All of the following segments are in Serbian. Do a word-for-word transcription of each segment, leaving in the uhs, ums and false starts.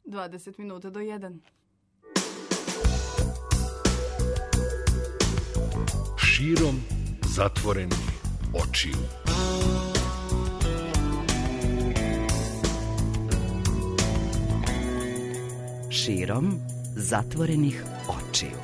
dvadeset minuta do jedan. Širom zatvorenih očiju. Širom zatvorenih očiju.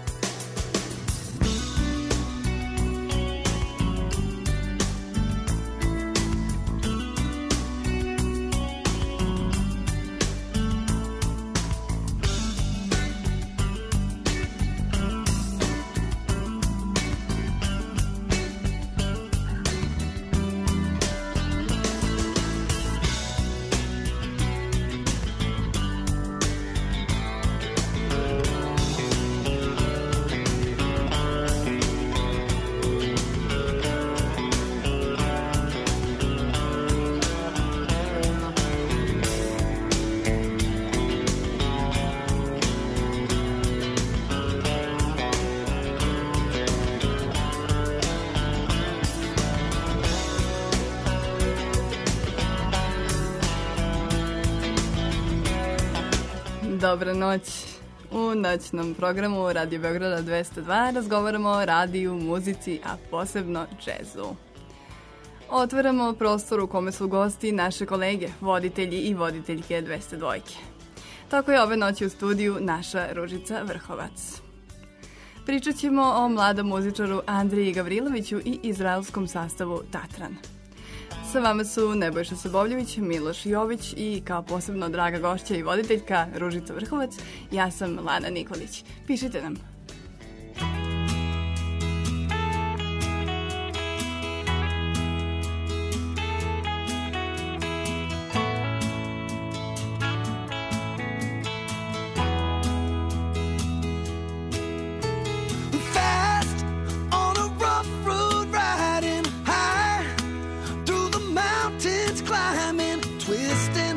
Dobra noć. U noćnom programu Radio Beograda dvesta dva razgovaramo o radiju, muzici, a posebno džezu. Otvaramo prostor u kome su gosti naše kolege, voditelji i voditeljke dvesta dva. Tako je ove noći u studiju naša Ružica Vrhovac. Pričat ćemo o mladom muzičaru Andriji Gavriloviću i izraelskom sastavu Tatran. Sa vama su Nebojša Sobovljević, Miloš Jović i kao posebno draga gošća i voditeljka Ružica Vrhovac, ja sam Lana Nikolić. Pišite nam.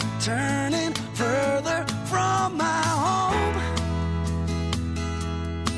Turning further from my home.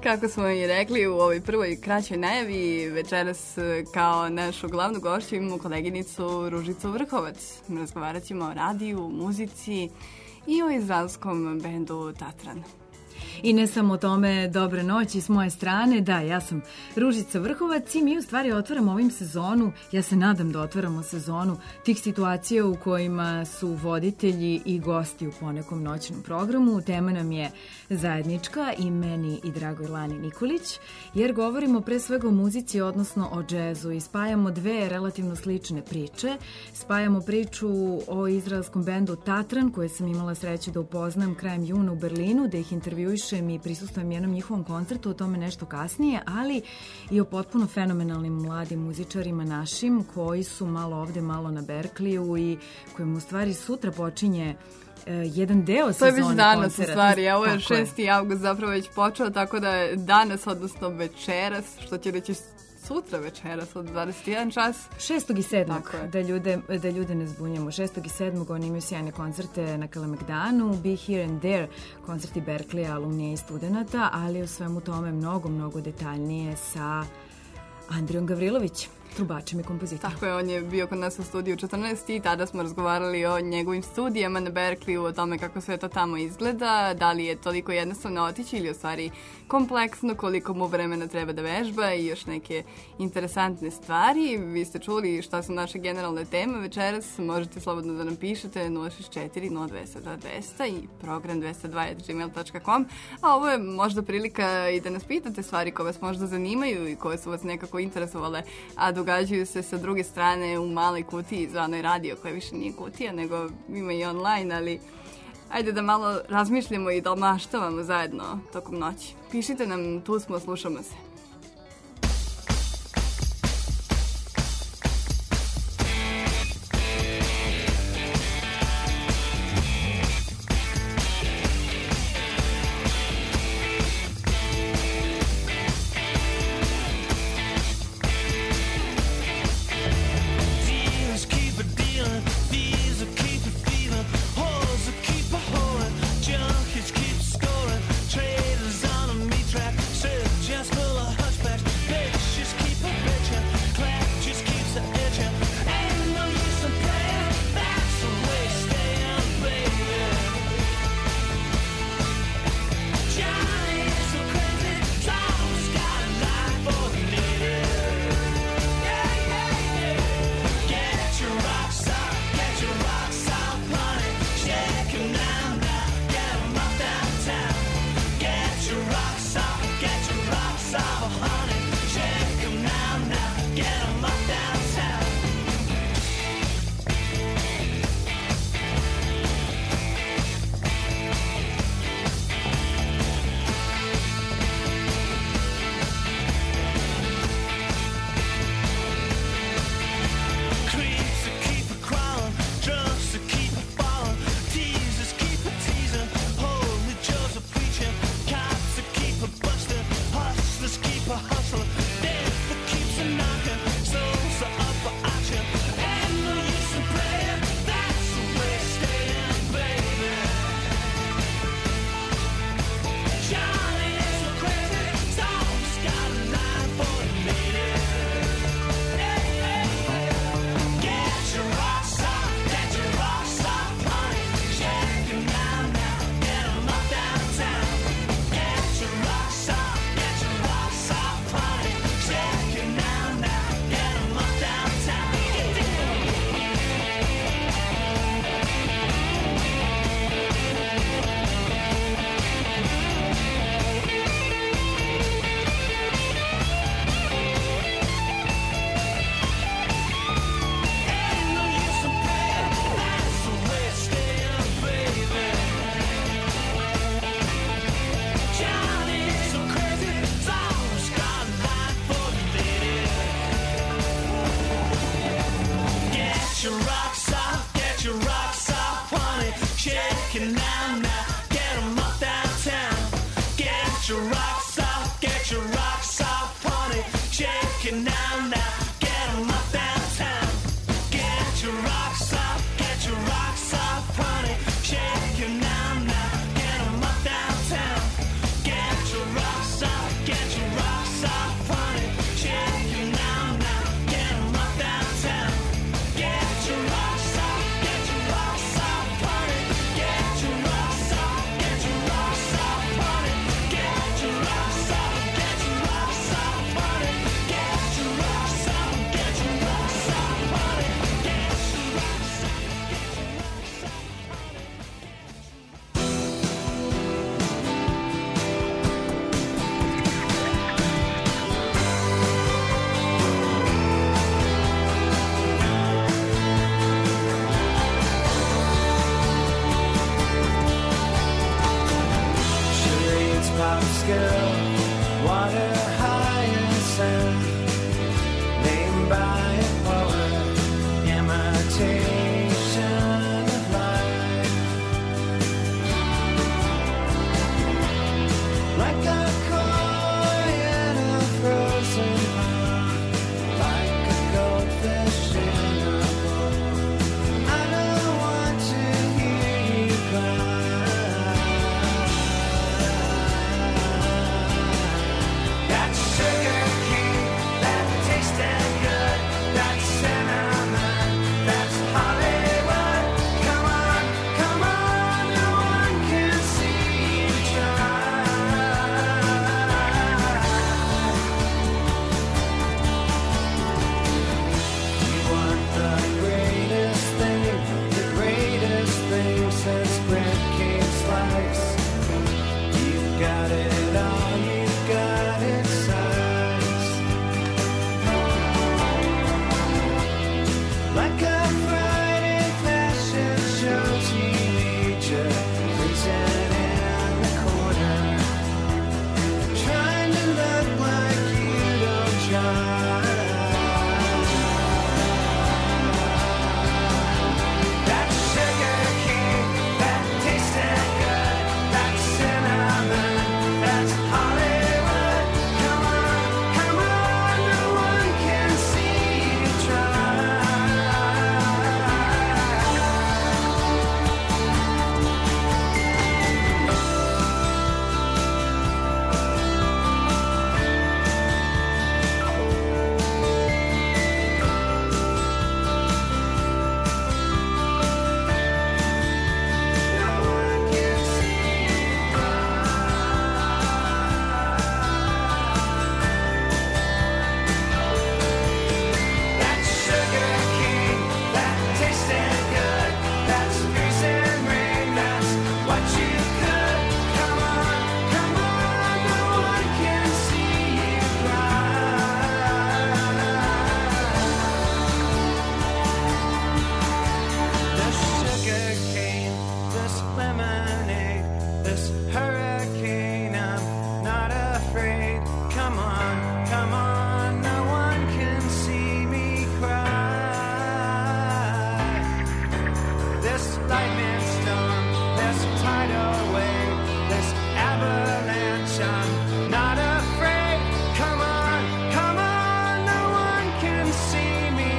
Kako smo i rekli u ovoj prvoj kraćoj najavi, večeras kao našu glavnu gošću imamo koleginicu Ružicu Vrhovac. Razgovarat ćemo o radiju, muzici i o izraelskom bendu Tatran. I ne samo o tome, dobre noći s moje strane, da, ja sam Ružica Vrhovac i mi u stvari otvaramo ovim sezonu, ja se nadam da otvaramo sezonu tih situacija u kojima su voditelji i gosti u ponekom noćnom programu. Tema nam je zajednička i meni i dragoj Lani Nikolić, jer govorimo pre svega o muzici, odnosno o džezu i spajamo dve relativno slične priče. Spajamo priču o izraelskom bendu Tatran, koje sam imala sreću da upoznam krajem juna u Berlinu, da ih intervjuišem i prisustujem jednom njihovom koncertu, o tome nešto kasnije, ali i o potpuno fenomenalnim mladim muzičarima našim koji su malo ovde, malo na Berkliju i kojim u stvari sutra počinje uh, jedan deo sezone koncerta. To je već danas koncerta. U stvari, ovo je šesti avgust zapravo već počeo, tako da je danas, odnosno večeras, što će reći sutra večeras od dvadeset jedan čas. šestog i sedmog da ljude, da ljude ne zbunjamo. šestog i sedmog oni imaju sjajne koncerte na Kalemegdanu, Be Here and There, koncerti Berkleya, alumnija i studenta, ali u svemu tome mnogo, mnogo detaljnije sa Andrijom Gavrilovićem, trubačem i kompozitorom. Tako je, on je bio kod nas u studiju četrnaest i tada smo razgovarali o njegovim studijama na Berkleyu, o tome kako sve to tamo izgleda, da li je toliko jednostavno otići ili u stvari kompleksno, koliko mu vremena treba da vežba i još neke interesantne stvari. Vi ste čuli šta su naše generalne teme večeras, možete slobodno da nam pišete nula šest četiri nula dva dva dva i program dvesta dva at gmail dot com, a ovo je možda prilika i da nas pitate stvari koje vas možda zanimaju i koje su vas nekako interesovale, a događaju se sa druge strane u maloj kutiji zvanoj radio, koja više nije kutija, nego ima i online, ali ajde da malo razmišljamo i da maštavamo zajedno tokom noći. Pišite nam, tu smo, slušamo se. Shake skill, water hyacinth, named by a poet, imitation of life. Like a koi in a frozen pond, like a goldfish in a bowl. I don't want to hear you cry. That sugar cane, that tasted good, that cinnamon, that's Hollywood. Come on, come on, no one can see you try. You want the greatest thing, the greatest thing since bread came sliced. You've got it all, you've got it sized. Like a Friday fashion show teenager, freezing in the corner, trying to look like you don't try. That sugar cane, that tasted good, that cinnamon, that's Hollywood. Come on, come on, no one can see you try. That sugar cane, that tasted good, that's freezing rain, that's what you could. Come on, come on, no one can see you cry. This sugar cane, this lemonade, this hurricane, I'm not afraid. Come on, come on, no one can see me cry. This lightning storm, this tidal wave, this avalanche, I'm not afraid. Come on, come on, no one can see me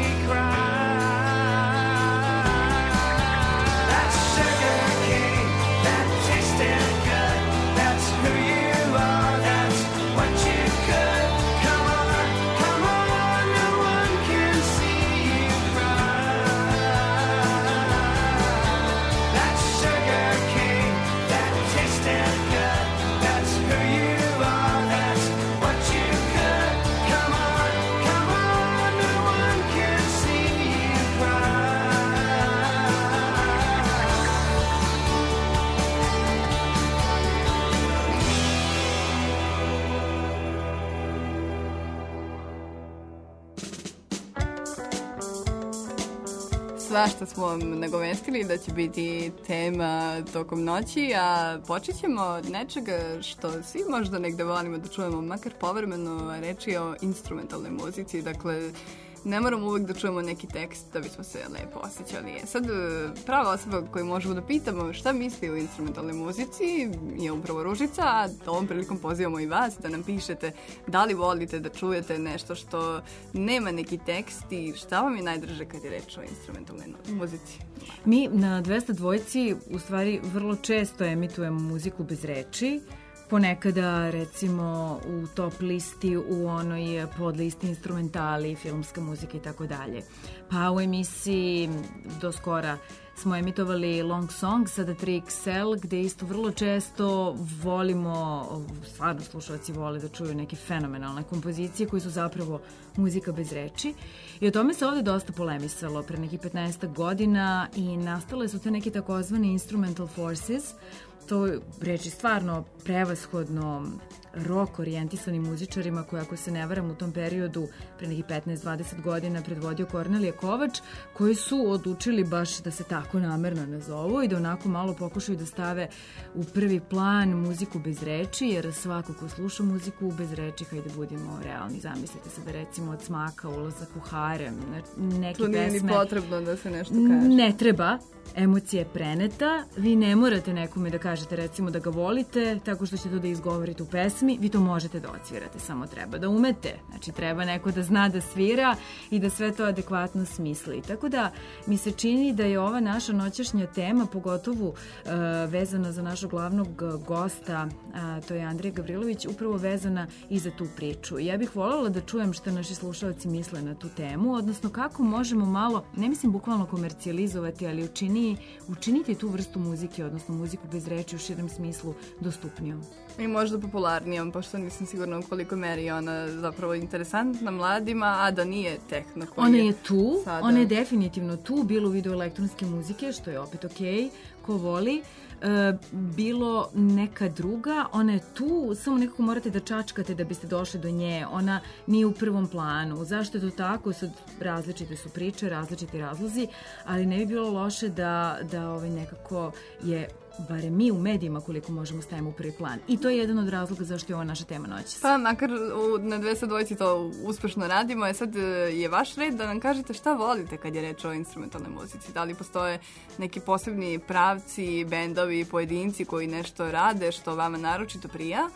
cry. That sugar cane, that tasted good, that's who you are, that's what you could. Come on, come on, no one can see you cry. That sugar cane, that tasted good, that's who you are, that's what you could. Come on, come on, no one can see you cry. Svašta smo vam nagovestili da će biti tema tokom noći, a počet ćemo od nečega što svi možda negde volimo da čujemo, makar povremeno, a reč je o instrumentalnoj muzici. Dakle, ne moramo uvek da čujemo neki tekst da bismo se lepo osjećali. E sad, prava osoba koju možemo da pitamo šta misli o instrumentalnoj muzici je upravo Ružica, a ovom prilikom pozivamo i vas da nam pišete da li volite da čujete nešto što nema neki tekst i šta vam je najdrže kad je reč o instrumentalnoj muzici. Mi na dvesta dvojci u stvari vrlo često emitujemo muziku bez reči. Ponekada, recimo, u top listi, u onoj podlisti instrumentali, filmska muzika i tako dalje. Pa u emisiji do skora smo emitovali Long Song, sada tri iks el, gde isto vrlo često volimo, stvarno slušalci vole da čuju neke fenomenalne kompozicije koje su zapravo muzika bez reči. I o tome se ovde dosta polemisalo pre nekih petnaestak godina i nastale su te neke takozvane instrumental forces. to reči stvarno prevashodno rock orijentisanim muzičarima koji, ako se ne varam, u tom periodu pre nekih petnaest dvadeset godina predvodio Kornelije Kovač, koji su odlučili baš da se tako namerno nazovu i da onako malo pokušaju da stave u prvi plan muziku bez reči, jer svako ko sluša muziku bez reči, hajde budimo realni, zamislite se da recimo od Smaka ulazak u harem, neke Tu nije pesme... ni potrebno da se nešto kaže. Ne treba, emocija je preneta, vi ne morate nekome da kažete recimo da ga volite, tako što ćete to da izgovorite u pesmi, vi to možete da odsvirate, samo treba da umete, znači treba neko da zna da svira i da sve to adekvatno smisli. Tako da mi se čini da je ova naša noćašnja tema, pogotovo uh, vezana za našog glavnog gosta, a, to je Andrej Gavrilović, upravo vezana i za tu priču. Ja bih voljela da čujem šta naši slušalci misle na tu temu, odnosno kako možemo malo, ne mislim bukvalno komercijalizovati, ali učini učiniti tu vrstu muzike, odnosno muziku bez reči u širem smislu, dostupnijom. I možda popularnijom, pošto nisam sigurna u koliko meri je ona zapravo interesantna mladima, a da nije tehno koji Ona je tu, sada... ona je definitivno tu, bilo u vidu elektronske muzike, što je opet okej, ko voli. E, bilo neka druga, ona je tu, samo nekako morate da čačkate da biste došli do nje, ona nije u prvom planu. Zašto je to tako? Sad različite su priče, različiti razlozi, ali ne bi bilo loše da, da ovaj nekako je barem mi u medijima koliko možemo stavimo u prvi plan. I to je jedan od razloga zašto je ovo naša tema noćas. Pa makar u, na dvesta dvojici to uspešno radimo, a sad je vaš red da nam kažete šta volite kad je reč o instrumentalnoj muzici. Da li postoje neki posebni pravci, bendovi, pojedinci koji nešto rade što vama naročito prija?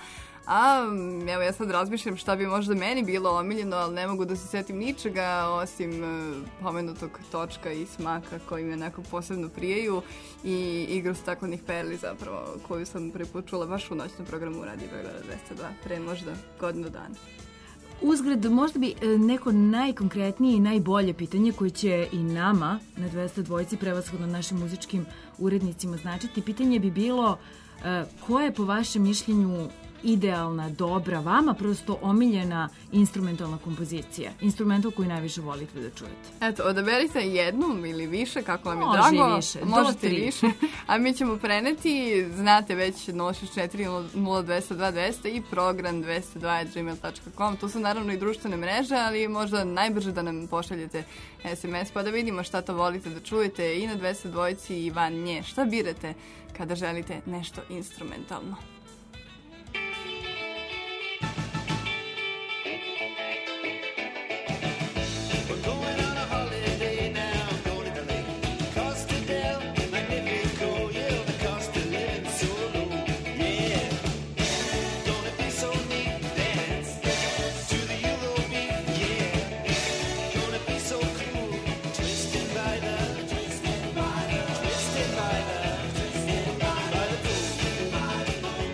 A evo ja sad razmišljam šta bi možda meni bilo omiljeno, ali ne mogu da se setim ničega osim uh, pomenutog Točka i Smaka koji mi onako posebno prijaju i igru staklenih perli zapravo koju sam prvi put čula baš u noćnom programu Radio Beograda dvesta dva pre možda godinu dana. Uzgred, možda bi neko najkonkretnije i najbolje pitanje koje će i nama na dvesta dvojici, prevashodno našim muzičkim urednicima značiti, pitanje bi bilo uh, koja je po vašem mišljenju idealna, dobra, vama prosto omiljena instrumentalna kompozicija, instrumental koji najviše volite da čujete. Eto, odaberite jednu ili više, kako vam je Može drago. više, do Možete tri. više. A mi ćemo preneti, znate već nula šest četiri nula dvesta dva dvesta i program dvesta dva at gmail dot com. Tu su naravno i društvene mreže, ali možda najbrže da nam pošaljete es em es pa da vidimo šta to volite da čujete i na dvesta dvojici i van nje. Šta birate kada želite nešto instrumentalno? Twisted by the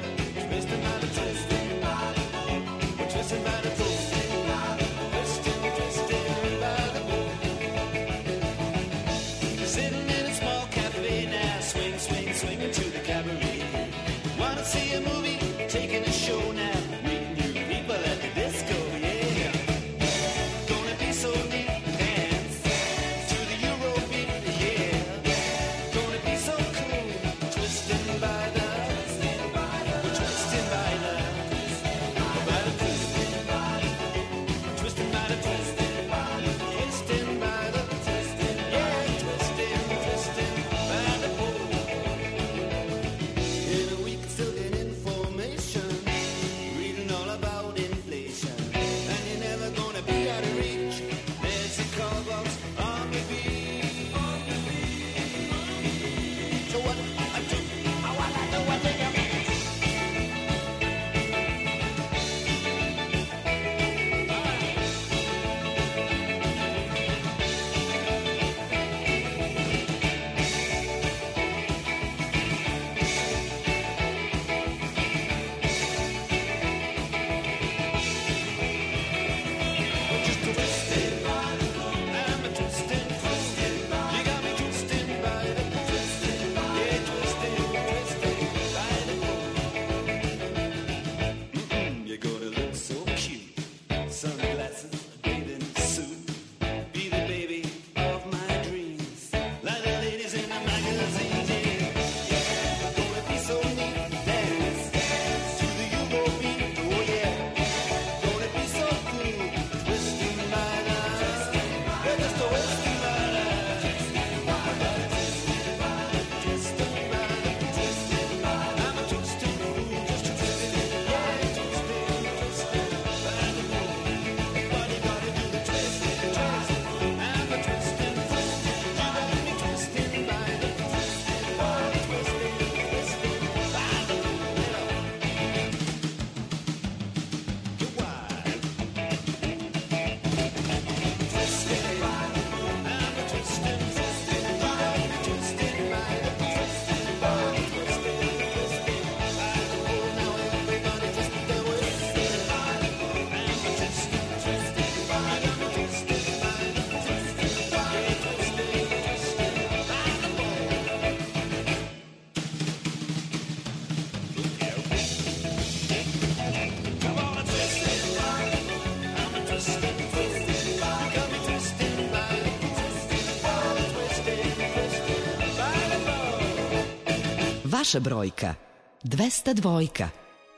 Vaša brojka dvesta dvojka.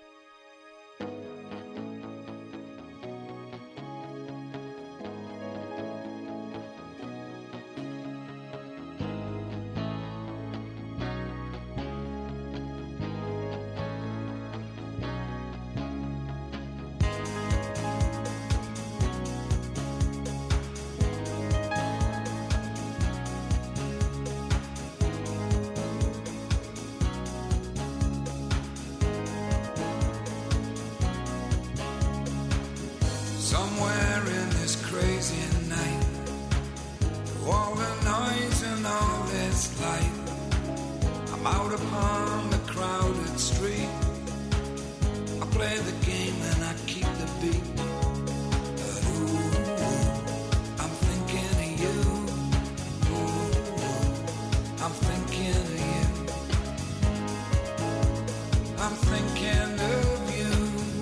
Somewhere in this crazy night, through all the noise and all this light, I'm out upon the crowded street. I play the game and I keep the beat. But ooh, I'm thinking of you. Ooh, I'm thinking of you. I'm thinking of you.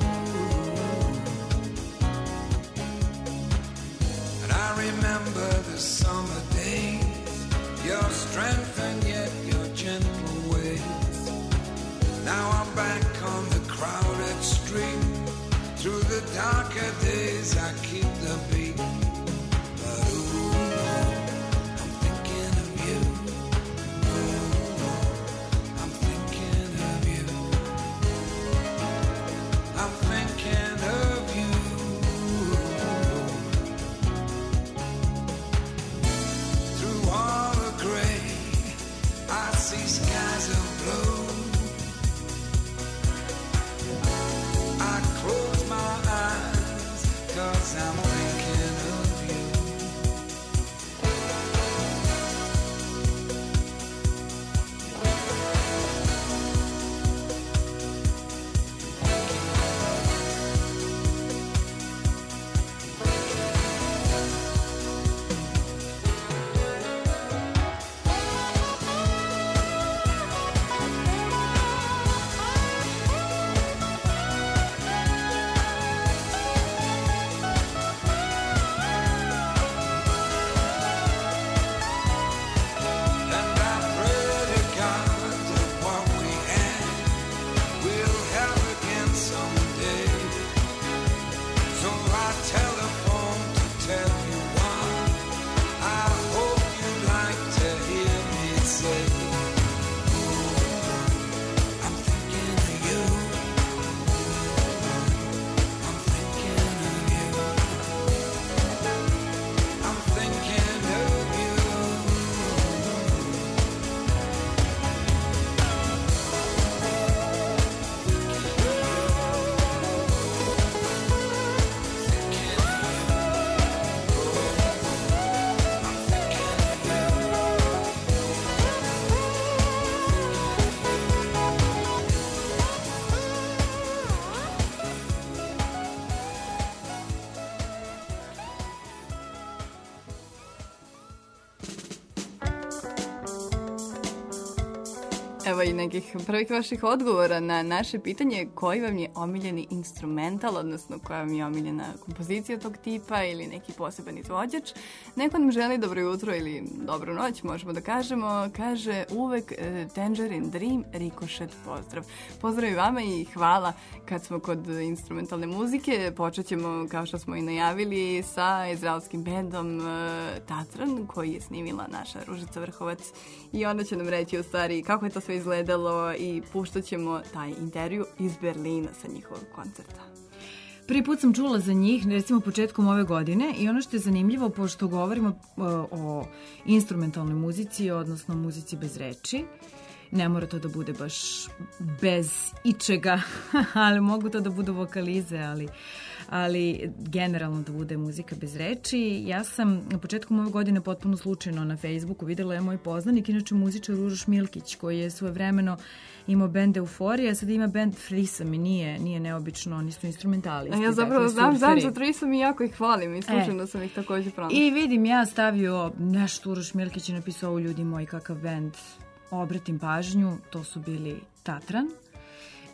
I remember the summer days, your strength and yet your gentle ways. Now I'm back on the crowded street. Through the darker days I keep the beat. But ooh, I'm thinking of you. Ooh, I'm thinking of you. I'm thinking of you. All the gray, I see skies of blue. I close my eyes, 'cause I'm thinking of you. Evo i nekih prvih vaših odgovora na naše pitanje koji vam je omiljeni instrumental, odnosno koja vam je omiljena kompozicija tog tipa ili neki poseban izvođač. Neko nam želi dobro jutro ili dobru noć, možemo da kažemo. Kaže uvek uh, Tangerine Dream, Ricochet, pozdrav. Pozdrav i vama i hvala. Kad smo kod instrumentalne muzike, počet ćemo, kao što smo i najavili, sa izraelskim bendom uh, Tatran, koji je snimila naša Ružica Vrhovac, i onda će nam reći u stvari kako je to sve izgledalo i puštat ćemo taj intervju iz Berlina sa njihovog koncerta. Prvi put sam čula za njih, recimo početkom ove godine, i ono što je zanimljivo, pošto govorimo o, o instrumentalnoj muzici, odnosno muzici bez reči, ne mora to da bude baš bez ičega, ali mogu to da budu vokalize, ali, ali generalno da bude muzika bez reči. Ja sam na početkom ove godine potpuno slučajno na Facebooku videla je moj poznanik, inače muzičar Uroš Milkić, koji je svojevremeno imao bend Euforija, sada ima bend Threesome i nije, nije neobično, oni su instrumentalisti. A ja zapravo dakle, znam, znam za Threesome i jako ih hvalim i slučajno e. sam ih također pronašla. I vidim, ja stavio nešto, Uroš Milkić je napisao, o ljudi moji, kakav bend, obratim pažnju, to su bili Tatran.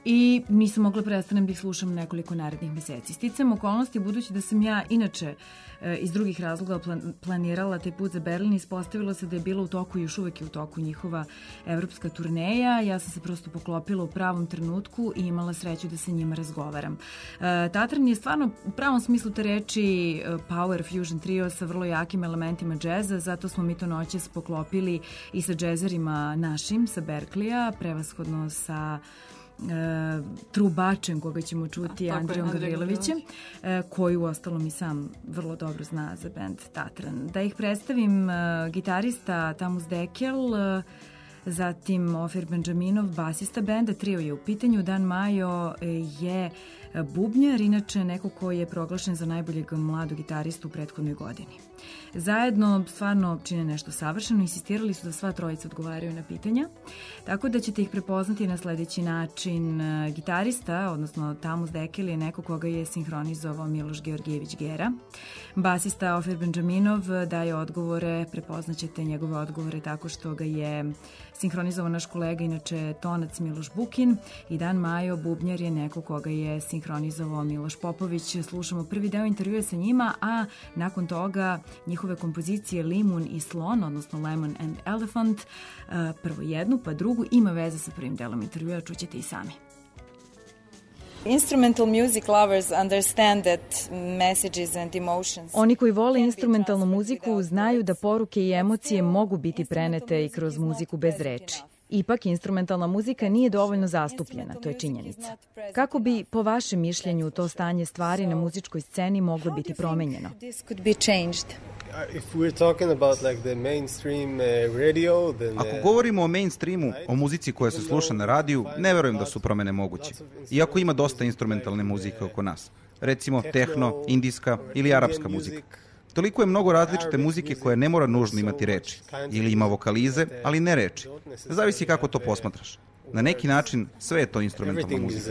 i nisam mogla prestanem da ih slušam nekoliko narednih meseci. Sticam okolnosti, budući da sam ja inače e, iz drugih razloga plan, planirala taj put za Berlin, ispostavilo se da je bilo u toku i još uvek je u toku njihova evropska turneja. Ja sam se prosto poklopila u pravom trenutku i imala sreću da sa njima razgovaram. E, Tatran je stvarno u pravom smislu te reči power fusion trio sa vrlo jakim elementima džeza, zato smo mi to noćas poklopili i sa džezerima našim, sa Berkleya, prevashodno sa E, trubačem koga ćemo čuti, Andrijom Gavrilovićem, e, koji u ostalom i sam vrlo dobro zna za band Tatran. Da ih predstavim, e, gitarista Tamus Dekel, e, zatim Ofir Benjaminov, basista benda, trio je u pitanju, Dan Majo e, je bubnjar, inače neko koji je proglašen za najboljeg mladog gitaristu u prethodnoj godini. Zajedno stvarno čine nešto savršeno, insistirali su da sva trojica odgovaraju na pitanja, tako da ćete ih prepoznati na sledeći način. Gitarista, odnosno Tamus Dekel, je neko koga je sinhronizovao Miloš Georgijević Gera. Basista Ofir Benjaminov daje odgovore, prepoznaćete njegove odgovore tako što ga je sinhronizovao naš kolega, inače tonac Miloš Bukin, i Dan Majo, bubnjar, je neko koga je sinhronizovao Miloš Popović. Slušamo prvi deo intervjua sa njima, a nakon toga njihove kompozicije Limun i Slon, odnosno Lemon and Elephant, prvo jednu pa drugu, ima veze sa prvim delom intervjua, čućete i sami. Instrumental music lovers understand that messages and emotions. Oni koji vole instrumentalnu muziku znaju da poruke i emocije mogu biti prenete i kroz muziku bez reči. Ipak, instrumentalna muzika nije dovoljno zastupljena, to je činjenica. Kako bi, po vašem mišljenju, to stanje stvari na muzičkoj sceni moglo biti promenjeno? Ako govorimo o mainstreamu, o muzici koja se sluša na radiju, ne verujem da su promene moguće. Iako ima dosta instrumentalne muzike oko nas. Recimo tehno, indijska ili arapska muzika. Toliko je mnogo različite muzike koja ne mora nužno imati reči. Ili ima vokalize, ali ne reči. Zavisi kako to posmatraš. Na neki način sve je to instrumentalna muzika.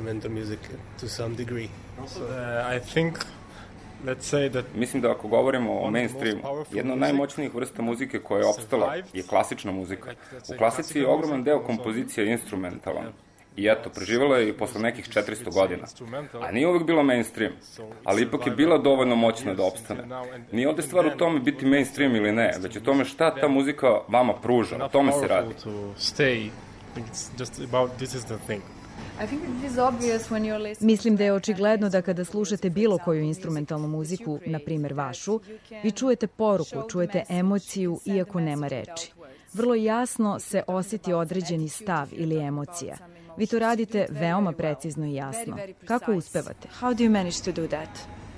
Mislim da ako govorimo o mainstreamu, jedna od najmoćnijih vrsta muzike koja je opstala je klasična muzika. U klasici je ogroman deo kompozicija instrumentalan. I eto, preživjela je i posle nekih četiristo godina. A nije uvek bila mainstream, ali ipak je bila dovoljno moćna da opstane. Nije ovde stvar u tome biti mainstream ili ne, već u tome šta ta muzika vama pruža, o tome se radi. Mislim da je očigledno da kada slušate bilo koju instrumentalnu muziku, na primjer vašu, vi čujete poruku, čujete emociju, iako nema reči. Vrlo jasno se osjeti određeni stav ili emocija. Vi to radite veoma precizno i jasno. Kako uspevate? How do you manage to do that?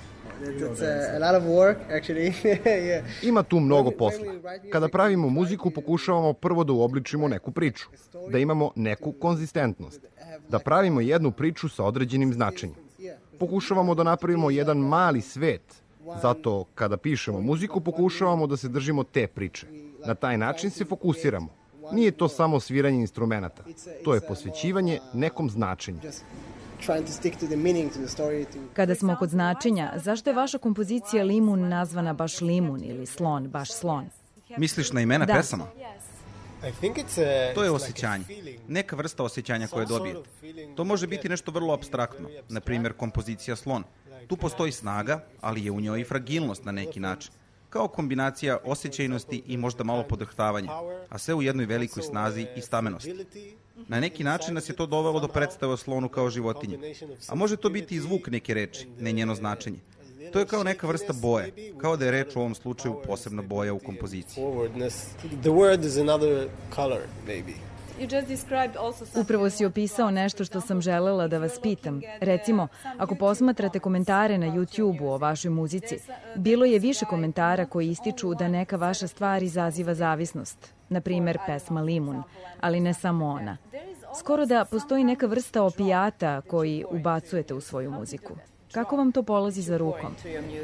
Ima tu mnogo posla. Kada pravimo muziku, pokušavamo prvo da uobličimo neku priču, da imamo neku konzistentnost, da pravimo jednu priču sa određenim značenjem. Pokušavamo da napravimo jedan mali svet, zato kada pišemo muziku, pokušavamo da se držimo te priče. Na taj način se fokusiramo. Nije to samo sviranje instrumenata. To je posvećivanje nekom značenju. Kada smo kod značenja, zašto je vaša kompozicija Limun nazvana baš Limun ili Slon baš Slon? Misliš na imena da. pesama? To je osjećanje. Neka vrsta osjećanja koje dobijete. To može biti nešto vrlo apstraktno. Na primjer, kompozicija Slon. Tu postoji snaga, ali je u njoj i fragilnost na neki način. Kao kombinacija osjećajnosti i možda malo podrhtavanja, a sve u jednoj velikoj snazi i stamenosti. Na neki način nas je to dovelo do predstave o slonu kao životinje. A može to biti i zvuk neke reči, ne njeno značenje. To je kao neka vrsta boje, kao da je reč u ovom slučaju posebna boja u kompoziciji. Upravo si opisao nešto što sam želela da vas pitam. Recimo, ako posmatrate komentare na YouTube-u o vašoj muzici, bilo je više komentara koji ističu da neka vaša stvar izaziva zavisnost. Na primer, pesma Limun, ali ne samo ona. Skoro da postoji neka vrsta opijata koji ubacujete u svoju muziku. Kako vam to polazi za rukom?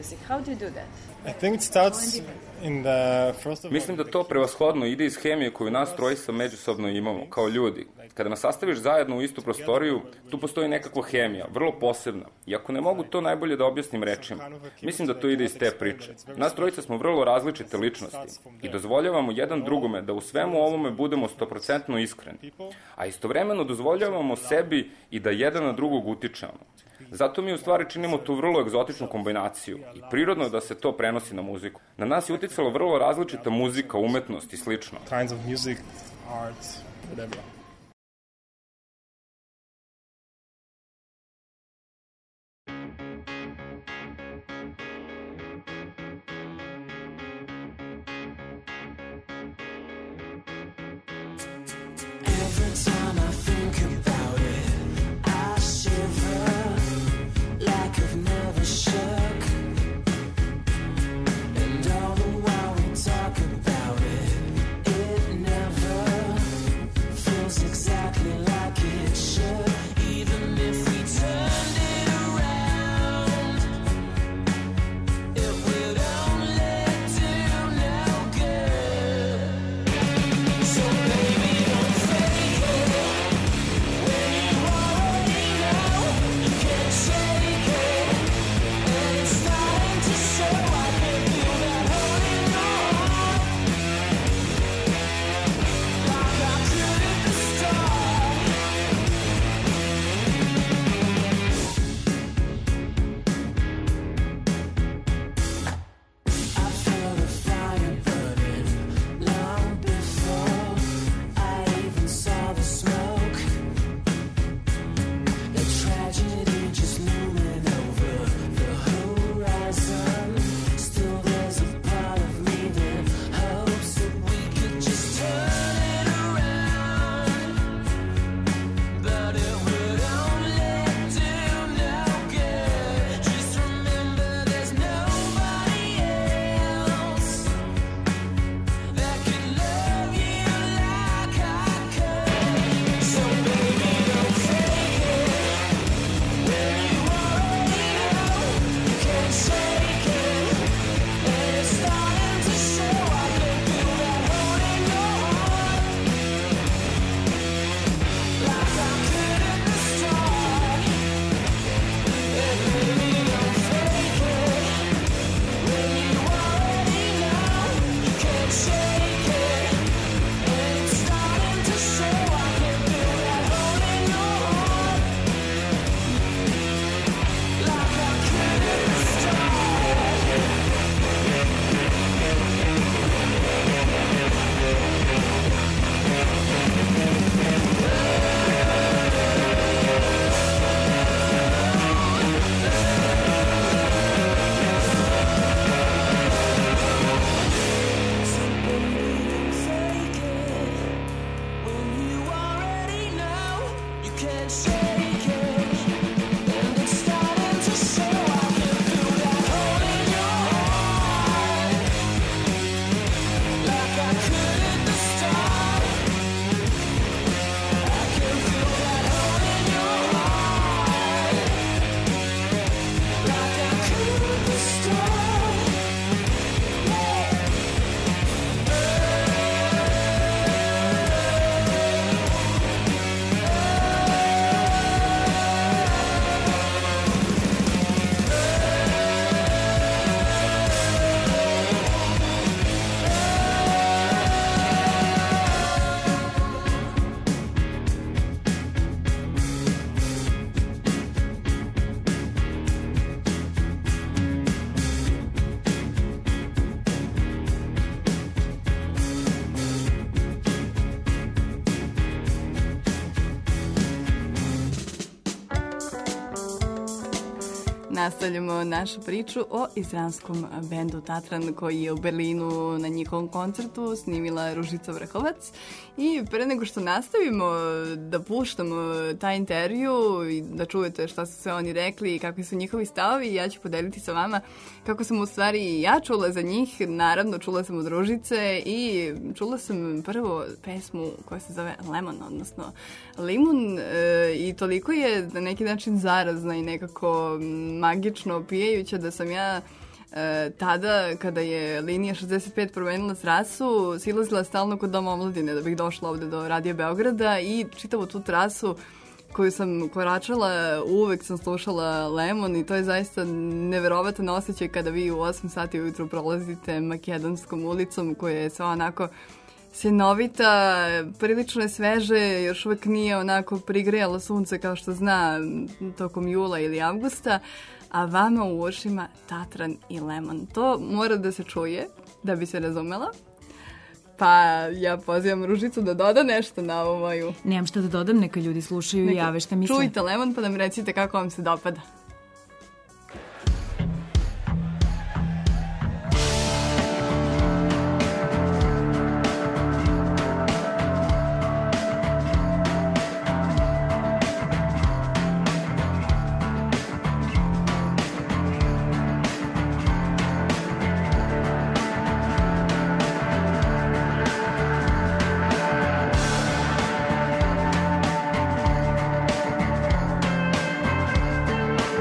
Mislim da to prevashodno ide iz hemije koju nas trojica međusobno imamo, kao ljudi. Kada nas sastaviš zajedno u istu prostoriju, tu postoji nekakva hemija, vrlo posebna. I ako ne mogu to najbolje da objasnim rečima, mislim da to ide iz te priče. Nas trojica smo vrlo različite ličnosti i dozvoljavamo jedan drugome da u svemu ovome budemo stoprocentno iskreni, a istovremeno dozvoljavamo sebi i da jedan na drugog utičemo. Zato mi u stvari činimo tu vrlo egzotičnu kombinaciju i prirodno je da se to prenosi na muziku. Na nas je uticala vrlo različita muzika, umetnost i slično. Kinds of music, art, whatever. Nastavljamo našu priču o izraelskom bendu Tatran koji je u Berlinu na njihovom koncertu snimila Ružica Vrhovac. I pre nego što nastavimo da puštamo taj intervju i da čujete šta su sve oni rekli i kakvi su njihovi stavovi, ja ću podeliti sa vama kako sam u stvari ja čula za njih. Naravno, čula sam od Ružice i čula sam prvo pesmu koja se zove Lemon, odnosno Limun, e, i toliko je na neki način zarazna i nekako magično, opijajuće, da sam ja e, tada, kada je linija šezdeset pet promenila trasu, silazila stalno kod Doma omladine da bih došla ovde do Radija Beograda i čitavu tu trasu koju sam koračala, uvek sam slušala Lemon i to je zaista neverovatan osjećaj kada vi u osam sati ujutru prolazite Makedonskom ulicom koja je sva onako sjenovita, prilično je sveže, još uvek nije onako prigrejalo sunce kao što zna tokom jula ili avgusta, a vama u ušima Tatran i Lemon. To mora da se čuje da bi se razumela. Pa ja pozivam Ružicu da doda nešto na ovu moju. Nemam šta da dodam, neka ljudi slušaju neka i jave šta misle. Čujte Lemon pa da mi recite kako vam se dopada. Thank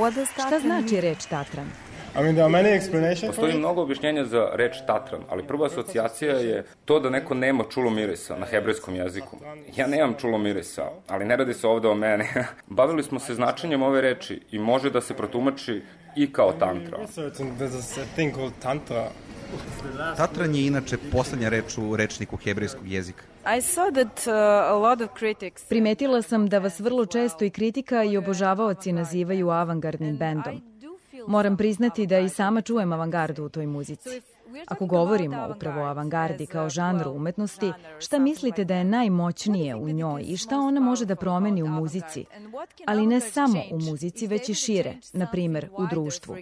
Šta znači reč Tatran? I mean, there are many explanations for Postoji it. mnogo objašnjenja za reč Tatran, ali prva asocijacija je to da neko nema čulo mirisa na hebrejskom jeziku. Ja nemam čulo mirisa, ali ne radi se ovde o mene. Bavili smo se značenjem ove reči i može da se protumači i kao tantra. There's a thing called tantra. Tatran je inače poslednja reč u rečniku hebrejskog jezika. I saw that uh, a lot of critics Primetila sam da vas vrlo često i kritika i obožavaoci nazivaju avangardnim bendom. Moram priznati da i sama čujem avangardu u toj muzici. Ako govorimo upravo o avangardi kao žanru umetnosti, šta mislite da je najmoćnije u njoj i šta ona može da promeni u muzici? Ali ne samo u muzici, već i šire, na primer u društvu.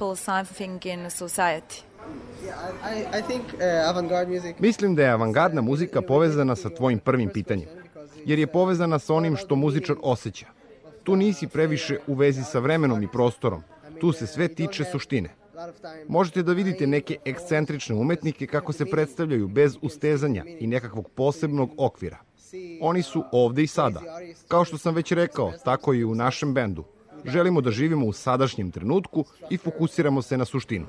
Mislim da je avangardna muzika povezana sa tvojim prvim pitanjem, jer je povezana sa onim što muzičar osjeća. Tu nisi previše u vezi sa vremenom i prostorom, tu se sve tiče suštine. Možete da vidite neke ekscentrične umetnike kako se predstavljaju bez ustezanja i nekakvog posebnog okvira. Oni su ovde i sada. Kao što sam već rekao, tako i u našem bendu. Želimo da živimo u sadašnjem trenutku i fokusiramo se na suštinu.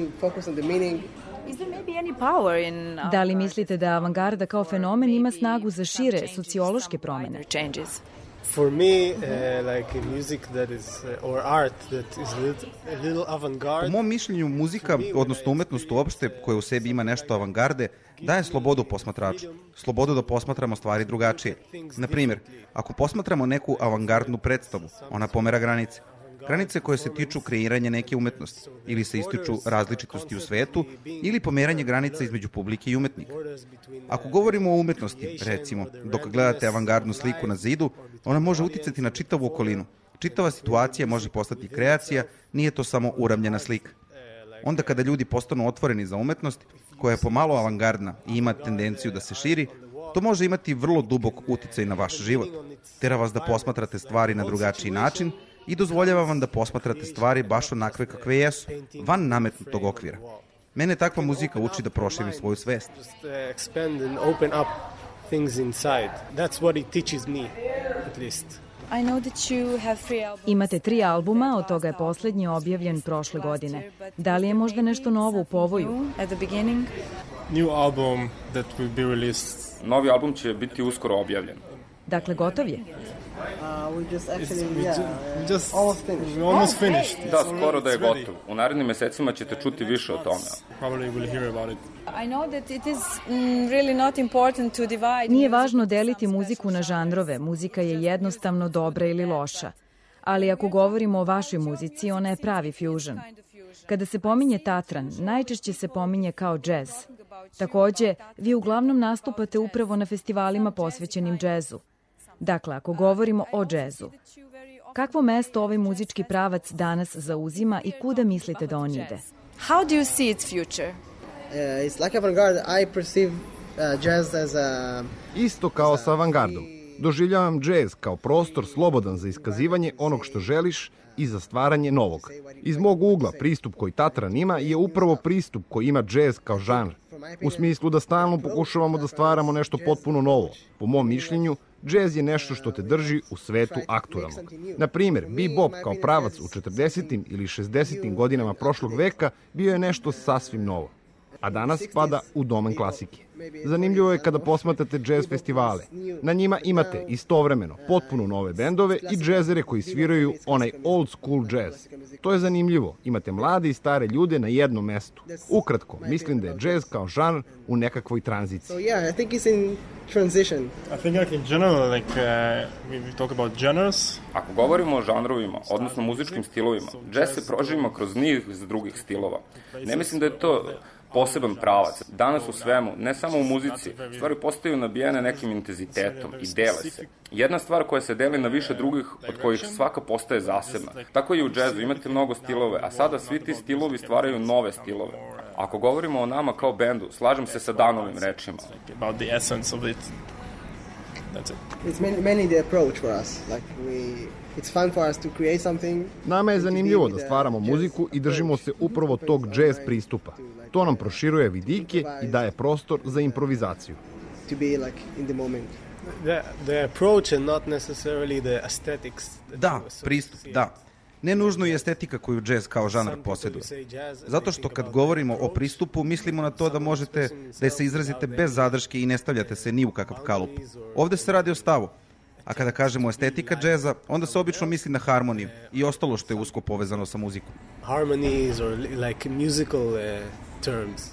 Da li mislite da avangarda kao fenomen ima snagu za šire sociološke promene? For me, uh, like music that is, uh, or art that is lit, a little avant-garde. Po mom mišljenju, muzika, odnosno umetnost uopšte, koja u sebi ima nešto avangarde, daje slobodu posmatraču. Slobodu da posmatramo stvari drugačije. Na primjer, ako posmatramo neku avangardnu predstavu, ona pomera granice. Granice koje se tiču kreiranja neke umetnosti, ili se ističu različitosti u svetu, ili pomeranje granica između publike i umetnika. Ako govorimo o umetnosti, recimo, dok gledate avangardnu sliku na zidu, ona može uticati na čitavu okolinu. Čitava situacija može postati kreacija, nije to samo uravnjena slika. Onda kada ljudi postanu otvoreni za umetnost, koja je pomalo avangardna i ima tendenciju da se širi, to može imati vrlo dubok uticaj na vaš život. Tera vas da posmatrate stvari na drugačiji način i dozvoljava vam da posmatrate stvari baš onakve kakve jesu, van nametnutog okvira. Mene takva muzika uči da proširim svoju svest. Imate tri albuma, od toga je poslednji objavljen prošle godine. Da li je možda nešto novo u povoju? New album that will be released. Novi album će biti uskoro objavljen. Dakle, gotov je? Almost finished. Da, skoro da je gotov. U narednim mesecima ćete čuti više o tome. Nije važno deliti muziku na žanrove. Muzika je jednostavno dobra ili loša. Ali ako govorimo o vašoj muzici, ona je pravi fusion. Kada se pominje Tatran, najčešće se pominje kao džez. Takođe, vi uglavnom nastupate upravo na festivalima posvećenim džezu. Dakle, ako govorimo o džezu, kakvo mesto ovaj muzički pravac danas zauzima i kuda mislite da on ide? How do you see its future? Uh, it's like avant-garde. I perceive uh, jazz as a... Isto kao sa avangardom. Doživljavam džez kao prostor slobodan za iskazivanje onog što želiš i za stvaranje novog. Iz mog ugla, pristup koji Tatran ima je upravo pristup koji ima džez kao žanr. U smislu da stalno pokušavamo da stvaramo nešto potpuno novo. Po mom mišljenju, džez je nešto što te drži u svetu aktualnog. Na primjer, bebop kao pravac u četrdesetim ili šezdesetim godinama prošlog veka bio je nešto sasvim novo, a danas spada u domen klasike. Zanimljivo je kada posmatrate džez festivale. Na njima imate istovremeno potpuno nove bendove i džezere koji sviraju onaj old school džez. To je zanimljivo. Imate mlade i stare ljude na jednom mestu. Ukratko, mislim da je džez kao žanr u nekakvoj tranziciji. So yeah, I think it's in transition. I think like in general, like uh, we talk about genres. Ako govorimo o žanrovima, odnosno muzičkim stilovima, džez se prožima kroz niz drugih stilova. Ne mislim da je to poseban pravac. Danas u svemu, ne samo u muzici, stvari postaju nabijene nekim intenzitetom i dele se. Jedna stvar koja se deli na više drugih, od kojih svaka postaje zasebna. Tako i u džezu, imate mnogo stilove, a sada svi ti stilovi stvaraju nove stilove. Ako govorimo o nama kao bendu, slažem se sa Danovim rečima. About the essence of it. That's it. It's mainly, mainly the approach for us. Like we, it's fun for us to create something. Nama je zanimljivo da stvaramo muziku i držimo se upravo tog džez pristupa. To nam proširuje vidike i daje prostor za improvizaciju. To be like in the moment. The, the approach and not necessarily the aesthetics. Da, pristup, da. Ne nužno je estetika koju džez kao žanr posjeduje. Zato što kad govorimo o pristupu, mislimo na to da možete da se izrazite bez zadrške i ne stavljate se ni u kakav kalup. Ovde se radi o stavu. A kada kažemo estetika džeza, onda se obično misli na harmoniju i ostalo što je usko povezano sa muzikom. Harmonies or like musical uh, terms.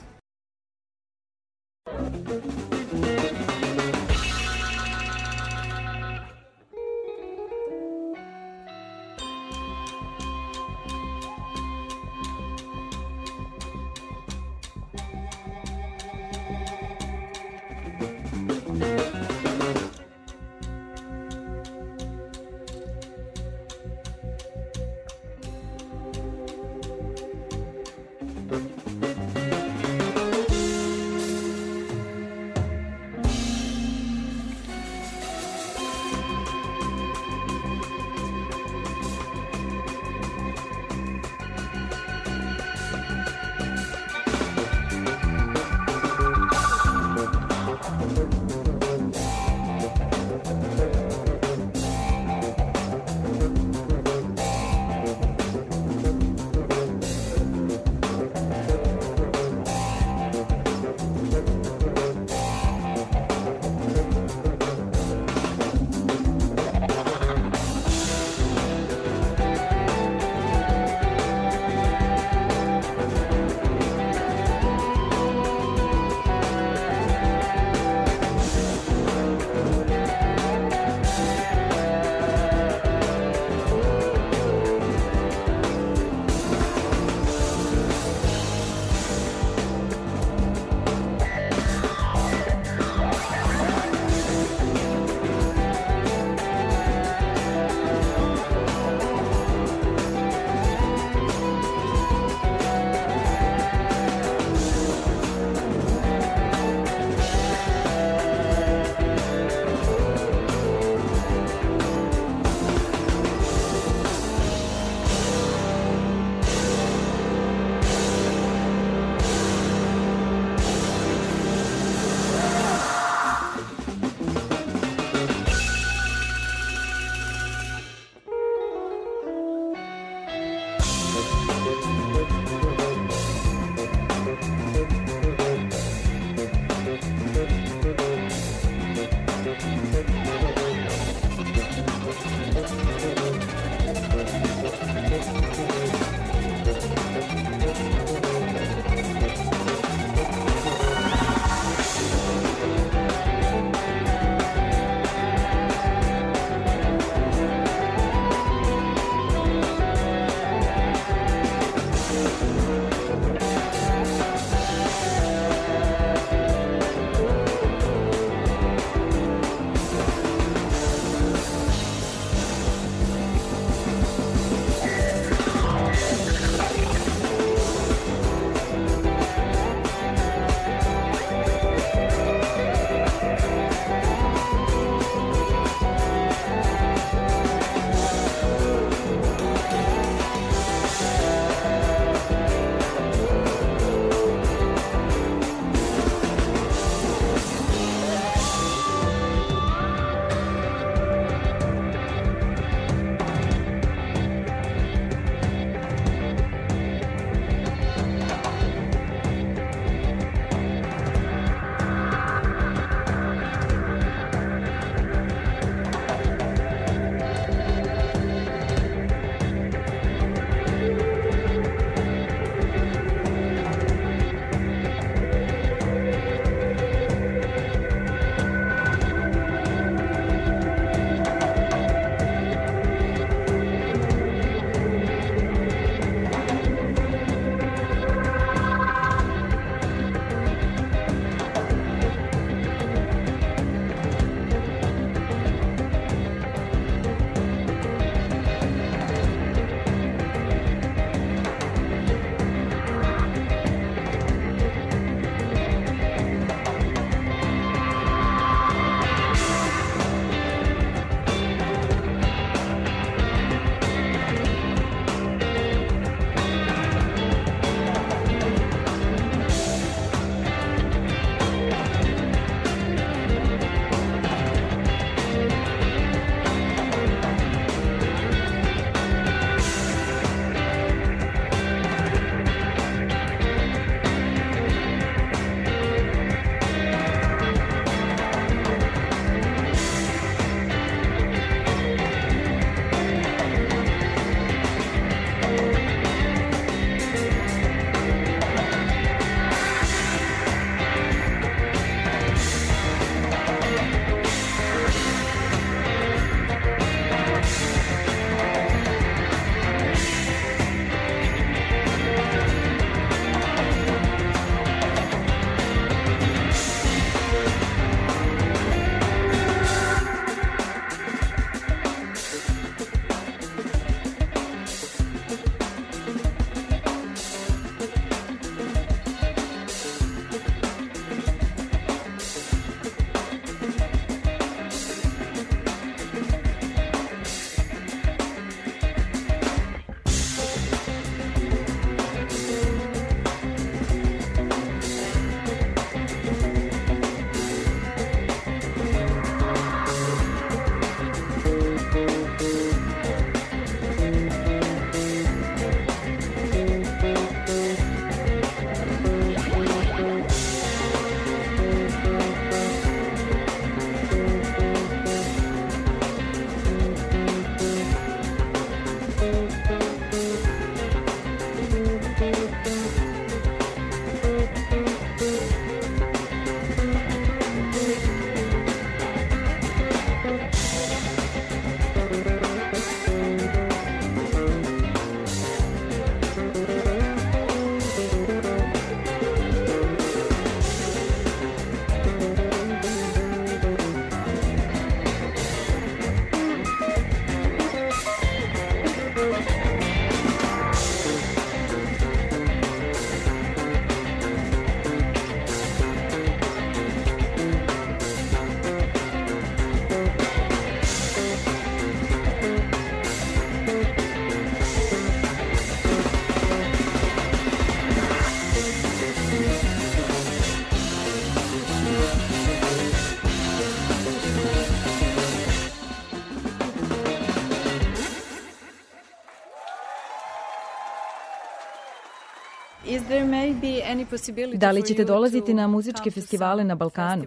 Da li ćete dolaziti na muzičke festivale na Balkanu?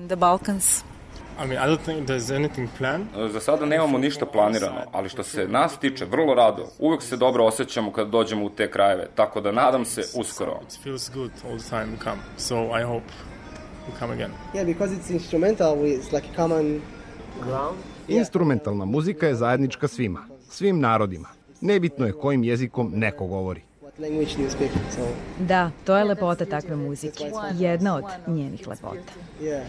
I mean, I don't think there's anything planned. Za sada nemamo ništa planirano, ali što se nas tiče, vrlo rado. Uvek se dobro osjećamo kad dođemo u te krajeve, tako da nadam se uskoro. It feels good all the time to come, so I hope we come again. Yeah, because it's instrumental, it's like a common ground. Instrumentalna muzika je zajednička svima, svim narodima. Nebitno je kojim jezikom neko govori. What language do you speak? So Da, to je lepota takve muzike. Jedna od njenih lepota. yeah.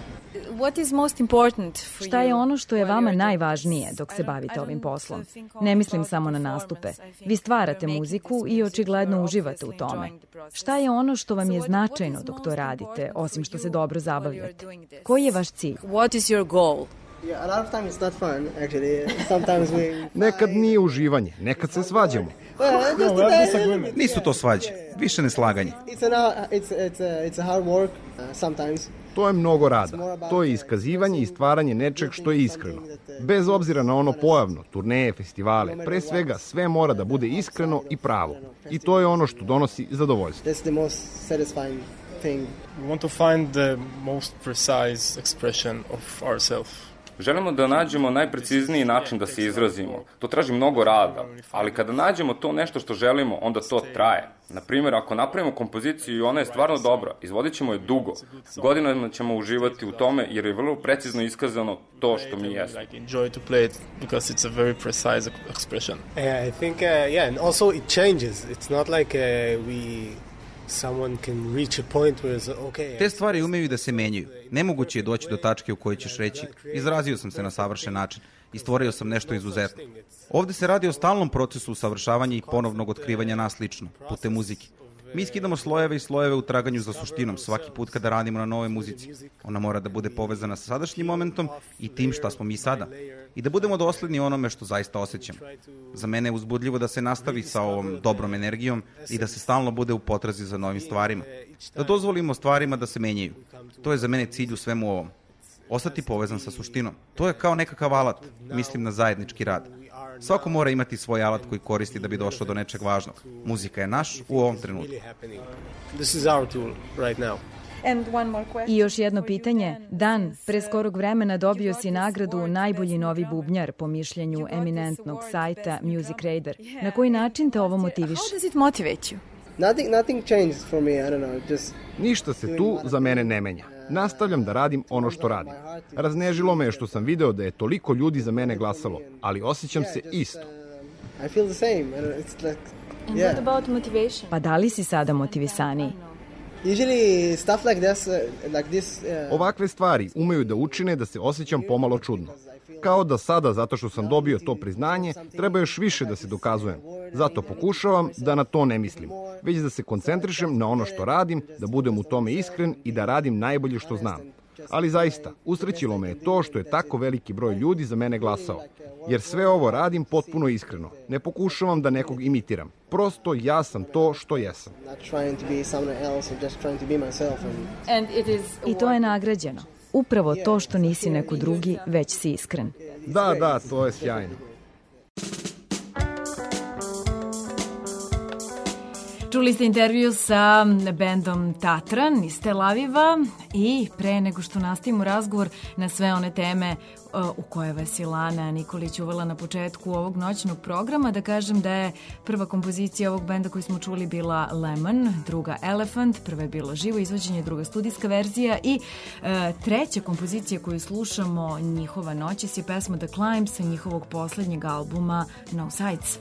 Šta je ono što je vama najvažnije dok se bavite ovim poslom? Ne mislim samo na nastupe. Vi stvarate muziku i očigledno uživate u tome. Šta je ono što vam je značajno dok to radite, osim što se dobro zabavljate? Koji je vaš cilj? Yeah, a lot of time it's not fun, actually. Sometimes we... Nekad nije uživanje, nekad se svađamo. Well, just today, Nisu to svađe, više neslaganje. it's, an, uh, it's, it's, a, it's a hard work uh, sometimes. To je mnogo rada. To je iskazivanje i stvaranje nečeg što je iskreno. Bez obzira na ono pojavno, turneje, festivale, pre svega sve mora da bude iskreno i pravo. I to je ono što donosi zadovoljstvo. That's the most satisfying thing. We want to find the most precise expression of ourselves. Želimo da nađemo najprecizniji način da se izrazimo. To traži mnogo rada, ali kada nađemo to nešto što želimo, onda to traje. Naprimjer, ako napravimo kompoziciju i ona je stvarno dobra, izvodit ćemo je dugo. Godinama ćemo uživati u tome jer je vrlo precizno iskazano to što mi jesmo. Like enjoy to play it because it's a very precise expression. Yeah, I think uh, yeah, and also it changes. It's not like uh, we someone can reach a point where it's okay. Te stvari umeju da se menjaju. Nemoguće je doći do tačke u kojoj ćeš reći izrazio sam se na savršen način i stvorio sam nešto izuzetno. Ovde se radi o stalnom procesu usavršavanja i ponovnog otkrivanja nas lično, putem muzike. Mi skidamo slojeve i slojeve u traganju za suštinom svaki put kada radimo na novoj muzici. Ona mora da bude povezana sa sadašnjim momentom i tim šta smo mi sada. I da budemo dosledni onome što zaista osjećamo. Za mene je uzbudljivo da se nastavi sa ovom dobrom energijom i da se stalno bude u potrazi za novim stvarima. Da dozvolimo stvarima da se menjaju. To je za mene cilj u svemu ovom. Ostati povezan sa suštinom. To je kao nekakav alat, mislim na zajednički rad. Svako mora imati svoj alat koji koristi da bi došao do nečeg važnog. Muzika je naš u ovom trenutku. This is our tool right now. I još jedno pitanje. Dan, pre skorog vremena dobio si nagradu najbolji novi bubnjar po mišljenju eminentnog sajta Music Radar. Na koji način te ovo motiviše? Nothing, nothing changes for me. I don't know. Just Ništa se tu za mene ne menja. Nastavljam da radim ono što radim. Raznežilo me je što sam video da je toliko ljudi za mene glasalo, ali osjećam se isto. I feel the same. I don't, it's like, yeah. Pa da li si sada motivisaniji? Usually stuff like this, uh, like this. Uh, Ovakve stvari umeju da učine da se osjećam pomalo čudno. Kao da sada, zato što sam dobio to priznanje, treba još više da se dokazujem. Zato pokušavam da na to ne mislim, već da se koncentrišem na ono što radim, da budem u tome iskren i da radim najbolje što znam. Ali zaista, usrećilo me je to što je tako veliki broj ljudi za mene glasao. Jer sve ovo radim potpuno iskreno. Ne pokušavam da nekog imitiram. Prosto ja sam to što jesam. not trying to be someone else, or just trying to be myself. And I to je nagrađeno. Upravo to što nisi neko drugi, već si iskren. Da, da, to je sjajno. Čuli ste intervju sa bendom Tatran iz Tel Aviva i pre nego što nastavimo razgovor na sve one teme u koje vas je Lana Nikolić uvela na početku ovog noćnog programa, da kažem da je prva kompozicija ovog benda koju smo čuli bila Lemon, druga Elephant, prva je bilo živo izvođenje, druga studijska verzija i e, treća kompozicija koju slušamo njihova noćas je pesma The Climb sa njihovog poslednjeg albuma No Sides.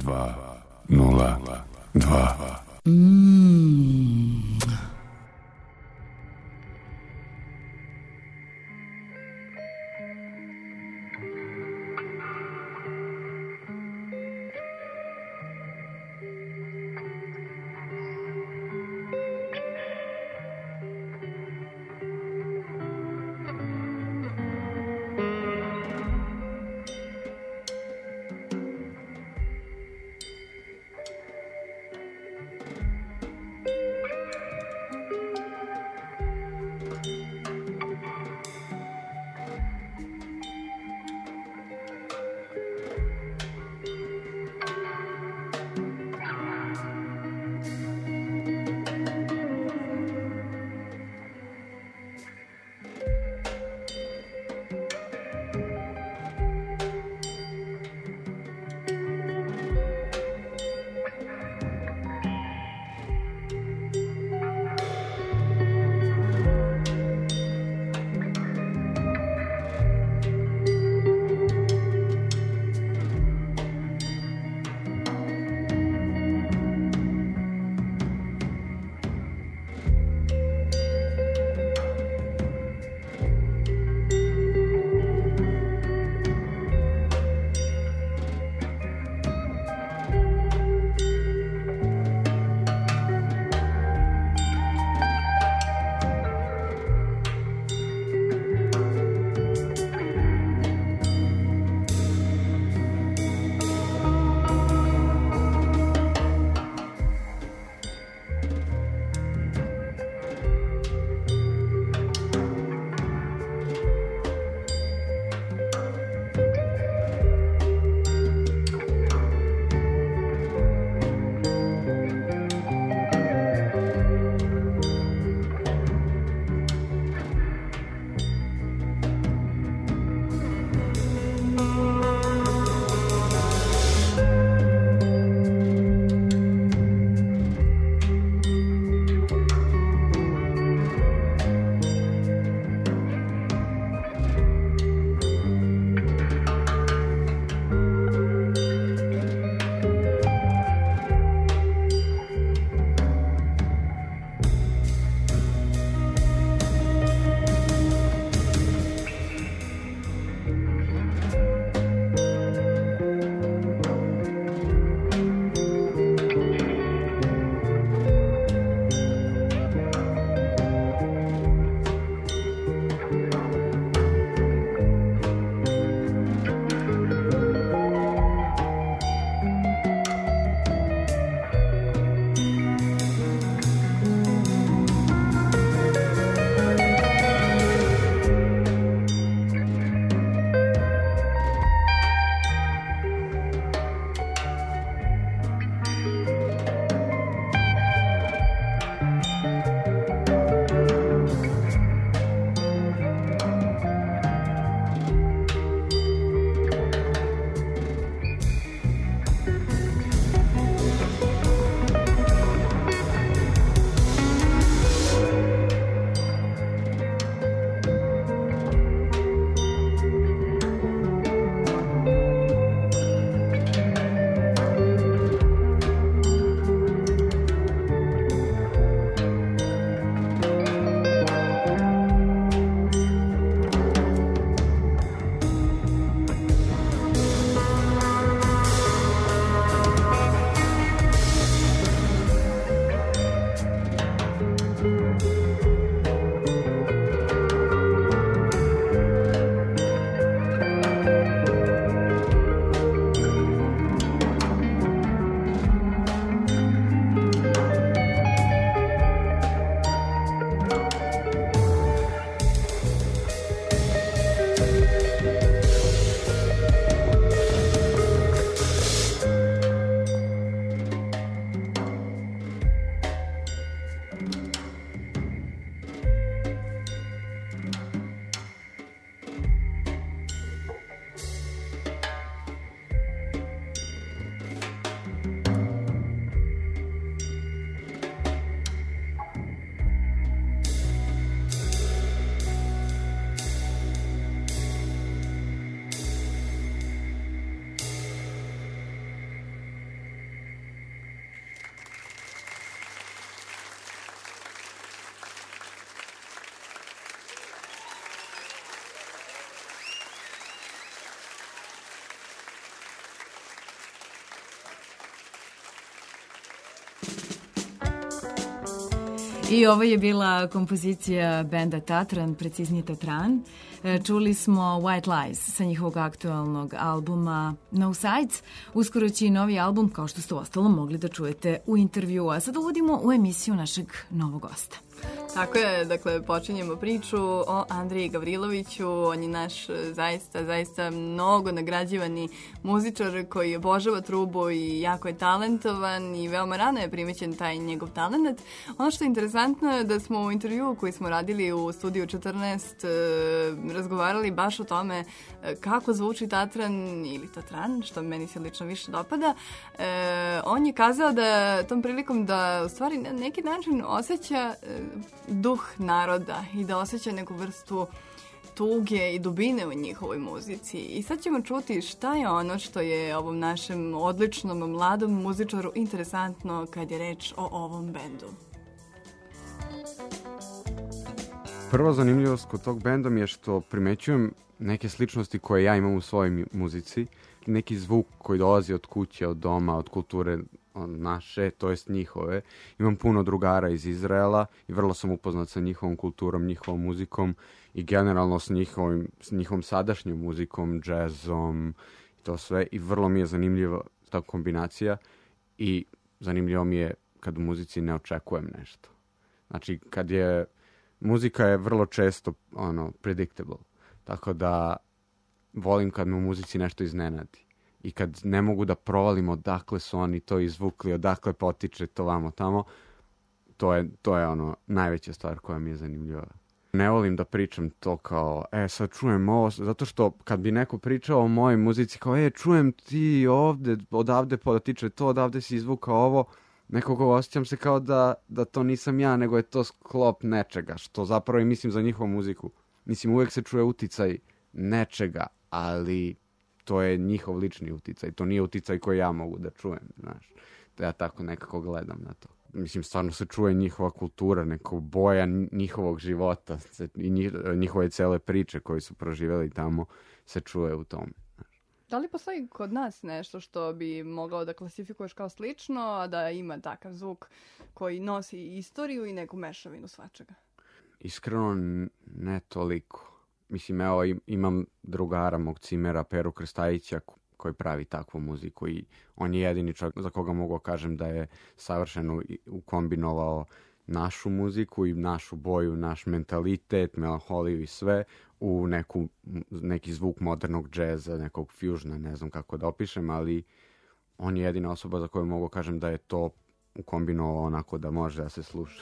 dva nula dva. Mm. I ovo je bila kompozicija benda Tatran, preciznije Tatran. Čuli smo White Lies sa njihovog aktualnog albuma No Sides. Uskoro će i novi album, kao što ste uostalom mogli da čujete u intervjuu. A sada uvodimo u emisiju našeg novog gosta. Tako je, dakle, počinjemo priču o Andriji Gavriloviću. On je naš zaista, zaista mnogo nagrađivani muzičar koji obožava trubu i jako je talentovan i veoma rano je primećen taj njegov talent. Ono što je interesantno je da smo u intervjuu koji smo radili u studiju četrnaest razgovarali baš o tome kako zvuči Tatran ili Tatran, što meni se lično više dopada. On je kazao da tom prilikom da u stvari na neki način osjeća duh naroda i da osjeća neku vrstu tuge i dubine u njihovoj muzici. I sad ćemo čuti šta je ono što je ovom našem odličnom mladom muzičaru interesantno kad je reč o ovom bendu. Prva zanimljivost kod tog benda mi je što primećujem neke sličnosti koje ja imam u svojoj muzici. Neki zvuk koji dolazi od kuće, od doma, od kulture naše, to jest njihove. Imam puno drugara iz Izraela i vrlo sam upoznat sa njihovom kulturom, njihovom muzikom i generalno s, njihovim, s njihovom sadašnjom muzikom, džezom i to sve. I vrlo mi je zanimljiva ta kombinacija i zanimljivo mi je kad u muzici ne očekujem nešto. Znači, kad je muzika je vrlo često ono, predictable. Tako da volim kad me u muzici nešto iznenadi. I kad ne mogu da provalim odakle su oni to izvukli, odakle potiče to vamo tamo, to je, to je ono najveća stvar koja mi je zanimljiva. Ne volim da pričam to kao, e sad čujem ovo, zato što kad bi neko pričao o mojoj muzici kao, e čujem ti ovde, odavde potiče to, odavde si izvukao ovo, nekako osjećam se kao da, da to nisam ja, nego je to sklop nečega, što zapravo i mislim za njihovu muziku. Mislim, uvek se čuje uticaj nečega, ali to je njihov lični uticaj. To nije uticaj koji ja mogu da čujem, znaš. Da ja tako nekako gledam na to. Mislim, stvarno se čuje njihova kultura, neko boja njihovog života i njihove cele priče koje su proživjeli tamo se čuje u tome. Da li postoji kod nas nešto što bi mogao da klasifikuješ kao slično, a da ima takav zvuk koji nosi istoriju i neku mešavinu svačega? Iskreno, ne toliko. Mislim, evo, imam drugara mog cimera, Peru Krstajića, koji pravi takvu muziku i on je jedini čovjek za koga mogu kažem da je savršeno ukombinovao našu muziku i našu boju, naš mentalitet, melanholiju i sve u neku, neki zvuk modernog džeza, nekog fusiona, ne znam kako da opišem, ali on je jedina osoba za koju mogu kažem da je to ukombinovao onako da može da se sluša.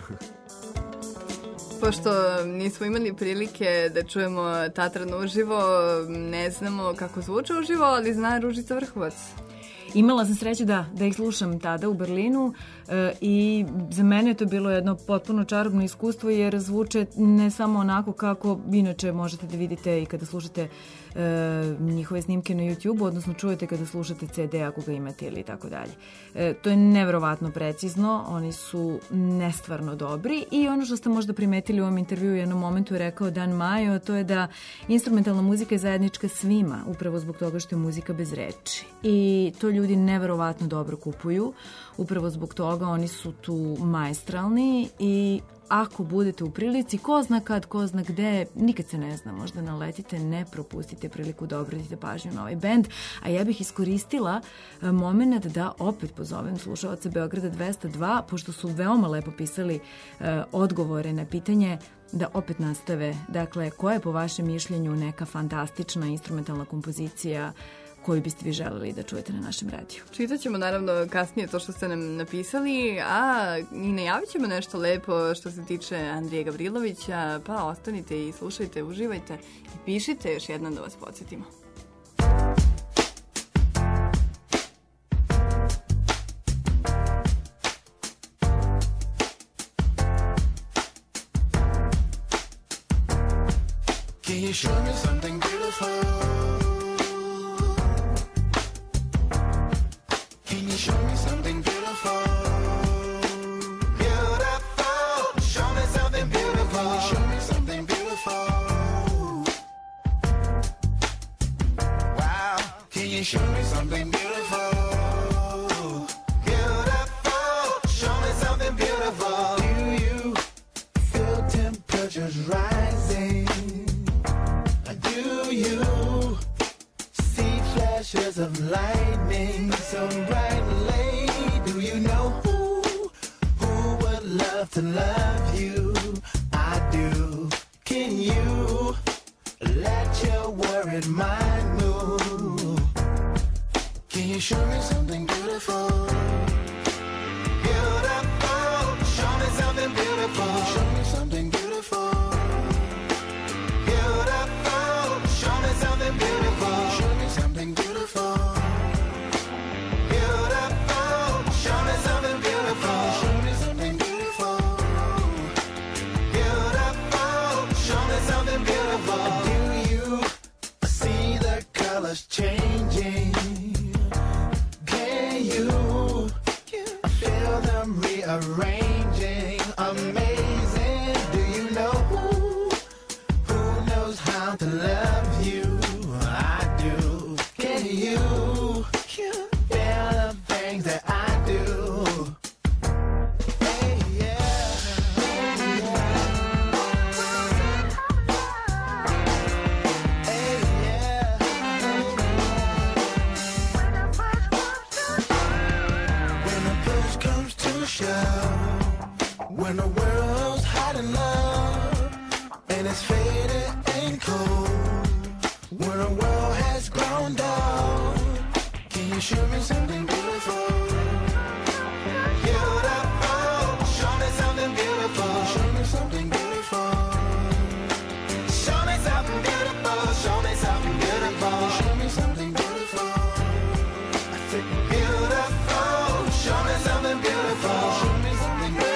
Pošto nismo imali prilike da čujemo Tatran uživo, ne znamo kako zvuče uživo, ali zna Ružica Vrhovac. Imala sam sreću da, da ih slušam tada u Berlinu e, i za mene je to bilo jedno potpuno čarobno iskustvo jer zvuče ne samo onako kako inače možete da vidite i kada slušate e, njihove snimke na YouTube, odnosno čujete kada slušate C D ako ga imate ili tako dalje. E, to je neverovatno precizno, oni su nestvarno dobri i ono što ste možda primetili u ovom intervjuu u jednom momentu je rekao Dan Majo, to je da instrumentalna muzika je zajednička svima, upravo zbog toga što je muzika bez reči. I to ljudi neverovatno dobro kupuju. Upravo zbog toga oni su tu maestralni i ako budete u prilici, ko zna kad, ko zna gde, nikad se ne zna, možda naletite, ne propustite priliku da obratite pažnju na ovaj bend. A ja bih iskoristila moment da opet pozovem slušalce Beograda dvesta dva, pošto su veoma lepo pisali e, odgovore na pitanje da opet nastave. Dakle, koja je po vašem mišljenju neka fantastična instrumentalna kompozicija koju biste vi želeli da čujete na našem radiju? Čitat ćemo naravno kasnije to što ste nam napisali, a i najavit ćemo nešto lepo što se tiče Andrije Gavrilovića, pa ostanite i slušajte, uživajte i pišite još jednom da vas podsjetimo. Can you show me something beautiful? Can you show me something beautiful? Beautiful. Show me something beautiful. Can you show me something beautiful? Wow. Can you show me something beautiful? Beautiful. Show me something beautiful. Do you is rising. Do you see flashes of lightning so brightly? Do you know who, who would love to love you? I do. Can you let your worried mind move? Can you show me something beautiful? Beautiful. Show me something beautiful. Show me something beautiful. Beautiful. Show me something beautiful. Show me something beautiful. Beautiful. Show me something beautiful. Show me something beautiful. Beautiful. Show me something beautiful. Do you see the colors changing? Can you feel them rearranging? Amazing. Do you know who, who knows how to love you? I do. Can you feel the things that I do? Hey, yeah. Hey, yeah. When the push comes to shove, when the world's hot in love, and it's faded and cold, when the world has grown dull, can you show me something beautiful? Beautiful. Show me something beautiful. Show me something beautiful. Show me something beautiful. Show me something beautiful. Show me something beautiful. I said beautiful. Show me something beautiful. Show me something beautiful.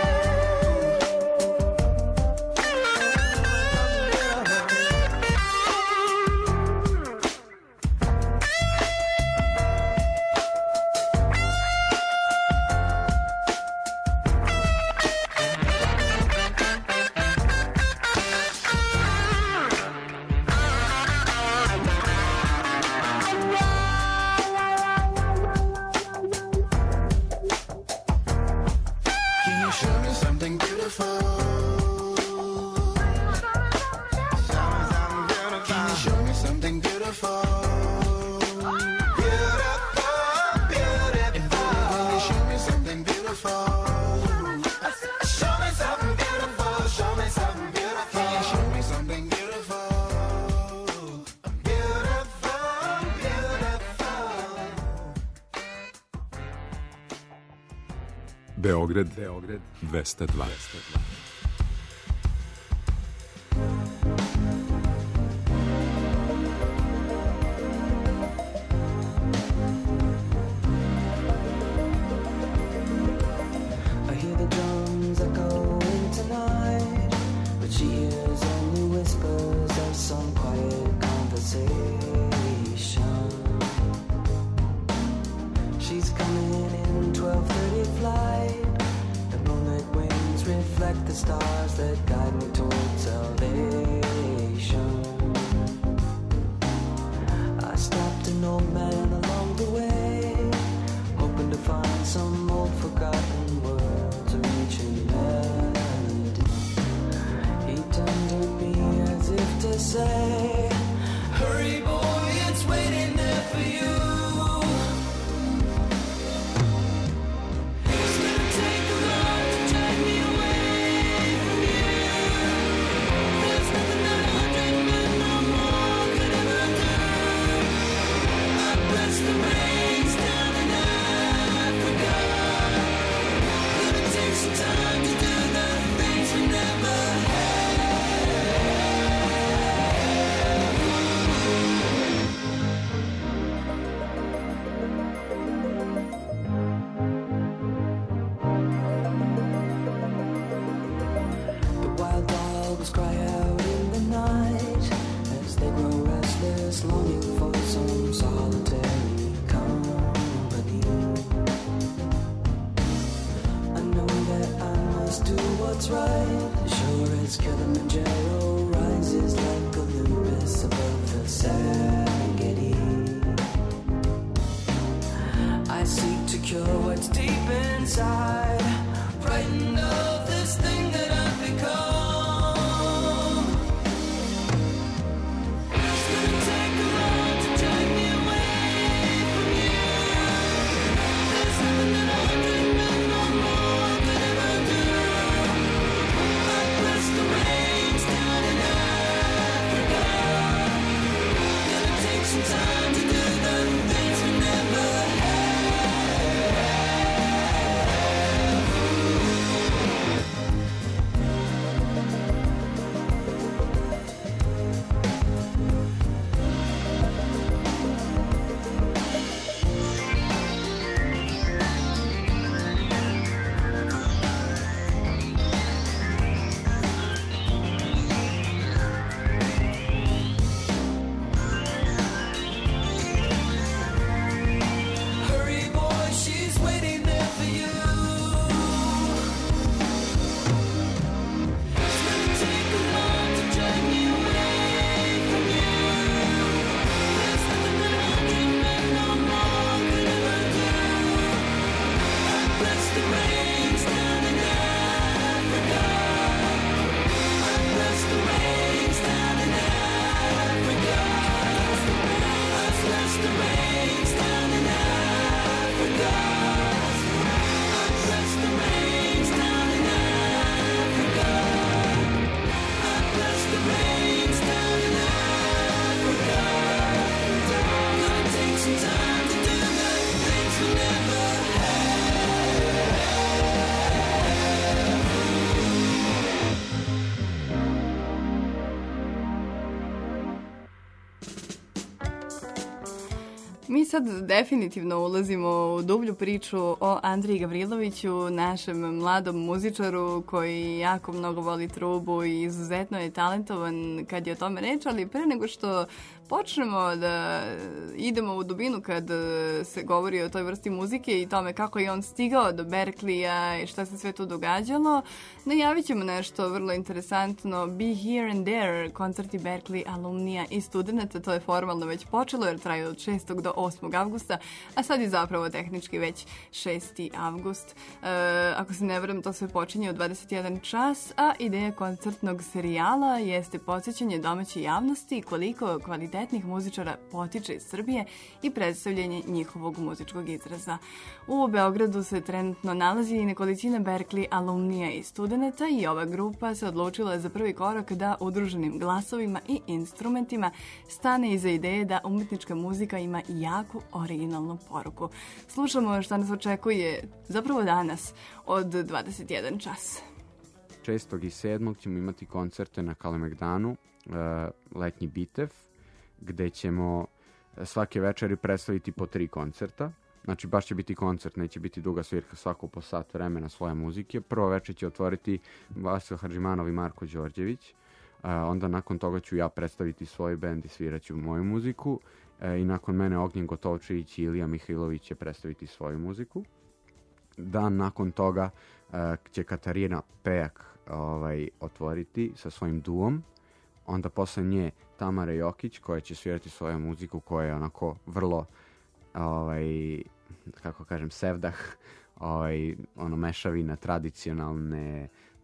Can you show me something beautiful? Can you show me something beautiful? Beautiful, beautiful. Can you show me something beautiful? Show me something beautiful. Show me something beautiful. Can you show me something beautiful? Beautiful, beautiful. Beograd, Beograd, dvesta dva. I hear the drums echoing tonight, but she hears only whispers of some quiet conversation. She's coming in twelve thirty flight. The moonlit wings reflect the stars that guide me towards salvation. I stopped an old man along the way, hoping to find some old forgotten words or ancient melody. He turned to me as if to say, hurry boy, it's waiting there for you. It's gonna take a lot to drag me away from you. There's nothing that a hundred men or more could ever do. I pressed the reins down in Africa. Gonna take some time to do the things we never The wild dogs cry out in the night as they grow restless, longing for some solitary company. I know that I must do what's right, sure as Kilimanjaro rises like Olympus above the Serengeti. I seek to cure what's deep inside, frightened of this thing that I've become. sad definitivno ulazimo u dublju priču o Andriji Gavriloviću, našem mladom muzičaru koji jako mnogo voli trubu i izuzetno je talentovan kad je o tome reč, ali pre nego što počnemo da idemo u dubinu kad se govori o toj vrsti muzike i tome kako je on stigao do Berkleya i šta se sve tu događalo, najavit ćemo nešto vrlo interesantno. Be Here and There, koncerti Berklee alumnija i studenta, to je formalno već počelo jer traju od šestog do osmog avgusta, a sad je zapravo tehnički već šesti avgust. E, ako se ne varam, to sve počinje u dvadeset jedan čas, a ideja koncertnog serijala jeste podsjećanje domaće javnosti koliko kvalitetnih muzičara potiče iz Srbije i predstavljanje njihovog muzičkog izraza. U Beogradu se trenutno nalazi i nekolicina Berklee alumnija i studenta i ova grupa se odlučila za prvi korak da udruženim glasovima i instrumentima stane iza ideje da umetnička muzika ima jaku originalnu poruku. Slušamo šta nas očekuje zapravo danas od dvadeset jedan čas. šestog i sedmog ćemo imati koncerte na Kalemegdanu, uh, letnji bitev, gde ćemo svake večeri predstaviti po tri koncerta. Znači, baš će biti koncert, neće biti duga svirka, svako po sat vremena svoje muzike. Prvo večer će otvoriti Vasil Hadžimanov i Marko Đorđević. Uh, onda nakon toga ću ja predstaviti svoj bend i svirat ću moju muziku. Uh, I nakon mene Ognjen Gotovčević i Ilija Mihajlović će predstaviti svoju muziku. Dan nakon toga uh, će Katarina Pejak ovaj, otvoriti sa svojim duom. Onda posle nje Tamara Jokić koja će svirati svoju muziku koja je onako vrlo, ovaj, kako kažem, sevdah, ovaj, ono mešavina tradicionalne,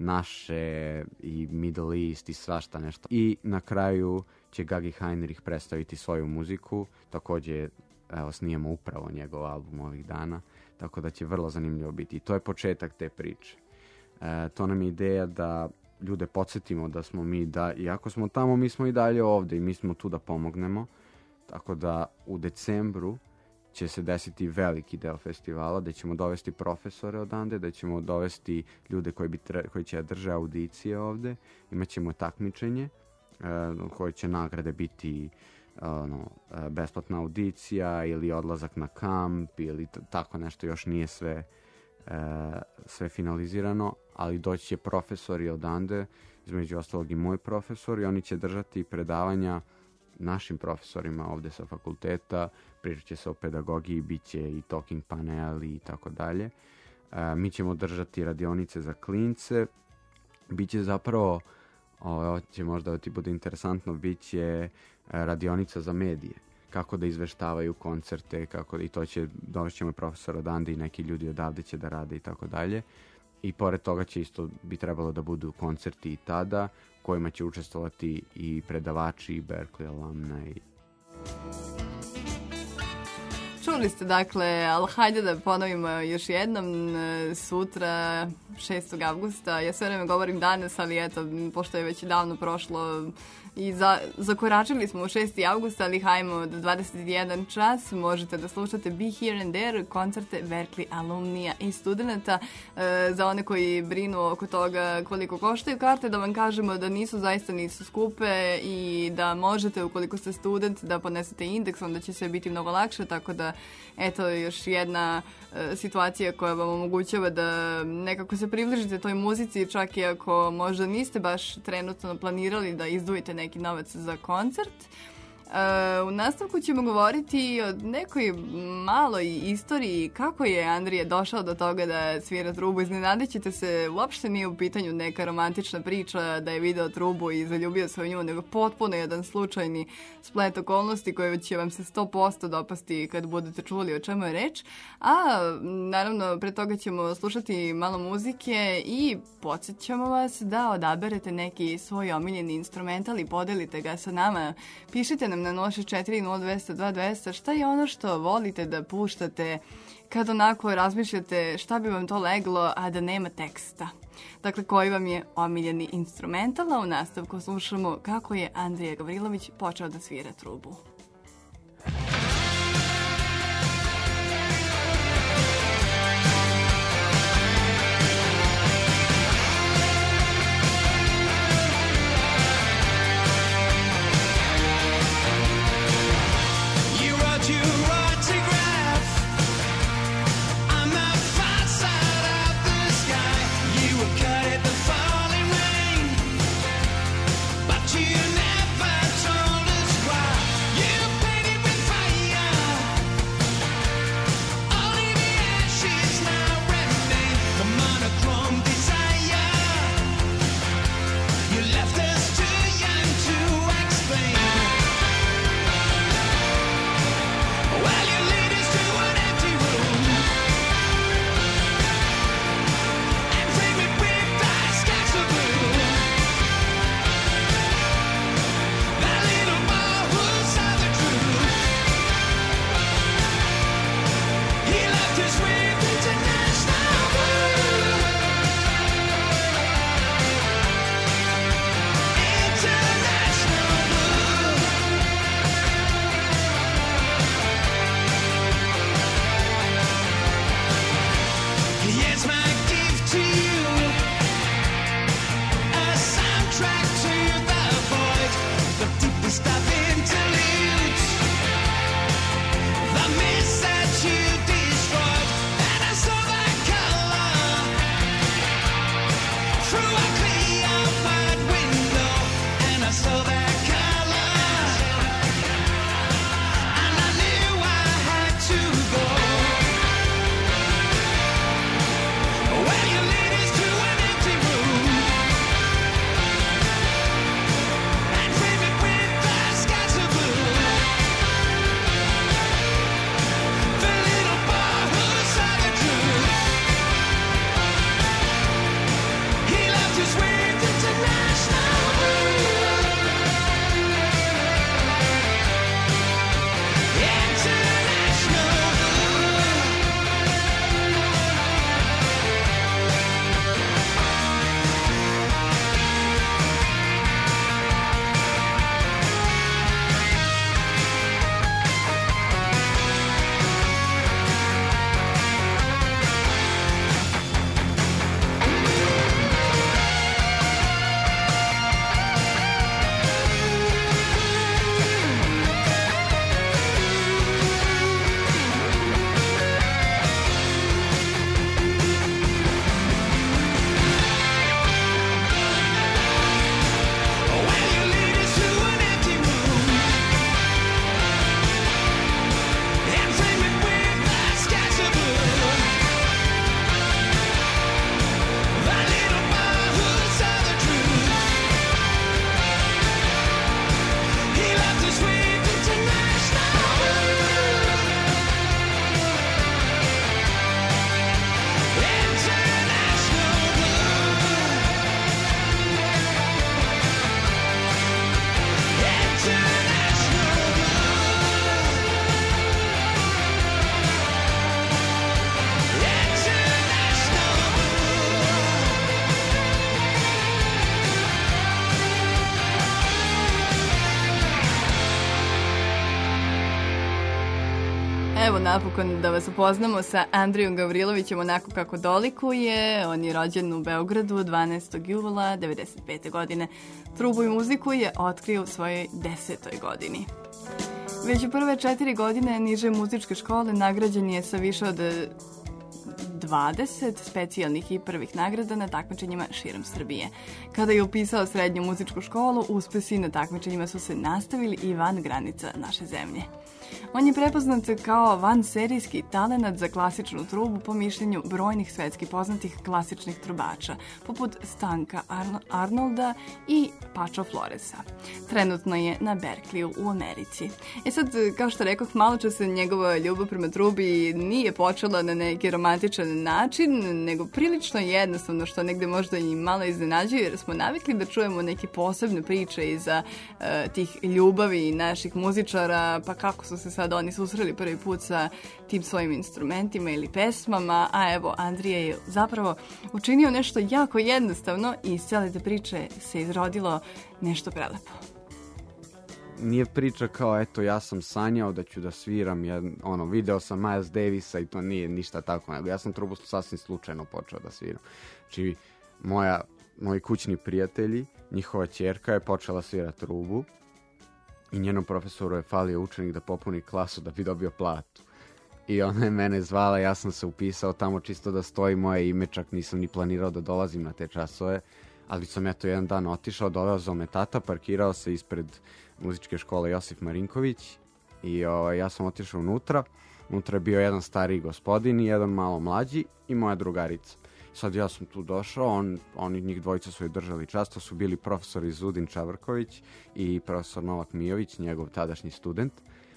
naše i Middle East i svašta nešto. I na kraju će Gagi Heinrich predstaviti svoju muziku, takođe evo, snijemo upravo njegov album ovih dana, tako da će vrlo zanimljivo biti. I to je početak te priče. E, to nam je ideja da ljude podsjetimo da smo mi, da iako smo tamo, mi smo i dalje ovde i mi smo tu da pomognemo. Tako da u decembru će se desiti veliki deo festivala, da ćemo dovesti profesore odande, da ćemo dovesti ljude koji, bi tre, koji će drže audicije ovde. Imaćemo takmičenje uh, koje će nagrade biti ono, besplatna audicija ili odlazak na kamp ili t- tako nešto, još nije sve, uh, sve finalizirano, ali doći će profesori odande, između ostalog i moj profesor, i oni će držati predavanja našim profesorima ovde sa fakulteta, pričat će se o pedagogiji, bit će i talking paneli i tako dalje. Mi ćemo držati radionice za klince, bit će zapravo, ovo će možda da ti bude interesantno, bit će radionica za medije, kako da izveštavaju koncerte, kako da, i to će, dovešćemo profesor odande i neki ljudi odavde će da rade i tako dalje. I pored toga će isto bi trebalo da budu koncerti i tada, kojima će učestvovati i predavači i Berklee alumni. Čuli ste dakle, ali hajde da ponovimo još jednom, sutra šestog avgusta, ja sve vreme govorim danas, ali eto, pošto je već davno prošlo i za, zakoračili smo u šesti avgust, ali hajmo do dvadeset jedan čas, možete da slušate Be Here and There, koncerte Berklee alumnija i studenta. E, za one koji brinu oko toga koliko koštaju karte, da vam kažemo da nisu zaista nisu skupe i da možete, ukoliko ste student, da podnesete indeks, onda će sve biti mnogo lakše, tako da eto još jedna e, situacija koja vam omogućava da nekako se približite toj muzici, čak i ako možda niste baš trenutno planirali da izdvojite neki novac za koncert. Uh, u nastavku ćemo govoriti o nekoj maloj istoriji kako je Andrija došao do toga da svira trubu. Iznenadit ćete se, uopšte nije u pitanju neka romantična priča da je video trubu i zaljubio se u nju, nego potpuno jedan slučajni splet okolnosti koji će vam se sto posto dopasti kad budete čuli o čemu je reč. A naravno, pre toga ćemo slušati malo muzike i podsjećamo vas da odaberete neki svoj omiljeni instrumental i podelite ga sa nama. Pišite nam na nula šest četiri nula dva nula dva dva nula šta je ono što volite da puštate kad onako razmišljate šta bi vam to leglo, a da nema teksta. Dakle, koji vam je omiljeni instrumental, a u nastavku slušamo kako je Andrija Gavrilović počeo da svira trubu. You wrote, you wrote to napokon da vas upoznamo sa Andrijom Gavrilovićem onako kako dolikuje. On je rođen u Beogradu dvanaestog jula devedeset pete. godine. Trubu i muziku je otkrio u svojoj desetoj godini. Već u prve četiri godine niže muzičke škole nagrađen je sa više od dvadeset specijalnih i prvih nagrada na takmičenjima širom Srbije. Kada je upisao srednju muzičku školu, uspesi na takmičenjima su se nastavili i van granica naše zemlje. On je prepoznat kao vanserijski talenat za klasičnu trubu po mišljenju brojnih svetski poznatih klasičnih trubača, poput Stanka Arno- Arnolda i Pacho Floresa. Trenutno je na Berkleyu u Americi. E sad, kao što rekoh, malo čas se njegova ljubav prema trubi nije počela na neki romantičan način, nego prilično jednostavno, što negde možda i malo iznenađuje, jer smo navikli da čujemo neke posebne priče iza uh, tih ljubavi naših muzičara, pa kako su se sad oni susreli prvi put sa tim svojim instrumentima ili pesmama, a evo, Andrija je zapravo učinio nešto jako jednostavno i iz cele te priče se izrodilo nešto prelepo. Nije priča kao, eto, ja sam sanjao da ću da sviram, ja, ono, video sam Miles Davisa i to nije ništa tako, nego ja sam trubu sasvim slučajno počeo da sviram. Znači, moja, moji kućni prijatelji, njihova ćerka je počela svirati trubu i njenom profesoru je falio učenik da popuni klasu da bi dobio platu. I ona je mene zvala, ja sam se upisao tamo čisto da stoji moje ime, čak nisam ni planirao da dolazim na te časove, ali sam eto jedan dan otišao, dovezao me tata, parkirao se ispred muzičke škole Josif Marinković i o, ja sam otišao unutra. Unutra je bio jedan stariji gospodin i jedan malo mlađi i moja drugarica. Sad ja sam tu došao, on, oni njih dvojica su je držali čast, to su bili profesor Izudin Čavrković i profesor Novak Mijović, njegov tadašnji student.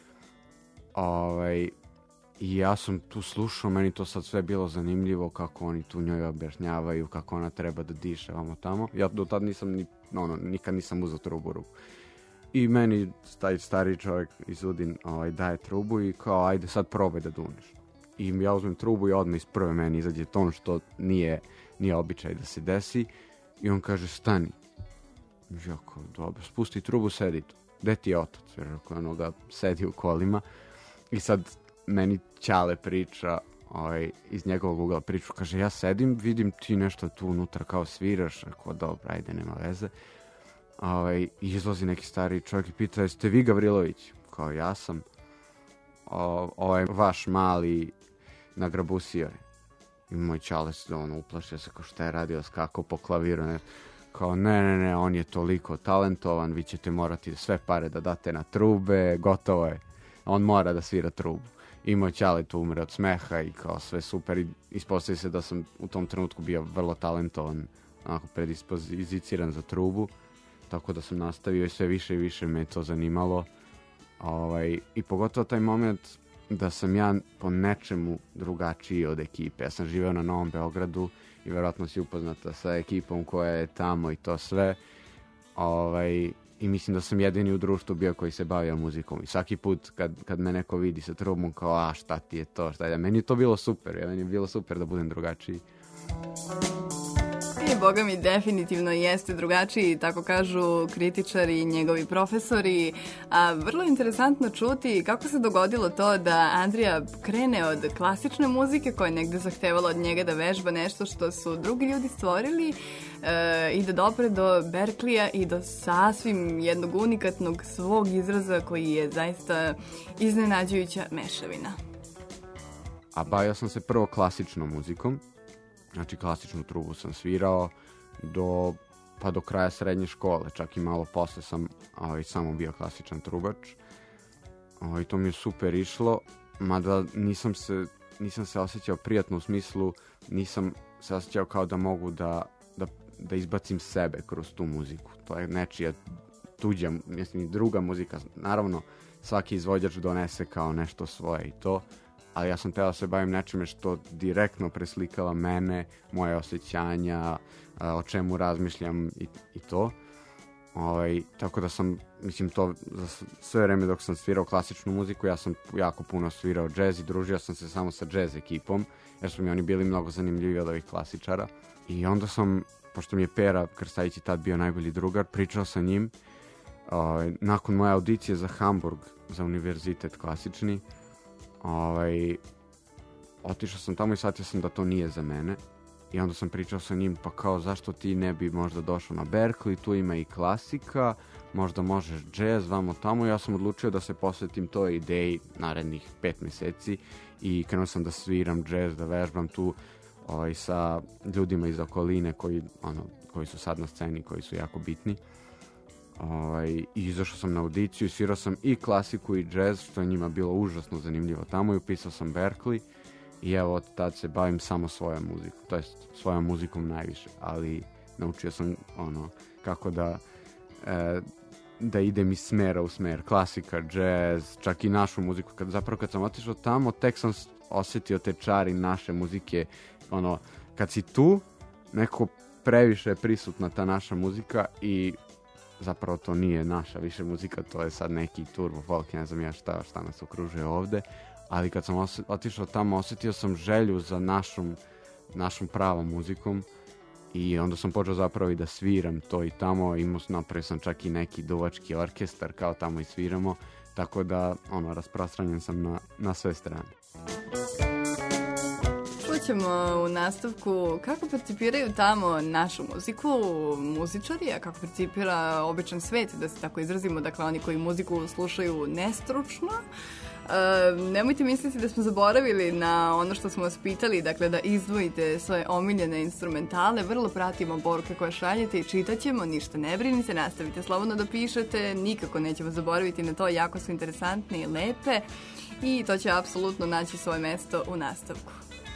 Ovaj, I ja sam tu slušao, meni to sad sve bilo zanimljivo, kako oni tu njoj objašnjavaju, kako ona treba da diše vamo tamo. Ja do tad nisam, ni, ono, nikad nisam uzeo trubu u ruku. I meni taj stari čovjek Izudin ovaj, daje trubu i kao, ajde sad probaj da duneš. I ja uzmem trubu i odmah iz prve meni izađe ton što nije, nije običaj da se desi. I on kaže, stani. Ja kao, dobro, spusti trubu, sedi tu. Gde ti je otac? Jer ako ono ga sedi u kolima. I sad meni Ćale priča, ovaj, iz njegovog ugla priču, kaže, ja sedim, vidim ti nešto tu unutra kao sviraš. Ako, dobro, ajde, nema veze. Ovaj, i izlazi neki stari čovjek i pita, jeste vi Gavrilović? Kao, ja sam. O, ovaj vaš mali nagrabusio je. I moj Ćale se ono uplašio se, kao šta je radio, skakao po klaviru. Ne? Kao, ne, ne, ne, on je toliko talentovan, vi ćete morati sve pare da date na trube, gotovo je. On mora da svira trubu. I moj Ćale tu umre od smeha i kao sve super. I ispostavi se da sam u tom trenutku bio vrlo talentovan, onako predispoziciran za trubu. Tako da sam nastavio i sve više i više me to zanimalo. Ovaj, I pogotovo taj moment da sam ja po nečemu drugačiji od ekipe. Ja sam živeo na Novom Beogradu i verovatno si upoznata sa ekipom koja je tamo i to sve. Ovaj, I mislim da sam jedini u društvu bio koji se bavio muzikom. I svaki put kad, kad me neko vidi sa trubom kao, a šta ti je to, šta je. Meni je to bilo super, ja, meni je bilo super da budem drugačiji. I Boga mi definitivno jeste drugačiji, tako kažu kritičari i njegovi profesori. A vrlo interesantno čuti kako se dogodilo to da Andrija krene od klasične muzike koja je negde zahtevala od njega da vežba nešto što su drugi ljudi stvorili e, i da dopre do Berkleya i do sasvim jednog unikatnog svog izraza koji je zaista iznenađujuća mešavina. A bavio sam se prvo klasičnom muzikom. Znači, klasičnu trubu sam svirao do, pa do kraja srednje škole, čak i malo posle sam ovaj, samo bio klasičan trubač. Ovaj, to mi je super išlo, mada nisam se, nisam se osjećao prijatno u smislu, nisam se osjećao kao da mogu da, da, da izbacim sebe kroz tu muziku. To je nečija tuđa, mislim, druga muzika. Naravno, svaki izvođač donese kao nešto svoje i to, ali ja sam teo da se bavim nečime što direktno preslikava mene, moje osjećanja, o čemu razmišljam i, i to. Ovaj, tako da sam, mislim, to za sve vreme dok sam svirao klasičnu muziku, ja sam jako puno svirao džez i družio sam se samo sa džez ekipom, jer su mi oni bili mnogo zanimljivi od ovih klasičara. I onda sam, pošto mi je Pera Krstajić i tad bio najbolji drugar, pričao sa njim. Ovaj, nakon moje audicije za Hamburg, za univerzitet klasični, ovaj, otišao sam tamo i shvatio sam da to nije za mene. I onda sam pričao sa njim, pa kao zašto ti ne bi možda došao na Berkeley, tu ima i klasika, možda možeš džez, vamo tamo. Ja sam odlučio da se posvetim toj ideji narednih pet mjeseci i krenuo sam da sviram džez, da vežbam tu ovaj, sa ljudima iz okoline koji, ono, koji su sad na sceni, koji su jako bitni. Ovaj, I izašao sam na audiciju i svirao sam i klasiku i džez, što je njima bilo užasno zanimljivo tamo, i upisao sam Berkeley. I evo, od tad se bavim samo svojom muzikom, to jest svojom muzikom najviše, ali naučio sam ono, kako da, e, da idem iz smera u smer, klasika, džez, čak i našu muziku. Kad, zapravo kad sam otišao tamo, tek sam osjetio te čari naše muzike, ono, kad si tu, neko previše je prisutna ta naša muzika i zapravo to nije naša više muzika, to je sad neki turbo folk, ne znam ja šta, šta nas okružuje ovde. Ali kad sam os- otišao tamo, osjetio sam želju za našom, našom pravom muzikom i onda sam počeo zapravo i da sviram to i tamo. Imao sam, napravio sam čak i neki duvački orkestar, kao tamo i sviramo, tako da, ono, rasprostranjen sam na, na sve strane. Čućemo u nastavku kako percipiraju tamo našu muziku muzičari, a kako percipira običan svet, da se tako izrazimo, dakle oni koji muziku slušaju nestručno. Uh, nemojte misliti da smo zaboravili na ono što smo vas pitali, dakle da izdvojite svoje omiljene instrumentale, vrlo pratimo poruke koje šaljete i čitat ćemo, ništa ne brinite, nastavite slobodno da pišete, nikako nećemo zaboraviti na to, jako su interesantne i lepe i to će apsolutno naći svoje mesto u nastavku.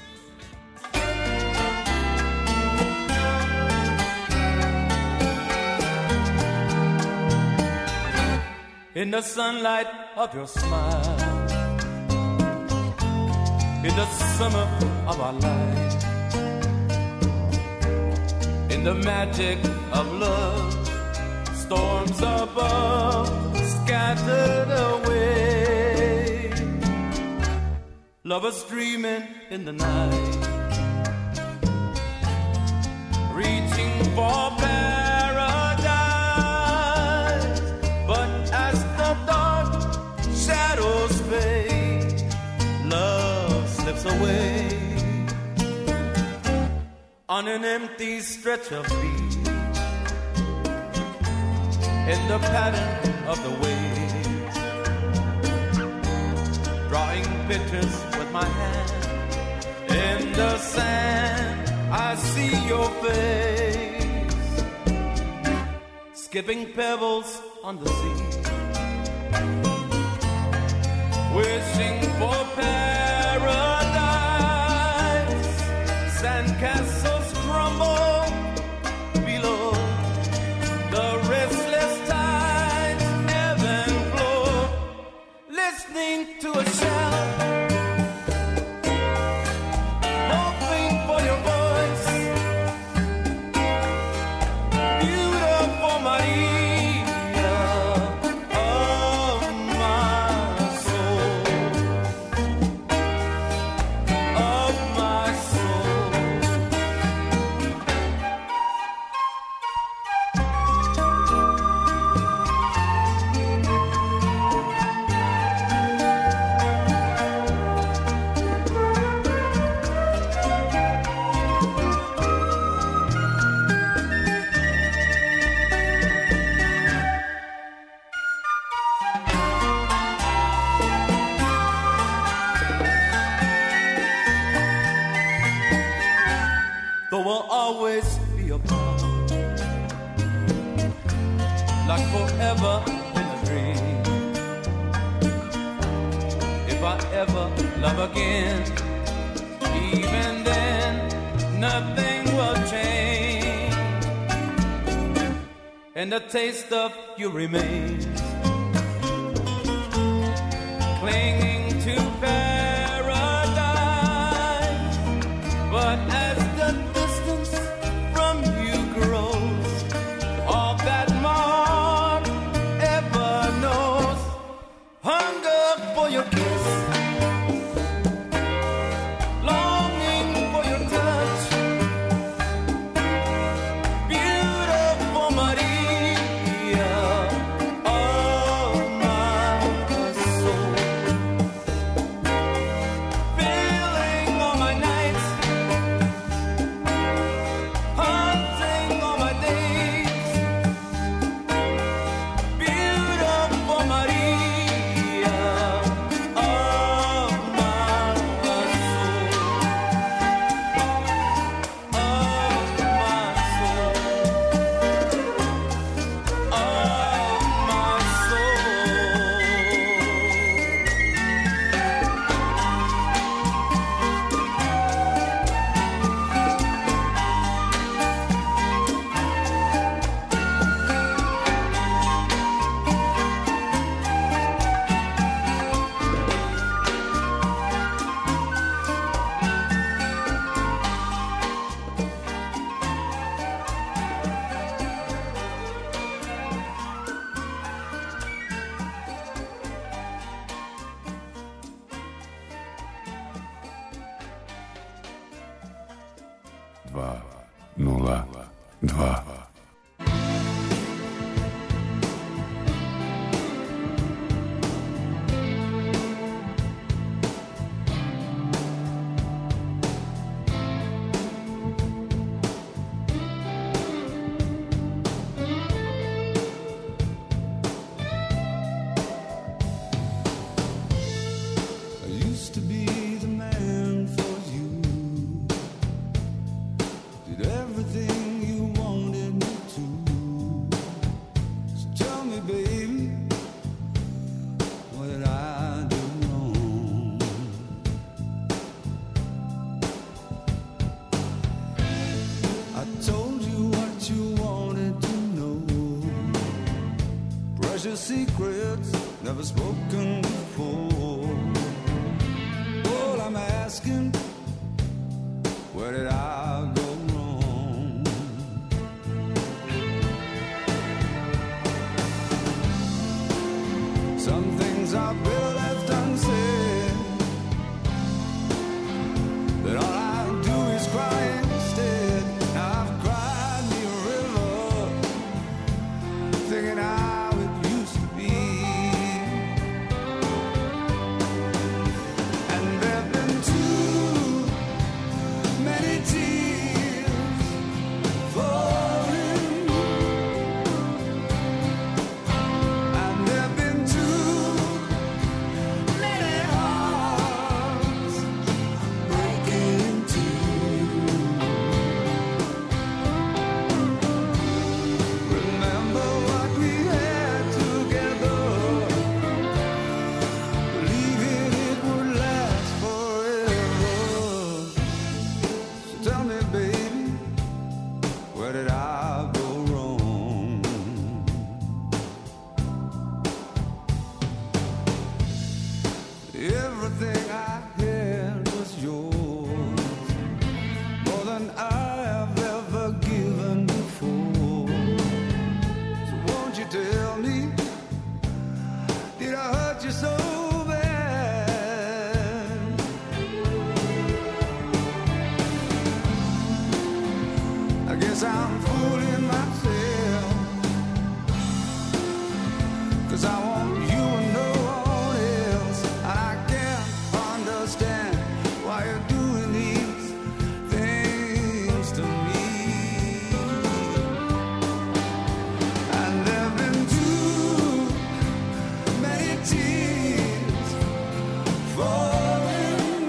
In the sunlight of your smile, in the summer of our life, in the magic of love, storms above scattered away, lovers dreaming in the night, reaching for paradise, but as the dark shadows fade, love slips away on an empty stretch of beach, in the pattern of the waves, drawing pictures with my hand in the sand. I see your face, skipping pebbles on the sea, wishing for paradise. Sandcastles crumble below, the restless tides ebb and flow, listening to a shout, hoping for your voice, beautiful Maria of my soul, of my soul. There will always be a part, like forever in a dream. If I ever love again, even then nothing will change, and the taste of you remains, clinging to paradise. But as the distance from you grows, all that mark ever knows, hunger for your kiss, longing for your touch, beautiful Maria of my soul. dva nula dva. Secrets never spoken before. All I'm asking, where did I go wrong? Some things are better left unsaid. That all I do is cry instead. Now I've cried me a river, thinking I I'm fooling myself, 'cause I want you and no one else, and I can't understand why you're doing these things to me. And there've been too many tears falling,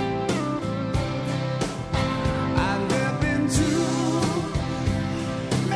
and there've been too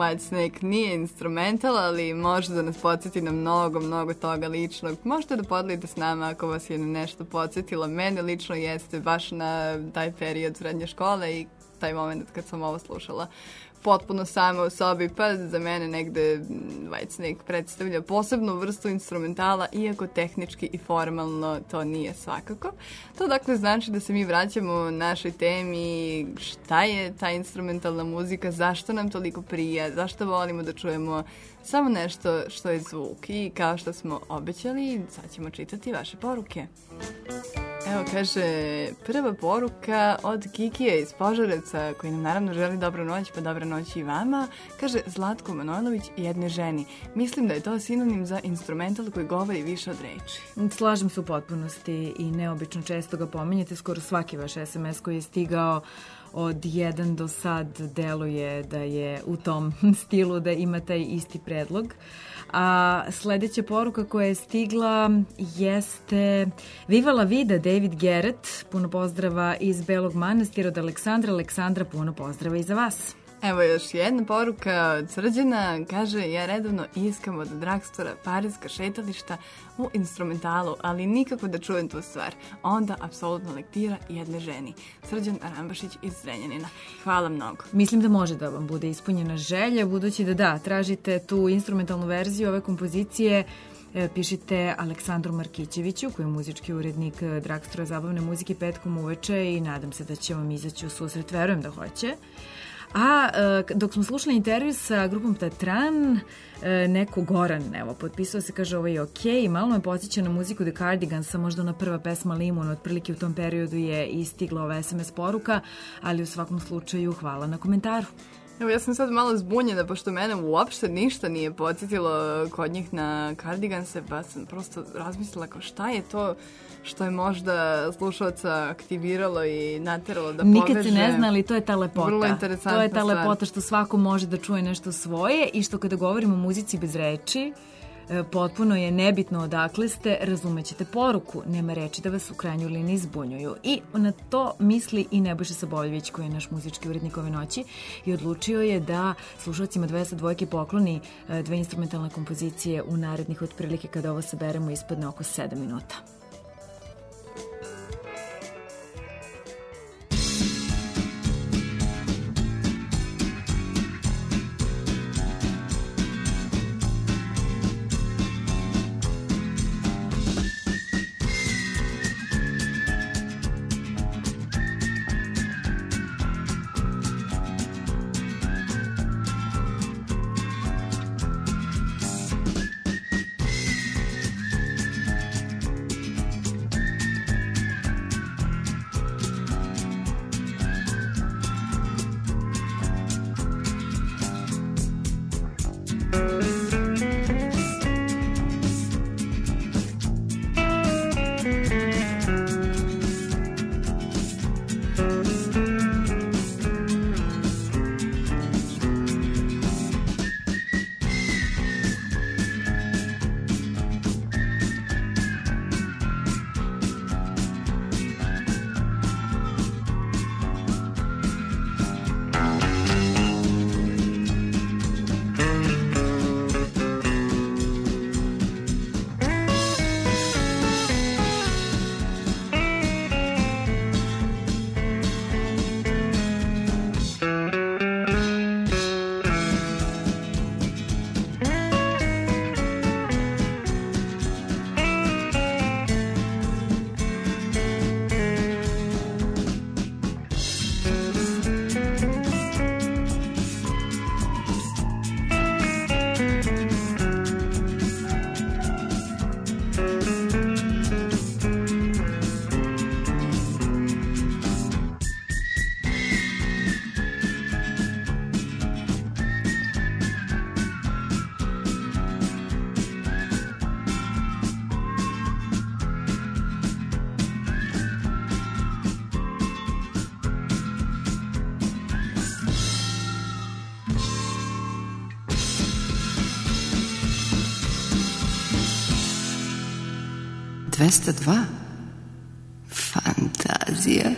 Whitesnake nije instrumental, ali može da nas podsjeti na mnogo, mnogo toga ličnog. Možete da podelite s nama ako vas je nešto podsjetilo. Mene lično jeste baš na taj period srednje škole i taj moment kad sam ovo slušala potpuno sama u sobi, pa za mene negde Whitesnake predstavlja posebnu vrstu instrumentala, iako tehnički i formalno to nije svakako. To dakle znači da se mi vraćamo našoj temi šta je ta instrumentalna muzika, zašto nam toliko prija, zašto volimo da čujemo samo nešto što je zvuk. I kao što smo obećali, sad ćemo čitati vaše poruke. Evo, kaže, prva poruka od Kikija iz Požarevca, koji nam naravno želi dobru noć, pa dobra noć i vama. Kaže, Zlatko Manojlović, jedne ženi. Mislim da je to sinonim za instrumental koji govori više od reči. Slažem se u potpunosti i neobično često ga pominjete. Skoro svaki vaš es em es koji je stigao od jedan do sad deluje da je u tom stilu, da ima taj isti predlog. A sledeća poruka koja je stigla jeste Viva la vida, David Garrett. Puno pozdrava iz Belog Manastira od Aleksandra. Aleksandra, puno pozdrava i za vas. Evo još jedna poruka od Srđana, kaže, ja redovno iskam od Dragstora Pariska šetališta u instrumentalu, ali nikako da čujem tu stvar. Onda apsolutno lektira jedne ženi. Srđan Arambašić iz Zrenjanina. Hvala mnogo. Mislim da može da vam bude ispunjena želja, budući da da, tražite tu instrumentalnu verziju ove kompozicije. Pišite Aleksandru Markićeviću, koji je muzički urednik Dragstora zabavne muzike petkom uveče i nadam se da će vam izaći u susret, verujem da hoće. A dok smo slušali intervju sa grupom Tatran, neko Goran, evo, potpisao se, kaže, ovo je okej, malo me podsjeća na muziku The Cardigansa, možda ona prva pesma Limun, otprilike u tom periodu je istigla ova es em es poruka, ali u svakom slučaju hvala na komentaru. Evo, ja sam sad malo zbunjena, pošto mene uopšte ništa nije podsjetilo kod njih na Cardiganse, pa sam prosto razmislila kao šta je to što je možda slušalca aktiviralo i nateralo da poveže. Nikad se ne zna, ali to je ta lepota. Vrlo interesantna To je ta lepota stvar. što svako može da čuje nešto svoje i što kada govorimo o muzici bez reči, potpuno je nebitno odakle ste, razumećete poruku. Nema reči da vas u krajnjoj liniji zbunjuju. I na to misli i Nebojša Saboljević, koji je naš muzički urednik ove noći, i odlučio je da slušalcima dvesta dvojke pokloni dve instrumentalne kompozicije u narednih otprilike, kada ovo saberemo, ispadne oko sedam minuta. dvesta dva. Fantazija.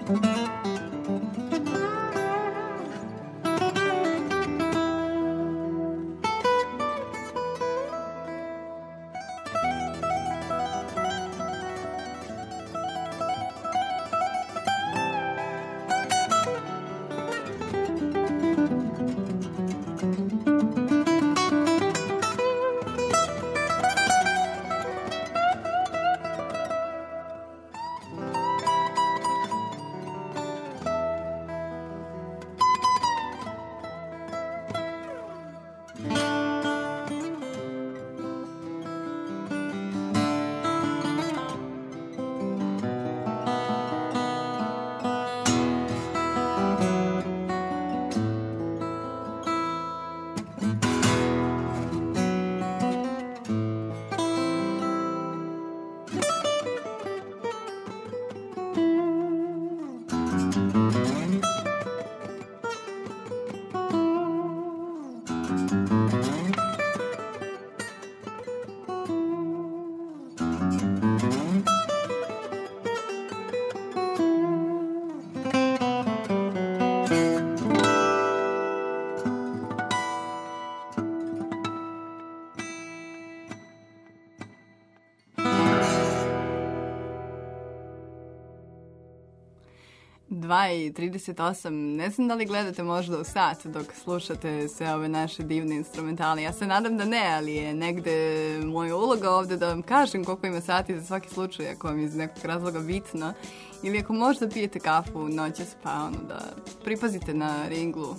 dva i trideset osam. Ne znam da li gledate možda u sat dok slušate sve ove naše divne instrumentale. Ja se nadam da ne, ali je negde moja uloga ovde da vam kažem koliko ima sati za svaki slučaj, ako vam je iz nekog razloga bitno. Ili ako možda pijete kafu noćas, pa ono da pripazite na ringlu.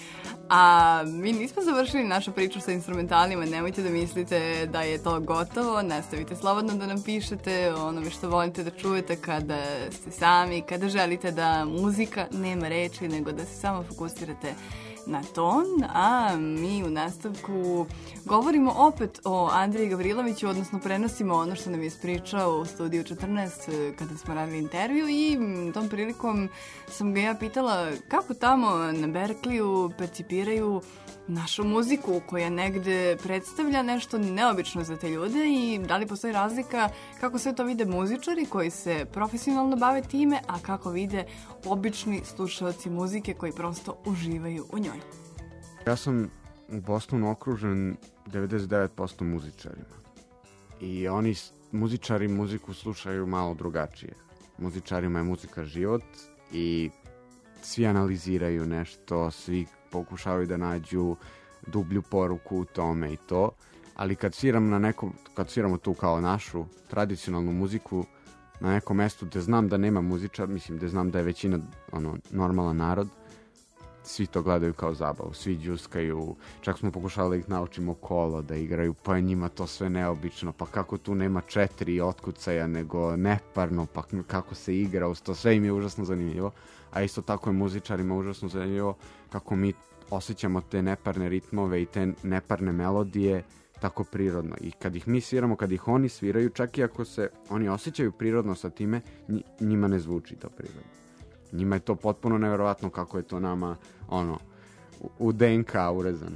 A mi nismo završili našu priču sa instrumentalima, nemojte da mislite da je to gotovo, nastavite slobodno da nam pišete o onome što volite da čujete kada ste sami, kada želite da muzika nema reči, nego da se samo fokusirate na ton, a mi u nastavku govorimo opet o Andriji Gavriloviću, odnosno prenosimo ono što nam je ispričao u studiju četrnaest kada smo radili intervju i tom prilikom sam ga ja pitala kako tamo na Berkliju percipiraju našu muziku koja negde predstavlja nešto neobično za te ljude i da li postoji razlika kako sve to vide muzičari koji se profesionalno bave time, a kako vide obični slušalci muzike koji prosto uživaju u njoj. Ja sam u Bostonu okružen devedeset devet posto muzičarima i oni muzičari muziku slušaju malo drugačije. Muzičarima je muzika život i svi analiziraju nešto, svi pokušavaju da nađu dublju poruku u tome i to, ali kad sviram na nekom, kad sviramo tu kao našu tradicionalnu muziku na nekom mestu gde znam da nema muzičar, mislim da znam da je većina ono, normalan narod, svi to gledaju kao zabavu, svi džuskaju, čak smo pokušali da ih naučimo kolo, da igraju, pa je njima to sve neobično, pa kako tu nema četiri otkucaja, nego neparno, pa kako se igra uz to, sve im je užasno zanimljivo, a isto tako je muzičarima užasno zanimljivo kako mi osjećamo te neparne ritmove i te neparne melodije tako prirodno. I kad ih mi sviramo, kad ih oni sviraju, čak i ako se oni osjećaju prirodno sa time, njima ne zvuči to prirodno. Njima je to potpuno nevjerovatno kako je to nama ono u D N K urezano.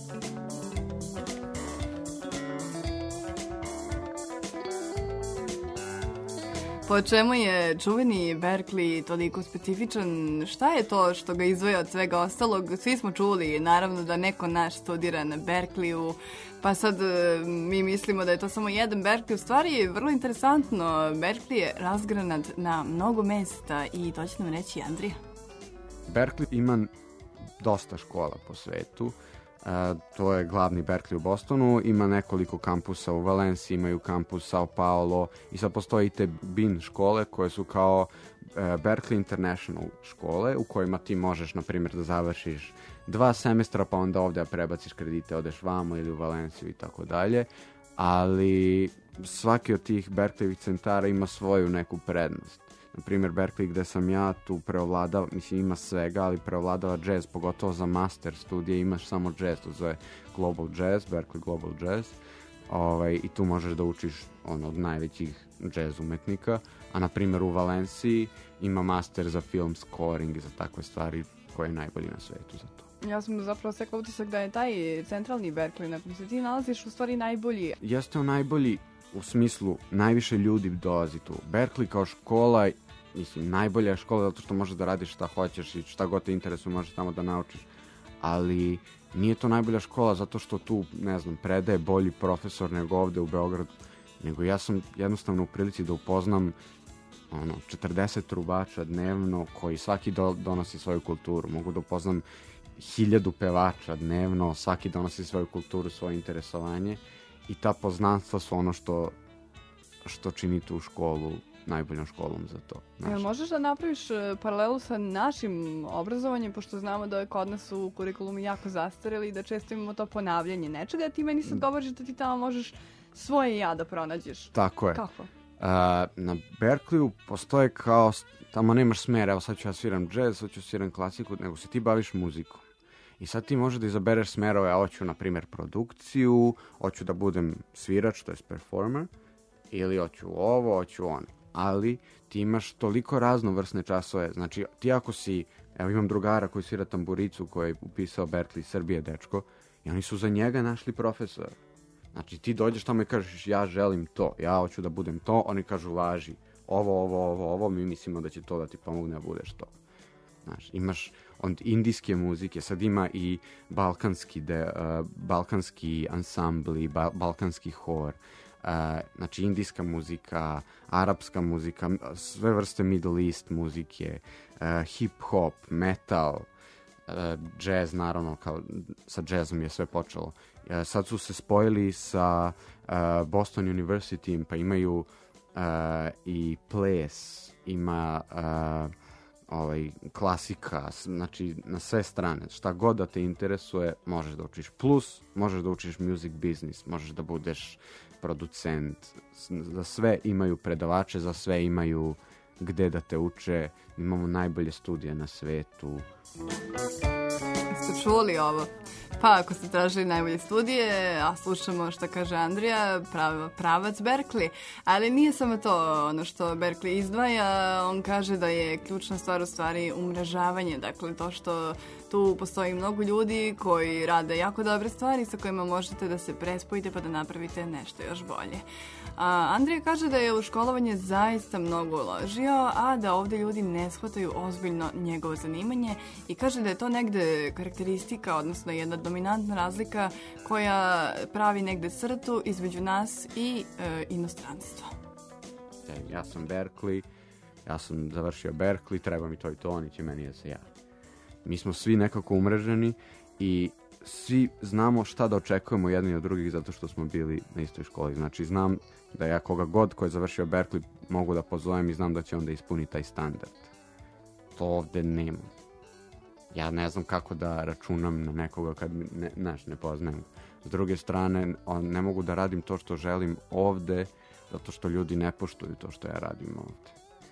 Po čemu je čuveni Berkeley toliko specifičan? Šta je to što ga izdvaja od svega ostalog? Svi smo čuli, naravno, da neko naš studira na Berkeleyu, pa sad mi mislimo da je to samo jedan Berkeley. U stvari je vrlo interesantno. Berkeley je razgranat na mnogo mesta i to će nam reći Andrija. Berkeley ima dosta škola po svetu. Uh, to je glavni Berkeley u Bostonu, ima nekoliko kampusa u Valenciji, imaju kampus Sao Paulo i sad postoji te B I N škole koje su kao uh, Berkeley International škole u kojima ti možeš, na primjer, da završiš dva semestra pa onda ovdje prebaciš kredite, odeš vamo ili u Valenciju i tako dalje, ali svaki od tih Berkeleyvih centara ima svoju neku prednost. Na primjer, Berkeley gde sam ja, tu preovladava, mislim ima svega, ali preovladava jazz, pogotovo za master studije imaš samo jazz, to zove Global Jazz, Berkeley Global Jazz, ovaj, i tu možeš da učiš ono, od najvećih jazz umetnika, a na primjer u Valenciji ima master za film scoring i za takve stvari koje je najbolji na svetu za to. Ja sam zapravo stekla utisak da je taj centralni Berkeley, na kojem se ti nalaziš, u stvari najbolji. Jeste on najbolji u smislu najviše ljudi dolazi tu. Berkeley kao škola mislim, najbolja je škola zato što možeš da radiš šta hoćeš i šta god te interesuje možeš tamo da naučiš, ali nije to najbolja škola zato što tu, ne znam, predaje bolji profesor nego ovde u Beogradu, nego ja sam jednostavno u prilici da upoznam ono, četrdeset trubača dnevno koji svaki do, donosi svoju kulturu. Mogu da upoznam hiljadu pevača dnevno, svaki donosi svoju kulturu, svoje interesovanje i ta poznanstva su ono što, što čini tu školu najboljom školom za to. Jel možeš da napraviš paralelu sa našim obrazovanjem, pošto znamo da je kod nas u kurikulumi jako zastareli i da često imamo to ponavljanje nečega, ti meni sad govoriš da ti tamo možeš svoje ja da pronađeš. Tako je. Kako? Uh, na Berkeleyu postoje kao, tamo nemaš smera, evo sad ću ja sviram džez, sad ću sviram klasiku, nego se ti baviš muzikom. I sad ti možeš da izabereš smerove, a hoću, na primjer, produkciju, hoću da budem svirač, to je performer, ili hoću ovo, hoću ono. Ali ti imaš toliko raznovrsne časove, znači ti ako si, evo imam drugara koji svira tamburicu koji je upisao Berkeley Srbije dečko i oni su za njega našli profesora. Znači ti dođeš tamo i kažeš ja želim to, ja hoću da budem to, oni kažu važi ovo, ovo, ovo, ovo, mi mislimo da će to da ti pomogne da budeš to. Znaš, imaš od indijske muzike, sad ima i balkanski, de, uh, balkanski ansambli, ba, balkanski hor, uh, znači indijska muzika, arapska muzika, sve vrste Middle East muzike, uh, hip-hop, metal, uh, jazz, naravno, kao sa jazzom je sve počelo. Uh, sad su se spojili sa uh, Boston University, pa imaju uh, i ples, ima uh, ovaj, klasika, znači na sve strane, šta god da te interesuje, možeš da učiš. Plus, možeš da učiš music business, možeš da budeš producent, za sve imaju predavače, za sve imaju gde da te uče, imamo najbolje studije na svetu. Ste čuli ovo? Pa ako ste tražili najbolje studije, a slušamo što kaže Andrija, prav, pravac Berkeley. Ali nije samo to ono što Berkeley izdvaja, on kaže da je ključna stvar u stvari umrežavanje, dakle to što tu postoji mnogo ljudi koji rade jako dobre stvari sa kojima možete da se prespojite pa da napravite nešto još bolje. A, Andrija kaže da je u školovanje zaista mnogo uložio, a da ovde ljudi ne shvataju ozbiljno njegovo zanimanje i kaže da je to negde karakteristika, odnosno jedna dominantna razlika koja pravi negde crtu između nas i e, inostranstva. E, ja sam Berkeley, ja sam završio Berkeley, treba mi to i to, oni će meni da se javi. Mi smo svi nekako umreženi i svi znamo šta da očekujemo jedni od drugih zato što smo bili na istoj školi. Znači znam da ja koga god ko je završio Berkeley mogu da pozovem i znam da će onda ispuniti taj standard. To ovde nema. Ja ne znam kako da računam na nekoga kad ne, naš, ne poznajem. S druge strane, on, ne mogu da radim to što želim ovde zato što ljudi ne poštuju to što ja radim ovde.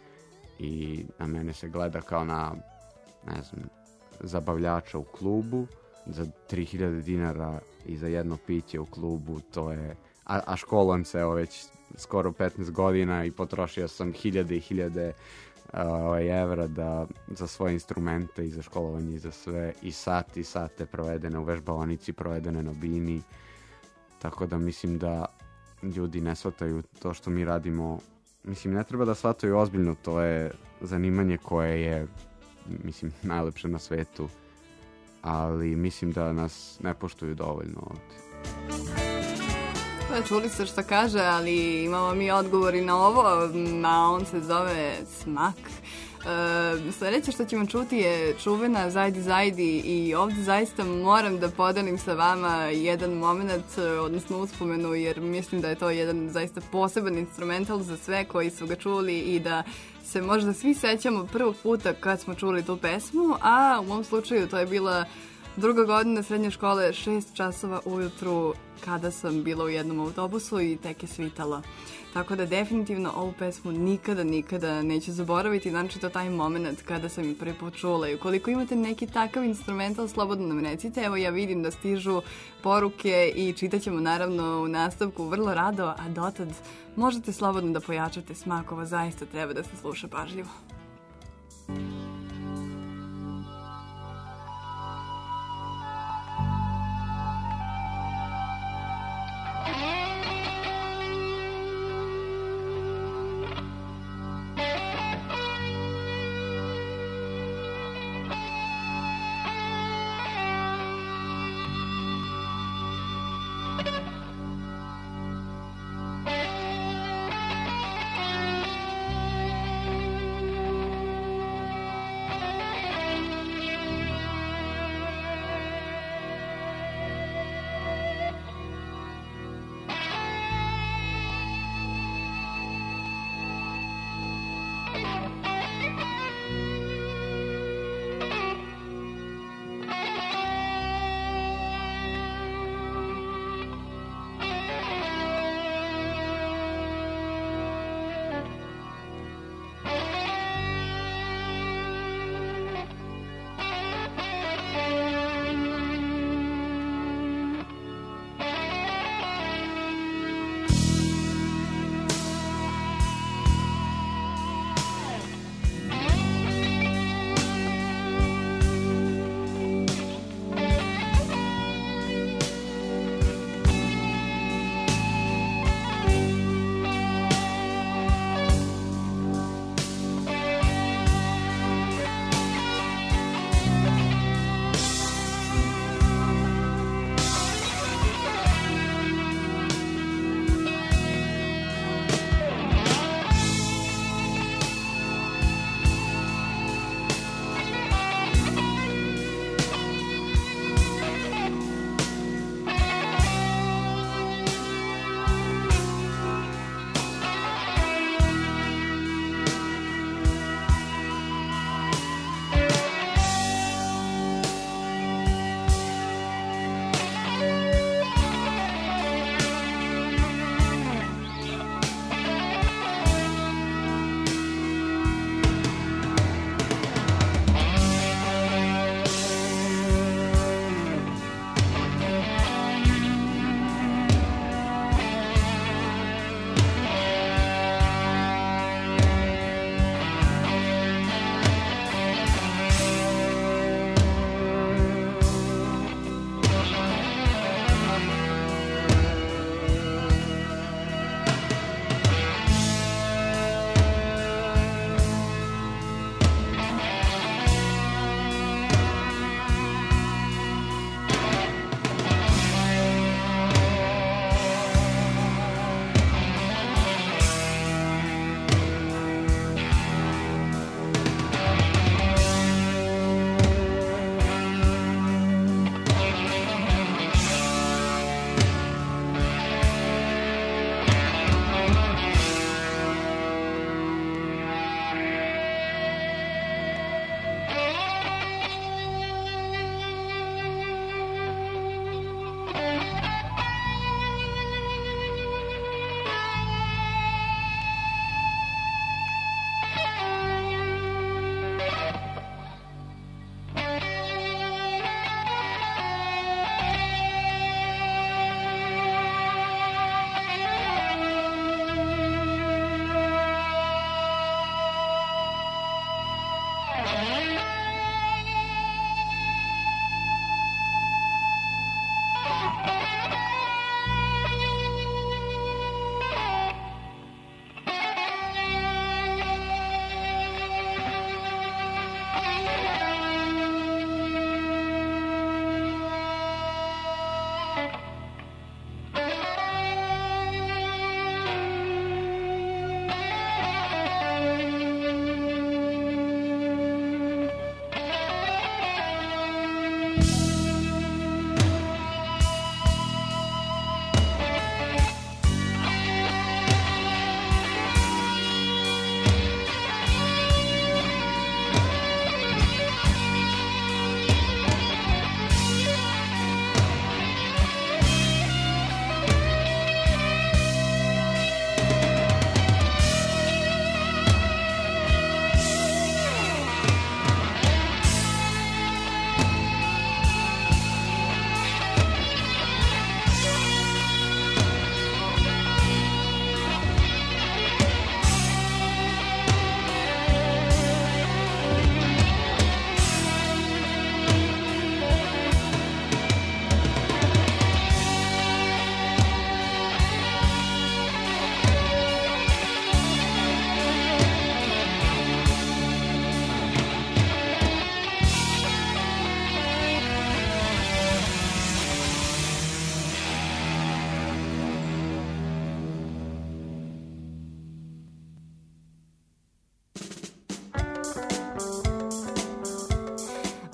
I na mene se gleda kao na, ne znam, zabavljača u klubu za tri hiljade dinara i za jedno piće u klubu, to je... A, a školam se evo već skoro petnaest godina i potrošio sam hiljade i hiljade uh, evra da, za svoje instrumente i za školovanje i za sve. I sati i sate provedene u vežbaonici, provedene na bini. Tako da mislim da ljudi ne shvataju to što mi radimo. Mislim, ne treba da shvataju ozbiljno, to je zanimanje koje je, mislim, najlepše na svetu. Ali mislim da nas ne poštuju dovoljno ovde. Pa čuli ste što kaže, ali imamo mi odgovori na ovo, a on se zove Smak. E, sljedeće što ćemo čuti je čuvena Zajdi Zajdi i ovdje zaista moram da podelim sa vama jedan moment, odnosno uspomenu, jer mislim da je to jedan zaista poseban instrumental za sve koji su ga čuli i da se možda svi sećamo prvog puta kad smo čuli tu pesmu, a u mom slučaju to je bila druga godina srednje škole, šest časova ujutru kada sam bila u jednom autobusu i tek je svitalo. Tako da definitivno ovu pesmu nikada, nikada neću zaboraviti, znači to taj moment kada sam je prvi put čula. I ukoliko imate neki takav instrumental, slobodno nam recite. Evo ja vidim da stižu poruke i čitat ćemo naravno u nastavku vrlo rado, a dotad možete slobodno da pojačate Smak, ovo zaista treba da se sluša pažljivo.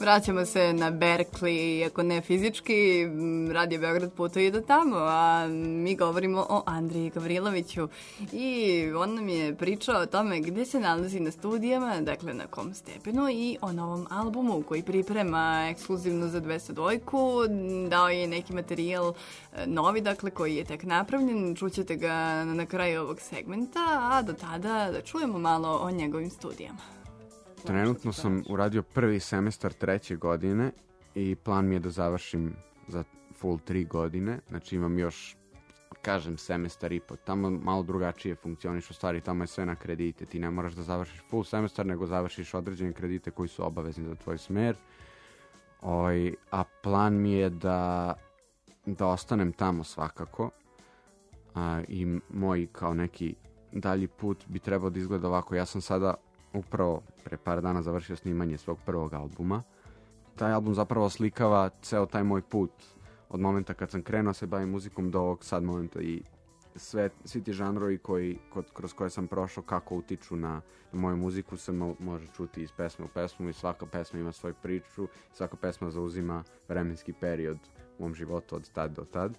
Vraćamo se na Berkeley, iako ne fizički, Radio Beograd putuje do tamo, a mi govorimo o Andriji Gavriloviću i on nam je pričao o tome gde se nalazi na studijama, dakle na kom stepenu, i o novom albumu koji priprema ekskluzivno za dvesta dva. Dao je neki materijal novi, dakle, koji je tek napravljen, čućete ga na kraju ovog segmenta, a do tada da čujemo malo o njegovim studijama. Trenutno sam uradio prvi semestar treće godine i plan mi je da završim za full tri godine. Znači imam još, kažem, semestar i po. Tamo malo drugačije funkcioniš, u stvari tamo je sve na kredite. Ti ne moraš da završiš full semestar, nego završiš određene kredite koji su obavezni za tvoj smer. Oj, a plan mi je da, da ostanem tamo svakako. A, I moj kao neki dalji put bi trebao da izgleda ovako. Ja sam sada upravo pre par dana završio snimanje svog prvog albuma. Taj album zapravo slikava ceo taj moj put od momenta kad sam krenuo se bavim muzikom do ovog sad momenta i sve, svi ti žanrovi koji, kroz koje sam prošao, kako utiču na, na moju muziku se mo, može čuti iz pesme u pesmu i svaka pesma ima svoju priču, svaka pesma zauzima vremenski period u mom životu od tad do tad.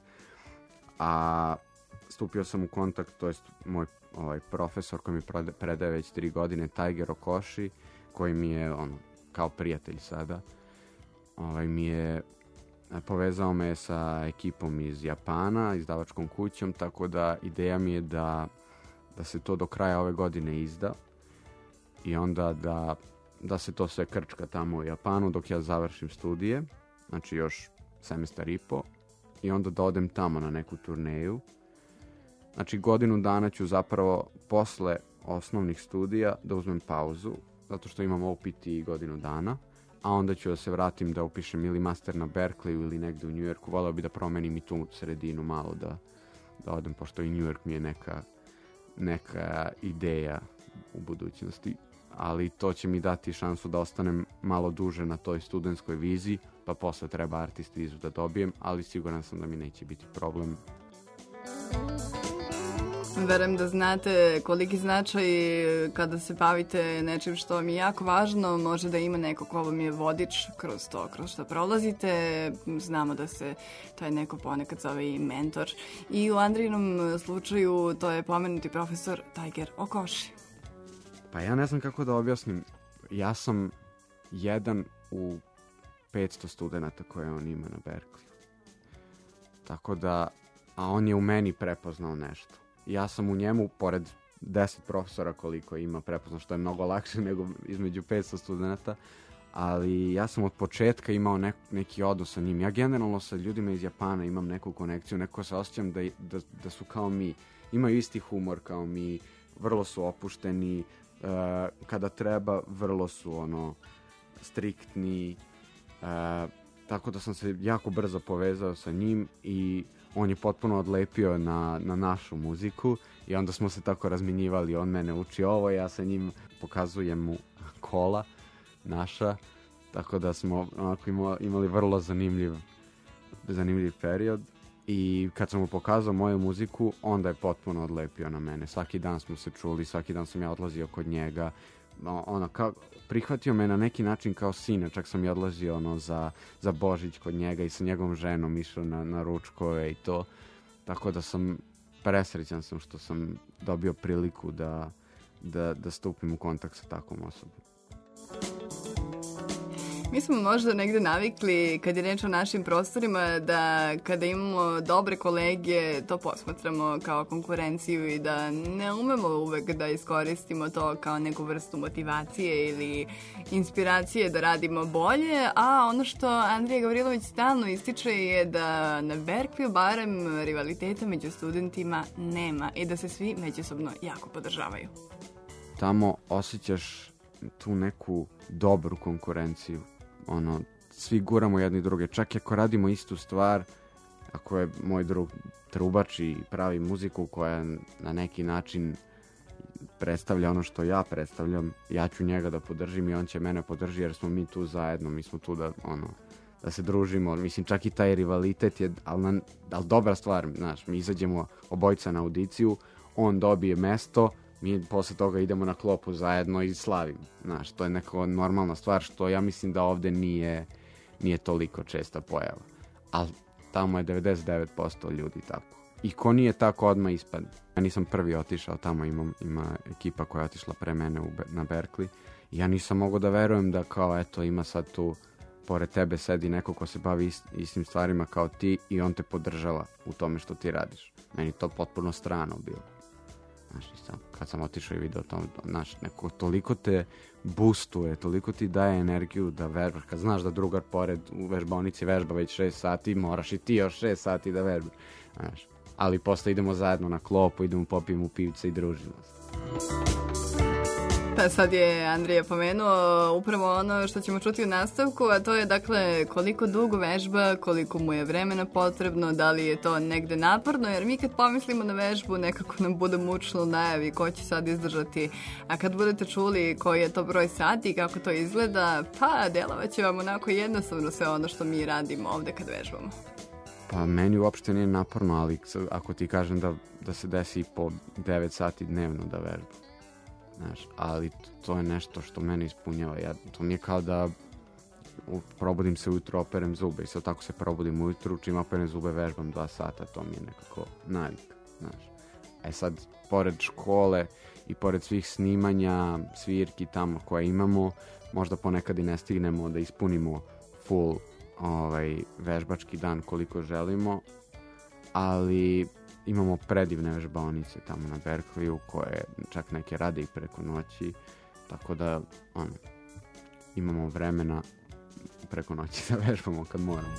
A stupio sam u kontakt, to jest moj ovaj profesor koji mi predaje već tri godine, Tiger Okoshi, koji mi je ono, kao prijatelj sada, ovaj, mi je povezao me sa ekipom iz Japana, izdavačkom kućom, tako da ideja mi je da, da se to do kraja ove godine izda i onda da, da se to sve krčka tamo u Japanu dok ja završim studije, znači još semestar i po, i onda da odem tamo na neku turneju. Znači godinu dana ću zapravo posle osnovnih studija da uzmem pauzu, zato što imam O P T godinu dana, a onda ću da se vratim da upišem ili master na Berkeleyu ili negde u New Yorku. Voleo bi da promenim i tu sredinu malo, da, da odem, pošto i New York mi je neka, neka ideja u budućnosti. Ali to će mi dati šansu da ostanem malo duže na toj studentskoj vizi, pa posle treba artist vizu da dobijem, ali siguran sam da mi neće biti problem. Verujem da znate koliki značaj kada se bavite nečim što vam je jako važno, može da ima neko ko vam je vodič kroz to, kroz što prolazite. Znamo da se taj neko ponekad zove i mentor. I u Andrijinom slučaju to je pomenuti profesor Tiger Okoshi. Pa ja ne znam kako da objasnim. Ja sam jedan u petsto studenta koje on ima na Berkeleyu. Tako da, a on je u meni prepoznao nešto. Ja sam u njemu, pored deset profesora koliko ima, prepoznao, što je mnogo lakše nego između petsto studenta, ali ja sam od početka imao nek, neki odnos sa njim. Ja generalno sa ljudima iz Japana imam neku konekciju, neko se osjećam da, da, da su kao mi, imaju isti humor kao mi, vrlo su opušteni, uh, kada treba vrlo su ono striktni, uh, tako da sam se jako brzo povezao sa njim i on je potpuno odlepio na, na našu muziku i onda smo se tako razminjivali, on mene uči ovo, ja sa njim pokazujem mu kola naša, tako da smo onako imali vrlo zanimljiv, zanimljiv period i kad sam mu pokazao moju muziku, onda je potpuno odlepio na mene. Svaki dan smo se čuli, svaki dan sam ja odlazio kod njega, ono, kao, prihvatio me na neki način kao sina, čak sam i odlazio ono, za, za Božić kod njega i sa njegovom ženom išao na, na ručkove i to, tako da sam presrećan sam što sam dobio priliku da, da, da stupim u kontakt sa takvom osobom. Mi smo možda negde navikli, kad je reč o našim prostorima, da kada imamo dobre kolege, to posmatramo kao konkurenciju i da ne umemo uvek da iskoristimo to kao neku vrstu motivacije ili inspiracije da radimo bolje, a ono što Andrija Gavrilović stalno ističe je da na Berkeleyu barem rivaliteta među studentima nema i da se svi međusobno jako podržavaju. Tamo osjećaš tu neku dobru konkurenciju. Ono, svi guramo jedni druge, čak i ako radimo istu stvar, ako je moj drug trubač i pravi muziku koja na neki način predstavlja ono što ja predstavljam, ja ću njega da podržim i on će mene podrži jer smo mi tu zajedno, mi smo tu da, ono, da se družimo, mislim čak i taj rivalitet je, ali, na, ali dobra stvar, znaš, mi izađemo obojica na audiciju, on dobije mesto, mi posle toga idemo na klopu zajedno i slavimo. Znaš, to je neka normalna stvar što ja mislim da ovde nije, nije toliko česta pojava. Ali tamo je devedeset devet posto ljudi tako. I ko nije tako odmah ispadne. Ja nisam prvi otišao, tamo imam, ima ekipa koja je otišla pre mene u, na Berkeley. I ja nisam mogao da verujem da kao eto ima sad tu pored tebe sedi neko ko se bavi ist, istim stvarima kao ti i on te podržava u tome što ti radiš. Meni to potpuno strano bilo. Znaš, kad sam otišao i video to, znaš, neko toliko te boostuje, toliko ti daje energiju da vežbaš. Kad znaš da drugar pored u vežbaonici vežba već šest sati, moraš i ti još šest sati da vežbaš. Znaš, ali posle idemo zajedno na klopu, idemo popijemo pivce i družimo se. Pa sad je Andrija pomenuo upravo ono što ćemo čuti u nastavku, a to je dakle koliko dugo vežba, koliko mu je vremena potrebno, da li je to negde naporno, jer mi kad pomislimo na vežbu nekako nam bude mučno u najavi ko će sad izdržati, a kad budete čuli koji je to broj sati i kako to izgleda, pa delovaće vam onako jednostavno sve ono što mi radimo ovde kad vežbamo. Pa meni uopšte nije naporno, ali ako ti kažem da, da se desi i po devet sati dnevno da vežbam. Znaš, ali to je nešto što mene ispunjava. Ja, to mi je kao da probudim se ujutro, operem zube i sad tako se probudim ujutru, čim operem zube vežbam dva sata, to mi je nekako navika. Znaš. E sad, pored škole i pored svih snimanja, svirki tamo koje imamo, možda ponekad i ne stignemo da ispunimo full ovaj, vežbački dan koliko želimo, ali imamo predivne vežbaonice tamo na Berkeleyu koje čak neke rade i preko noći, tako da ono, imamo vremena preko noći da vežbamo kad moramo.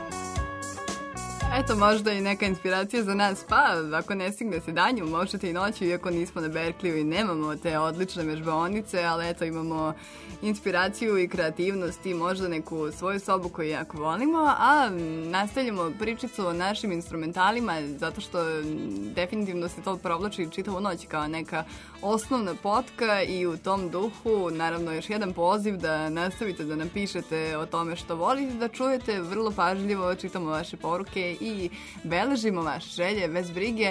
Eto, možda i neka inspiracija za nas, pa ako ne stigne se danju, možete i noću, iako nismo na Berkeleyu i nemamo te odlične vežbaonice, ali eto, imamo inspiraciju i kreativnost i možda neku svoju sobu koju jako volimo, a nastavljamo pričicu o našim instrumentalima, zato što definitivno se to provlači čitavu noć kao neka osnovna potka i u tom duhu, naravno, još jedan poziv da nastavite da napišete o tome što volite, da čujete vrlo pažljivo, čitamo vaše poruke i beležimo vaše želje bez brige.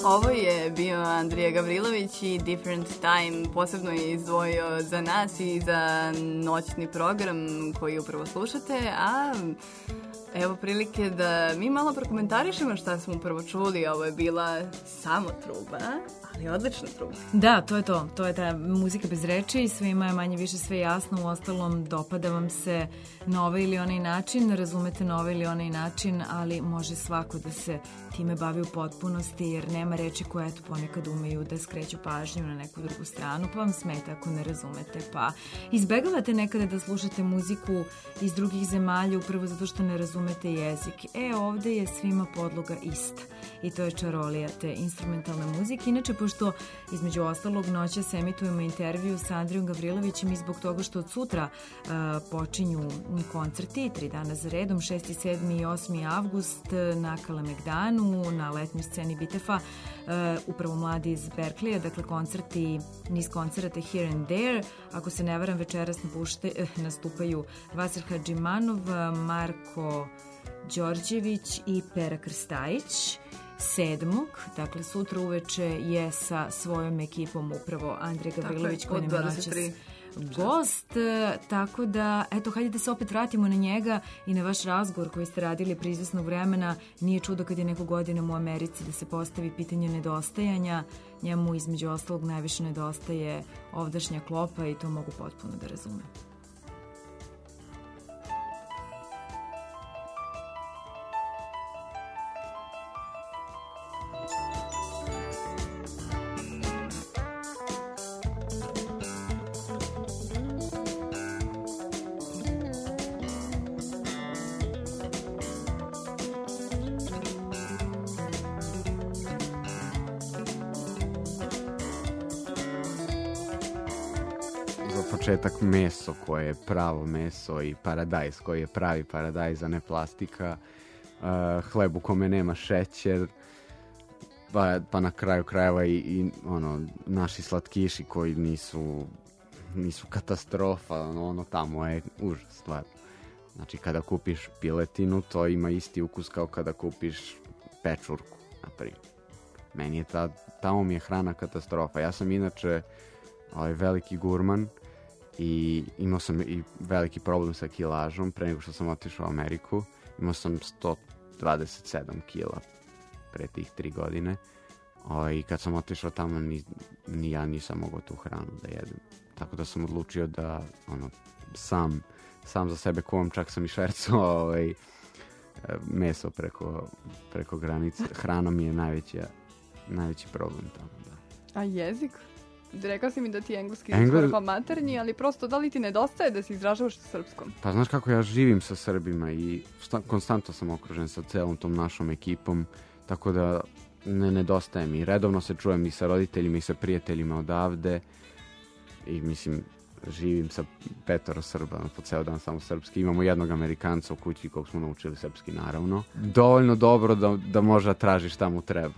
Ovo je bio Andrija Gavrilović i Different Time, posebno je izdvojio za nas i za noćni program koji upravo slušate, a evo prilike da mi malo prokomentarišemo šta smo upravo čuli. Ovo je bila samo truba, ali odlična truba. Da, to je to. To je ta muzika bez reči, svima je manje više sve jasno, u ostalom dopada vam se na ovaj ili onaj način, razumete na ovaj ili onaj način, ali može svako da se time bavi u potpunosti, jer nema reči koje eto ponekad umeju da skreću pažnju na neku drugu stranu, pa vam smeta ako ne razumete, pa izbegavate nekada da slušate muziku iz drugih zemalja upravo zato što ne razumete jezik. E, ovde je svima podloga ista i to je čarolija te instrumentalne muzike. Inače, pošto između ostalog noćas emitujemo intervju sa Andrijom Gavrilovićem i zbog toga što od sutra uh, počinju koncerti, tri dana za redom, šesti, sedmi i osmi avgust na Kalemegdanu, na letnjoj sceni Bitefa, uh, upravo mladi iz Berkleya, dakle koncerti, niz koncerata Here and There. Ako se ne varam, večeras napušte, eh, nastupaju Vasir Hadžimanov, Marko Đorđević i Pera Krstajić. Sedmog, dakle sutra uveče je sa svojom ekipom upravo Andrija Gavrilović koji nam je noćas gost, tako da eto, hajde da se opet vratimo na njega i na vaš razgovor koji ste radili pre izvesnog vremena. Nije čudo kad je neko godinama u Americi da se postavi pitanje nedostajanja. Njemu između ostalog najviše nedostaje ovdašnja klopa i to mogu potpuno da razumem. Početak meso koje je pravo meso i paradajz koji je pravi paradajz, a ne plastika, uh, hleb u kome nema šećer, pa, pa na kraju krajeva i, i ono, naši slatkiši koji nisu, nisu katastrofa, ono, ono tamo je užas stvar. Znači kada kupiš piletinu, to ima isti ukus kao kada kupiš pečurku, naprimjer. Meni je ta, tamo mi je hrana katastrofa. Ja sam inače ovaj, veliki gurman, i imao sam i veliki problem sa kilažom pre nego što sam otišao u Ameriku. Imao sam sto dvadeset sedam kila pre tih tri godine. O, i kad sam otišao tamo ni, ni ja nisam mogao tu hranu da jedem. Tako da sam odlučio da ono, sam, sam za sebe kuvam, čak sam i švercao ovaj, meso preko, preko granice. Hrana mi je najveći, najveći problem tamo. Da. A jezik? Rekao si mi da ti je engleski Engl... skoro kao maternji, ali prosto da li ti nedostaje da se izražavaš sa srpskom? Pa znaš kako ja živim sa Srbima i sta, konstantno sam okružen sa celom tom našom ekipom, tako da ne nedostaje mi. Redovno se čujem i sa roditeljima i sa prijateljima odavde i mislim živim sa petoro Srba, po ceo dan samo srpski. Imamo jednog Amerikanca u kući kog smo naučili srpski naravno. Dovoljno dobro da, da može da traži šta mu treba.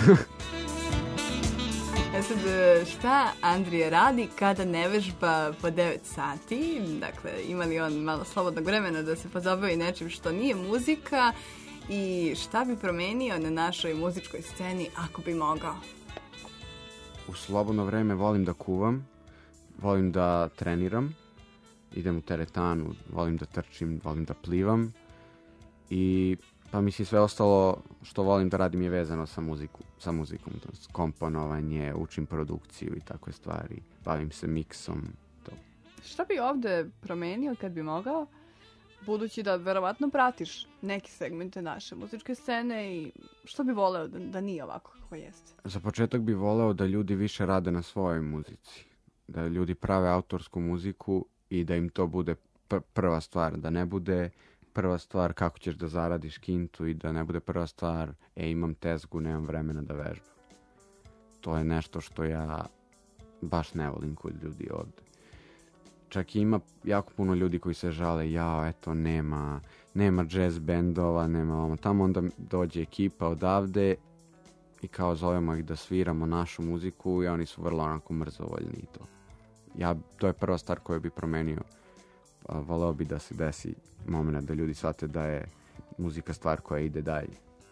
E sad, šta Andrija radi kada ne vežba po devet sati? Dakle, ima li on malo slobodnog vremena da se pozabavi nečim što nije muzika i šta bi promenio na našoj muzičkoj sceni ako bi mogao? U slobodno vreme volim da kuvam, volim da treniram, idem u teretanu, volim da trčim, volim da plivam i pa mislim sve ostalo što volim da radim je vezano sa, muziku, sa muzikom, to je komponovanje, učim produkciju i takve stvari, bavim se miksom. To. Šta bi ovde promenio kad bi mogao, budući da verovatno pratiš neke segmente naše muzičke scene i što bi voleo da, da nije ovako kako jeste? Za početak bi voleo da ljudi više rade na svojoj muzici, da ljudi prave autorsku muziku i da im to bude pr- prva stvar, da ne bude prva stvar kako ćeš da zaradiš kintu i da ne bude prva stvar e imam tezgu, nemam vremena da vežbam. To je nešto što ja baš ne volim kod ljudi ovde. Čak i ima jako puno ljudi koji se žale, jao, eto, nema, nema jazz bendova, nema ovo tamo, onda dođe ekipa odavde i kao zovemo ih da sviramo našu muziku i oni su vrlo onako mrzovoljni i to. Ja, to je prva stvar koju bi promenio. Voleo bi da se desi moment da ljudi shvate da je muzika stvar koja ide dalje.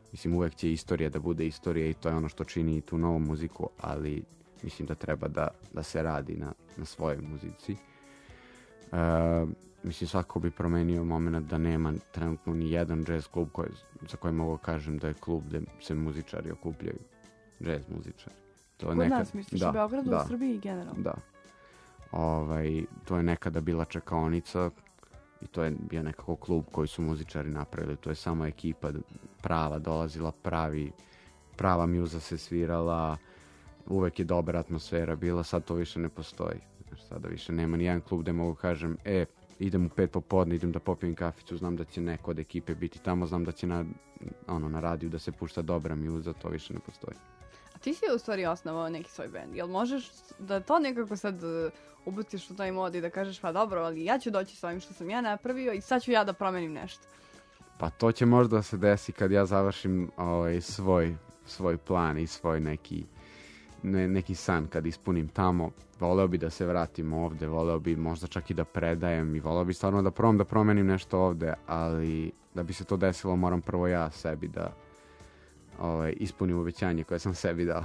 Mislim, uvek će istorija da bude istorija i to je ono što čini i tu novu muziku, ali mislim da treba da, da se radi na, na svojoj muzici. Uh, mislim, svako bi promenio moment da nema trenutno ni jedan jazz klub koji, za koji mogu kažem da je klub gde se muzičari okupljaju. Jazz muzičari. To Kod nekad, nas misliš da, u Beogradu, da, u Srbiji i generalno? Da. Ovaj, to je nekada bila čekaonica i to je bio nekako klub koji su muzičari napravili. To je samo ekipa prava dolazila, pravi, prava mjuza se svirala, uvek je dobra atmosfera bila, sad to više ne postoji. Sada više nema ni jedan klub gde mogu kažem, e, idem u pet popodne, idem da popijem kaficu, znam da će neko od ekipe biti tamo, znam da će na, ono, na radiju da se pušta dobra mjuza, to više ne postoji. A ti si u stvari osnovao neki svoj band, jel možeš da to nekako sad uh, ubustiš u taj mod i da kažeš pa dobro, ali ja ću doći s ovim što sam ja napravio i sad ću ja da promenim nešto? Pa to će možda se desi kad ja završim ovaj, svoj, svoj plan i svoj neki, ne, neki san kad ispunim tamo. Voleo bi da se vratim ovde, voleo bi možda čak i da predajem i voleo bi stvarno da probam da promenim nešto ovde, ali da bi se to desilo moram prvo ja sebi da ovaj, ispunim uvećanje koje sam sebi dao.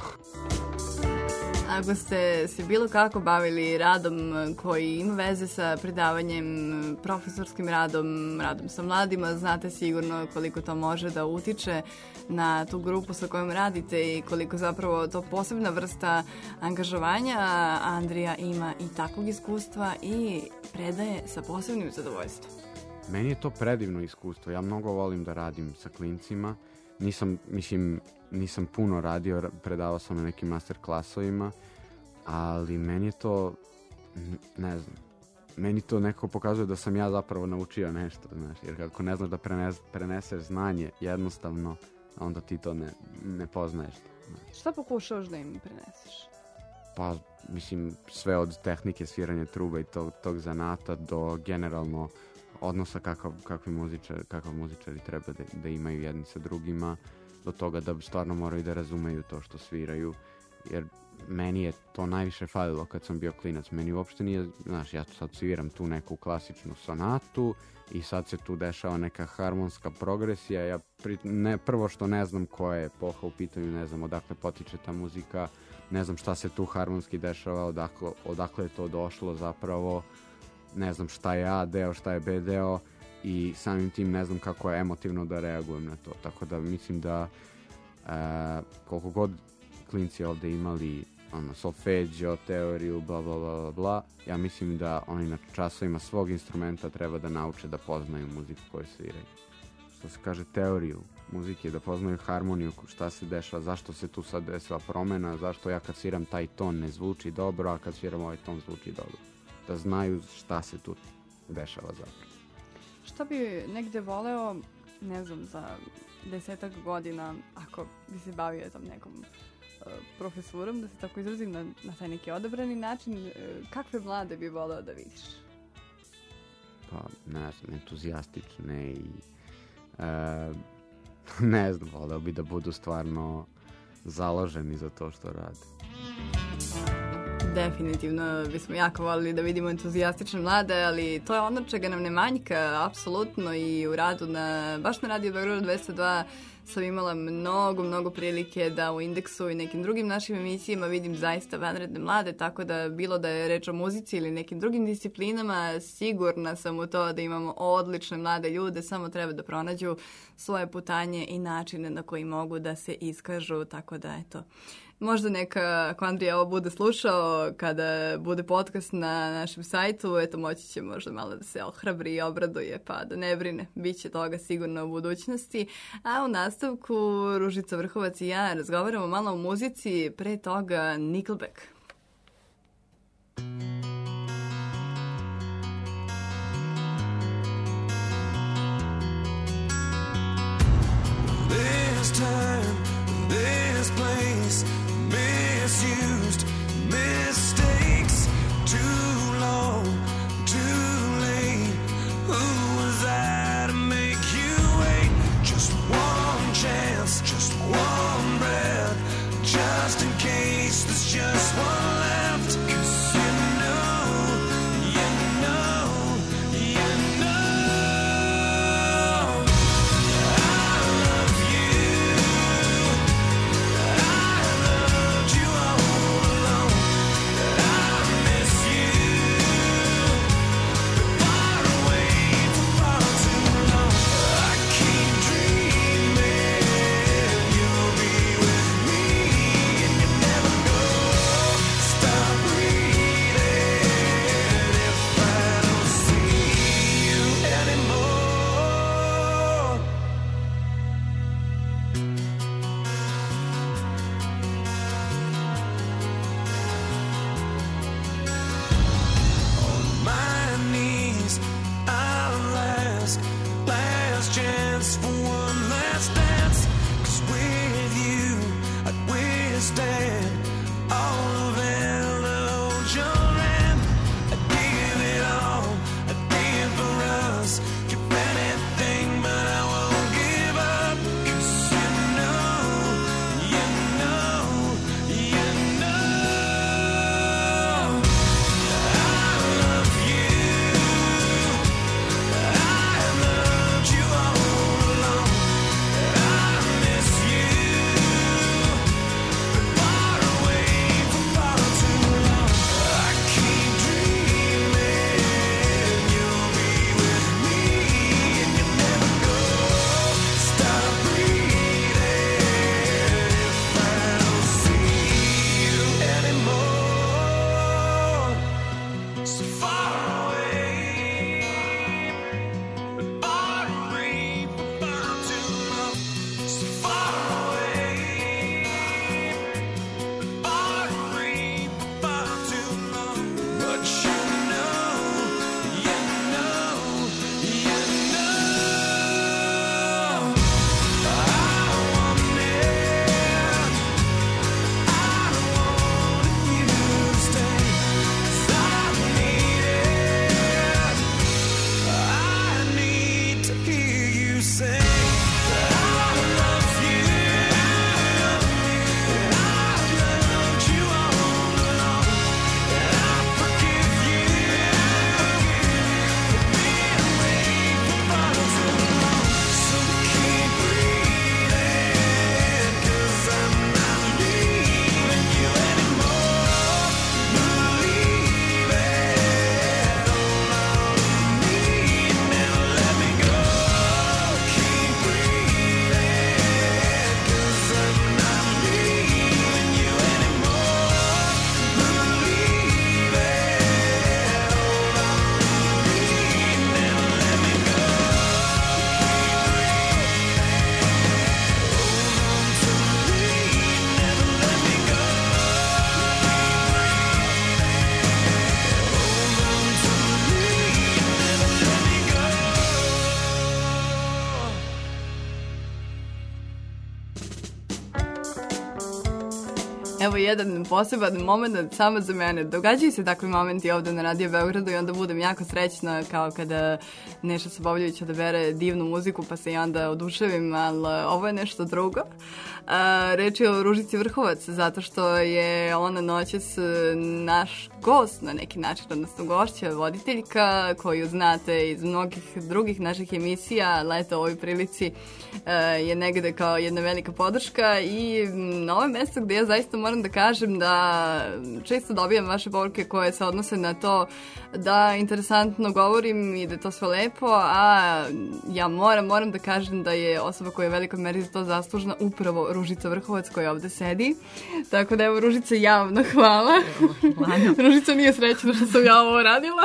Ako ste se bilo kako bavili radom koji ima veze sa predavanjem, profesorskim radom, radom sa mladima, znate sigurno koliko to može da utiče na tu grupu sa kojom radite i koliko zapravo to posebna vrsta angažovanja. Andrija ima i takvog iskustva i predaje sa posebnim zadovoljstvom. Meni je to predivno iskustvo. Ja mnogo volim da radim sa klincima. Nisam, mislim, nisam puno radio, predavao sam na nekim master klasovima, ali meni je to, ne znam, meni to neko pokazuje da sam ja zapravo naučio nešto, znaš, jer kako ne znaš da prenes, preneseš znanje jednostavno, onda ti to ne, ne poznaješ. Znaš. Šta pokušavaš da im preneseš? Pa, mislim, sve od tehnike sviranja truba i tog, tog zanata do generalno odnosa kakav, kakvi muzičari, kakav muzičari treba da, da imaju jedni sa drugima, do toga da stvarno moraju da razumeju to što sviraju, jer meni je to najviše falilo kad sam bio klinac. Meni uopšte nije, znaš, ja sad sviram tu neku klasičnu sonatu i sad se tu dešava neka harmonska progresija. Ja pri, ne, prvo što ne znam koja je epoha u pitanju, ne znam odakle potiče ta muzika, ne znam šta se tu harmonski dešava, odakle, odakle je to došlo zapravo, ne znam šta je A deo, šta je B deo i samim tim ne znam kako je emotivno da reagujem na to. Tako da mislim da e, koliko god klinci ovde imali ono, solfeggio, teoriju, bla, bla, bla, bla, ja mislim da oni na časovima svog instrumenta treba da nauče da poznaju muziku koju sviraju. Što se kaže teoriju muzike, da poznaju harmoniju, šta se dešava, zašto se tu sad desila promena, zašto ja kad sviram taj ton ne zvuči dobro, a kad sviram ovaj ton zvuči dobro. Da znaju šta se tu dešava zapravo. Šta bi negde voleo, ne znam, za desetak godina, ako bi se bavio tom nekom uh, profesurom, da se tako izrazim na, na taj neki odabrani način, uh, kakve mlade bi voleo da vidiš? Pa, ne znam, entuzijastične i uh, ne znam, voleo bi da budu stvarno založeni za to što rade. Definitivno bismo jako volili da vidimo entuzijastične mlade, ali to je ono čega nam ne manjka, apsolutno, i u radu na, baš na Radio Beograd dvesta dva sam imala mnogo, mnogo prilike da u Indeksu i nekim drugim našim emisijama vidim zaista vanredne mlade, tako da bilo da je reč o muzici ili nekim drugim disciplinama, sigurna sam u to da imamo odlične mlade ljude, samo treba da pronađu svoje putanje i načine na koji mogu da se iskažu, tako da eto. Možda neka, ako Andrija ovo bude slušao, kada bude podcast na našem sajtu, eto moći će možda malo da se ohrabri i obraduje, pa da ne brine, bit će toga sigurno u budućnosti. A u nastavku Ružica Vrhovac i ja razgovaramo malo o muzici, pre toga Nickelback. This time, this place, misused mistakes, too long, too late. Who was I to make you wait? Just one chance, just one breath, just in case there's just one left. 'Cause you know just for one last dance. 'Cause with you I'd withstand all of hell to hold your hand. I'd give it all, I'd give for us, give anything, but I won't give up. 'Cause you know, you know, you know I love you. I loved you all along. I miss you. Been far away for far too long. I keep dreaming you'll be with me, and you'll never go. Stop breathing if I don't see you anymore. So far away, but far away for far too long. So far away, but far away for far too long. But you know, you know, you know I want it. I want you to stay. 'Cause I need it. I need to hear you say that I love you. That I loved you all along. That I forgive you for being away for far too long. So keep breathing, 'cause I'm not leaving you anymore. Believe it, hold on to me, never let me go. Keep breathing, 'cause I'm not leaving you anymore. Believe it, hold on to me, never let me go. Evo jedan poseban moment samo za mene. Događaju se takvi momenti ovde na Radio Beogradu i onda budem jako srećna kao kada Neša Sobavljević odabere divnu muziku pa se i onda oduševim, ali ovo je nešto drugo. A, reč je o Ružici Vrhovac zato što je ona noćas naš gost na neki način, odnosno gošća, voditeljka koju znate iz mnogih drugih naših emisija. Leto u ovoj prilici a, je negde kao jedna velika podrška i na ovom mjestu gde ja zaista moram da kažem da često dobijam vaše poruke koje se odnose na to da interesantno govorim i da je to sve lepo, a ja moram, moram da kažem da je osoba koja je velikoj meri za to zaslužna upravo Ružica Vrhovac koja ovde sedi. Tako da evo Ružica javno hvala. Ružica nije srećna što sam ja ovo radila.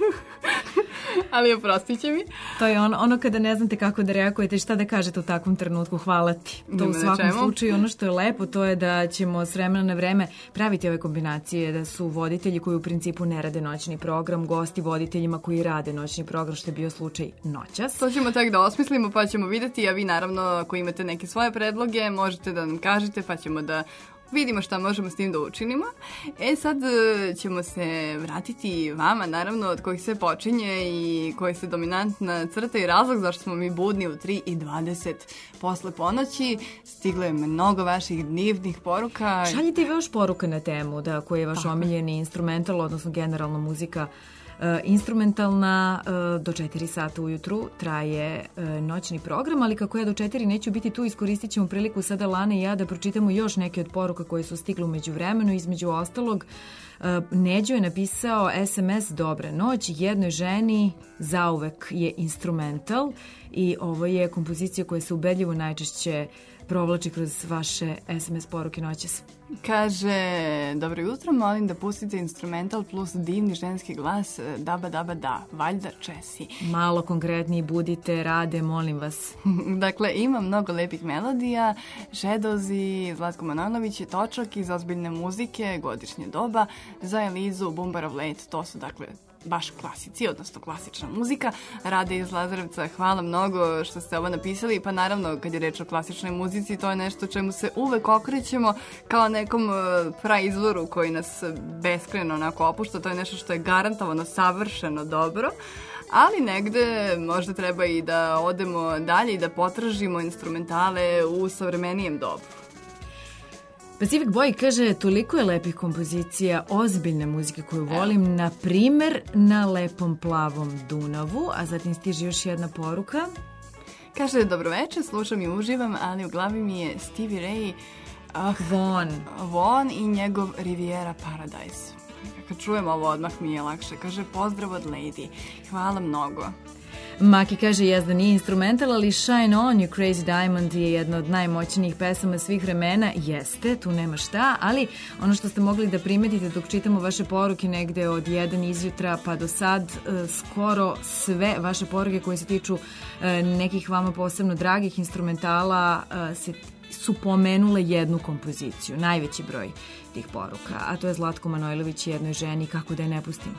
Ali oprostit će mi. To je ono, ono kada ne znate kako da reagujete i šta da kažete u takvom trenutku. Hvala ti. To u svakom slučaju ono što je lepo to je da ćemo s vremena na vreme praviti ove kombinacije, da su voditelji koji u principu ne rade noćni program, gosti voditeljima koji rade noćni program, što je bio slučaj noćas. To ćemo tak da osmislimo pa ćemo vidjeti, a vi naravno ako imate neke svoje predloge možete da nam kažete pa ćemo da vidimo šta možemo s tim da učinimo. E sad ćemo se vratiti vama, naravno, od kojih sve počinje i koji se dominantna crta i razlog zašto smo mi budni u tri i dvadeset posle ponoći. Stiglo je mnogo vaših divnih poruka. Šaljite i još poruka na temu, da koji je vaš Tako. omiljeni instrumental, odnosno generalna muzika. Uh, instrumentalna uh, do četiri sata ujutru traje uh, noćni program, ali kako ja do četiri neću biti tu, iskoristit ćemo priliku sada Lana i ja da pročitamo još neke od poruka koje su stigle umeđu vremenu. Između ostalog, uh, Neđo je napisao es em es Dobra noć, jednoj ženi zauvek je instrumental i ovo je kompozicija koja se ubedljivo najčešće provlači kroz vaše es em es poruke noćas. Kaže, dobro jutro, molim da pustite instrumental plus divni ženski glas, daba daba da, valjda Česi. Malo konkretniji budite, Rade, molim vas. Dakle, ima mnogo lepih melodija, Žedozi, Zlatko Manojlović, Točak iz ozbiljne muzike, Godišnje doba, za Elizu, Bumbarov let, to su dakle baš klasici, odnosno klasična muzika. Rade iz Lazarevca, hvala mnogo što ste ovo napisali. Pa naravno, kad je reč o klasičnoj muzici, to je nešto čemu se uvek okrećemo kao nekom praizvoru koji nas beskrajno onako opušta. To je nešto što je garantovano savršeno dobro. Ali negde možda treba i da odemo dalje i da potražimo instrumentale u savremenijem dobu. Pacific Boy kaže, toliko je lepih kompozicija, ozbiljne muzike koju volim, na primer na lepom plavom Dunavu, a zatim stiže još jedna poruka. Kaže, dobroveče, slušam i uživam, ali u glavi mi je Stevie Ray, ah, Von. Von i njegov Riviera Paradise. Kad čujem ovo, odmah mi je lakše. Kaže, pozdrav od Lady. Hvala mnogo. Maki kaže, jezda nije instrumental, ali Shine On You Crazy Diamond je jedna od najmoćnijih pesama svih vremena. Jeste, tu nema šta, ali ono što ste mogli da primetite dok čitamo vaše poruke negde od jedan izjutra pa do sad, skoro sve vaše poruke koje se tiču nekih vama posebno dragih instrumentala se su pomenule jednu kompoziciju, najveći broj tih poruka, a to je Zlatko Manojlović i jednoj ženi, kako da je ne pustimo.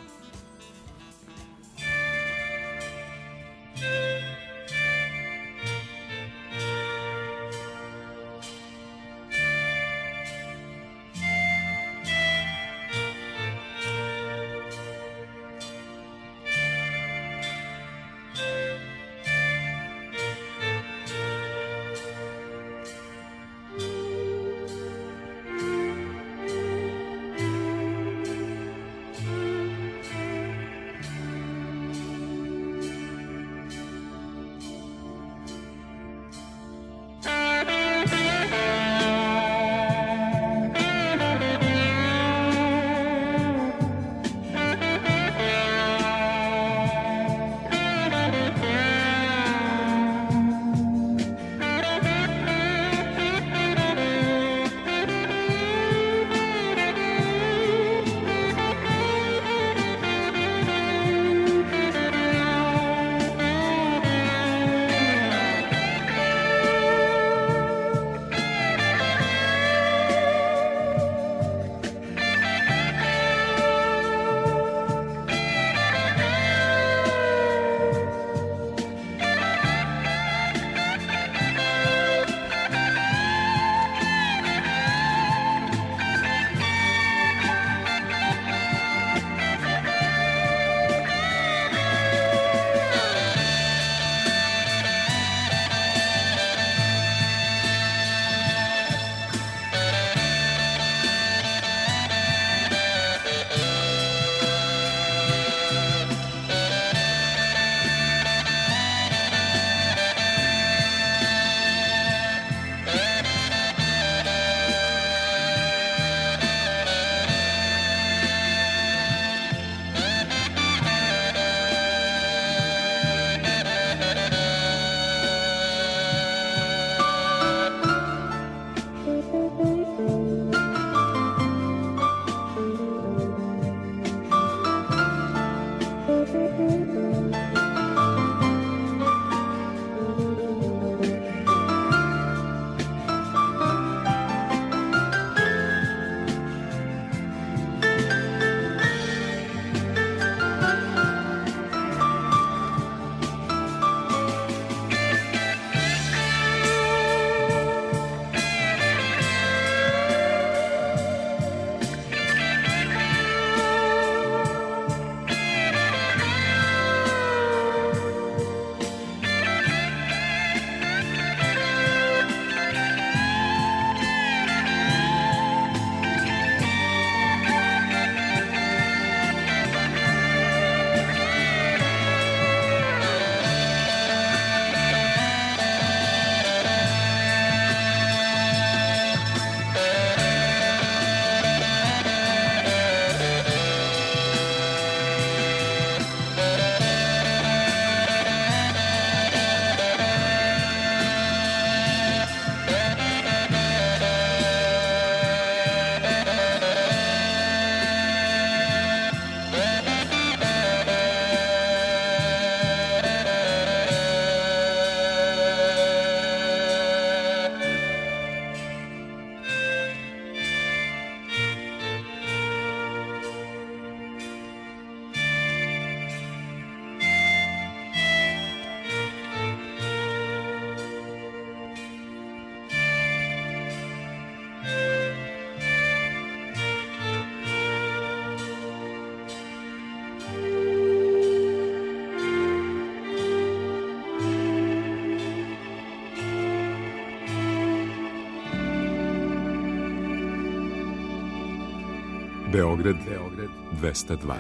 Beograd, Beograd dvesta dva.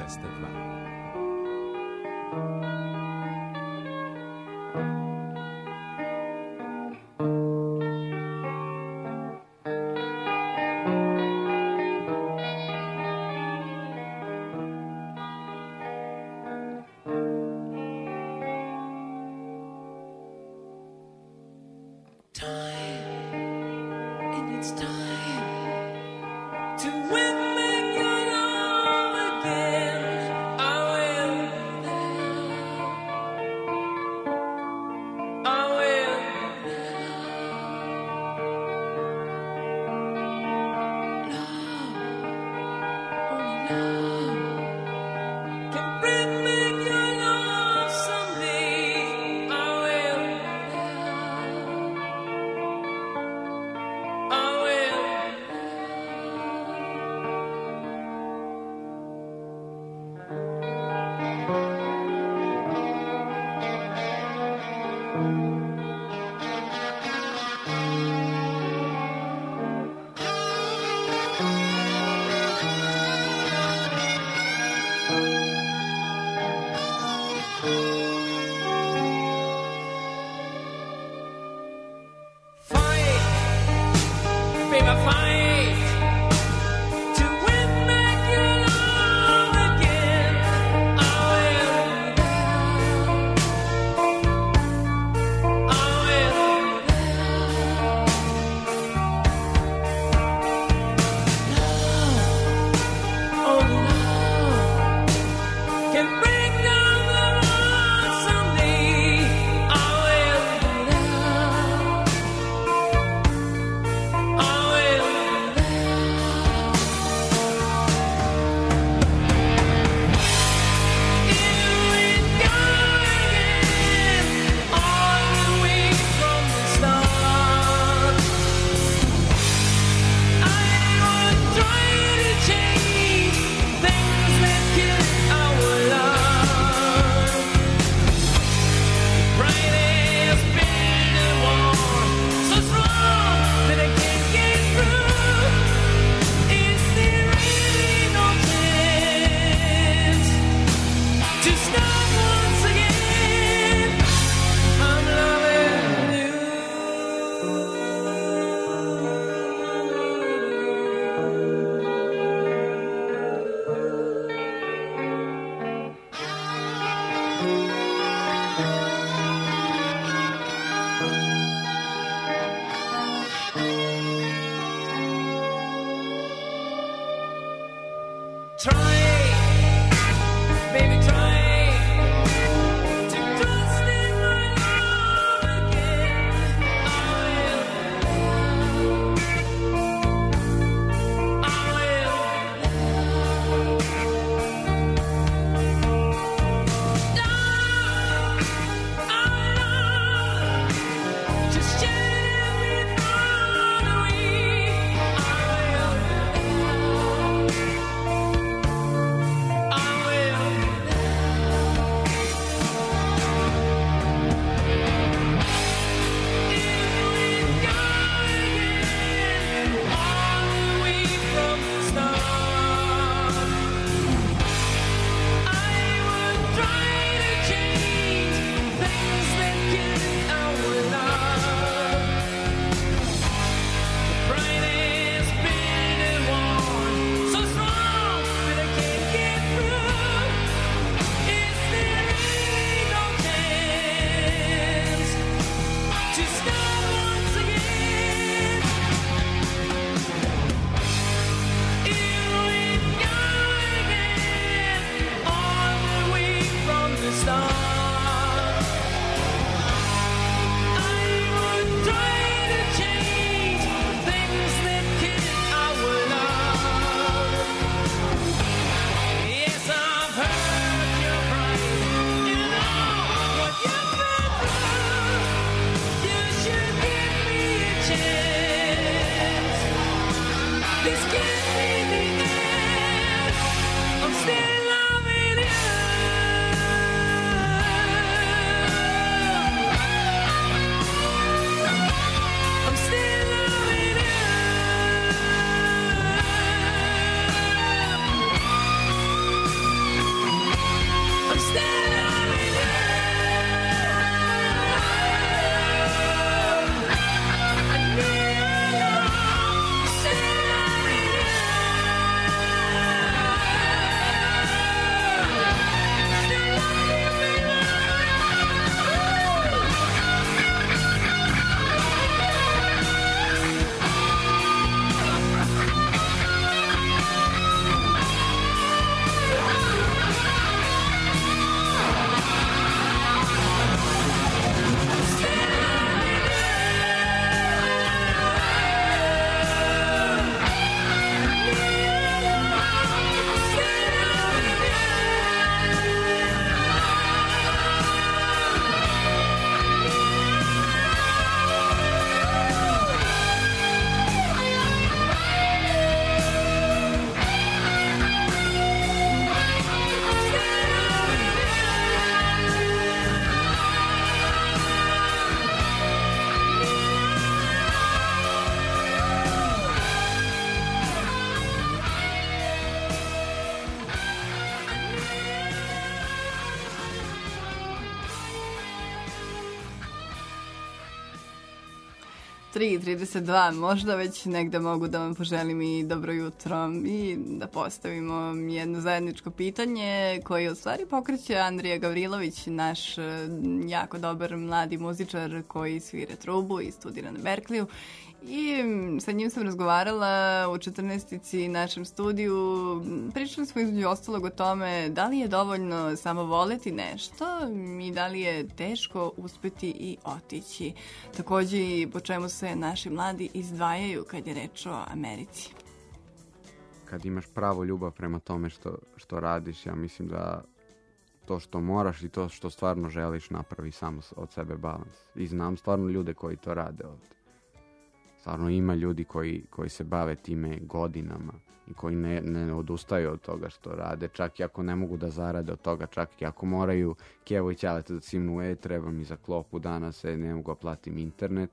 Someday I will tri i trideset dva, možda već negde mogu da vam poželim i dobro jutro i da postavimo jedno zajedničko pitanje koje u stvari pokreće Andrija Gavrilović, naš jako dobar mladi muzičar koji svira trubu i studira na Berkliju. I sa njim sam razgovarala u četrnaestici našem studiju. Pričali smo između ostalog o tome da li je dovoljno samo voleti nešto i da li je teško uspeti i otići. Takođe i po čemu se naši mladi izdvajaju kad je reč o Americi. Kad imaš pravu ljubav prema tome što, što radiš, ja mislim da to što moraš i to što stvarno želiš napravi samo od sebe balans. I znam stvarno ljude koji to rade ovde. Stvarno ima ljudi koji, koji se bave time godinama i koji ne, ne odustaju od toga što rade, čak i ako ne mogu da zarade od toga, čak i ako moraju Kevo i Ćaleta da cimnu, e, treba mi za klopu danas, e, ne mogu da platim internet,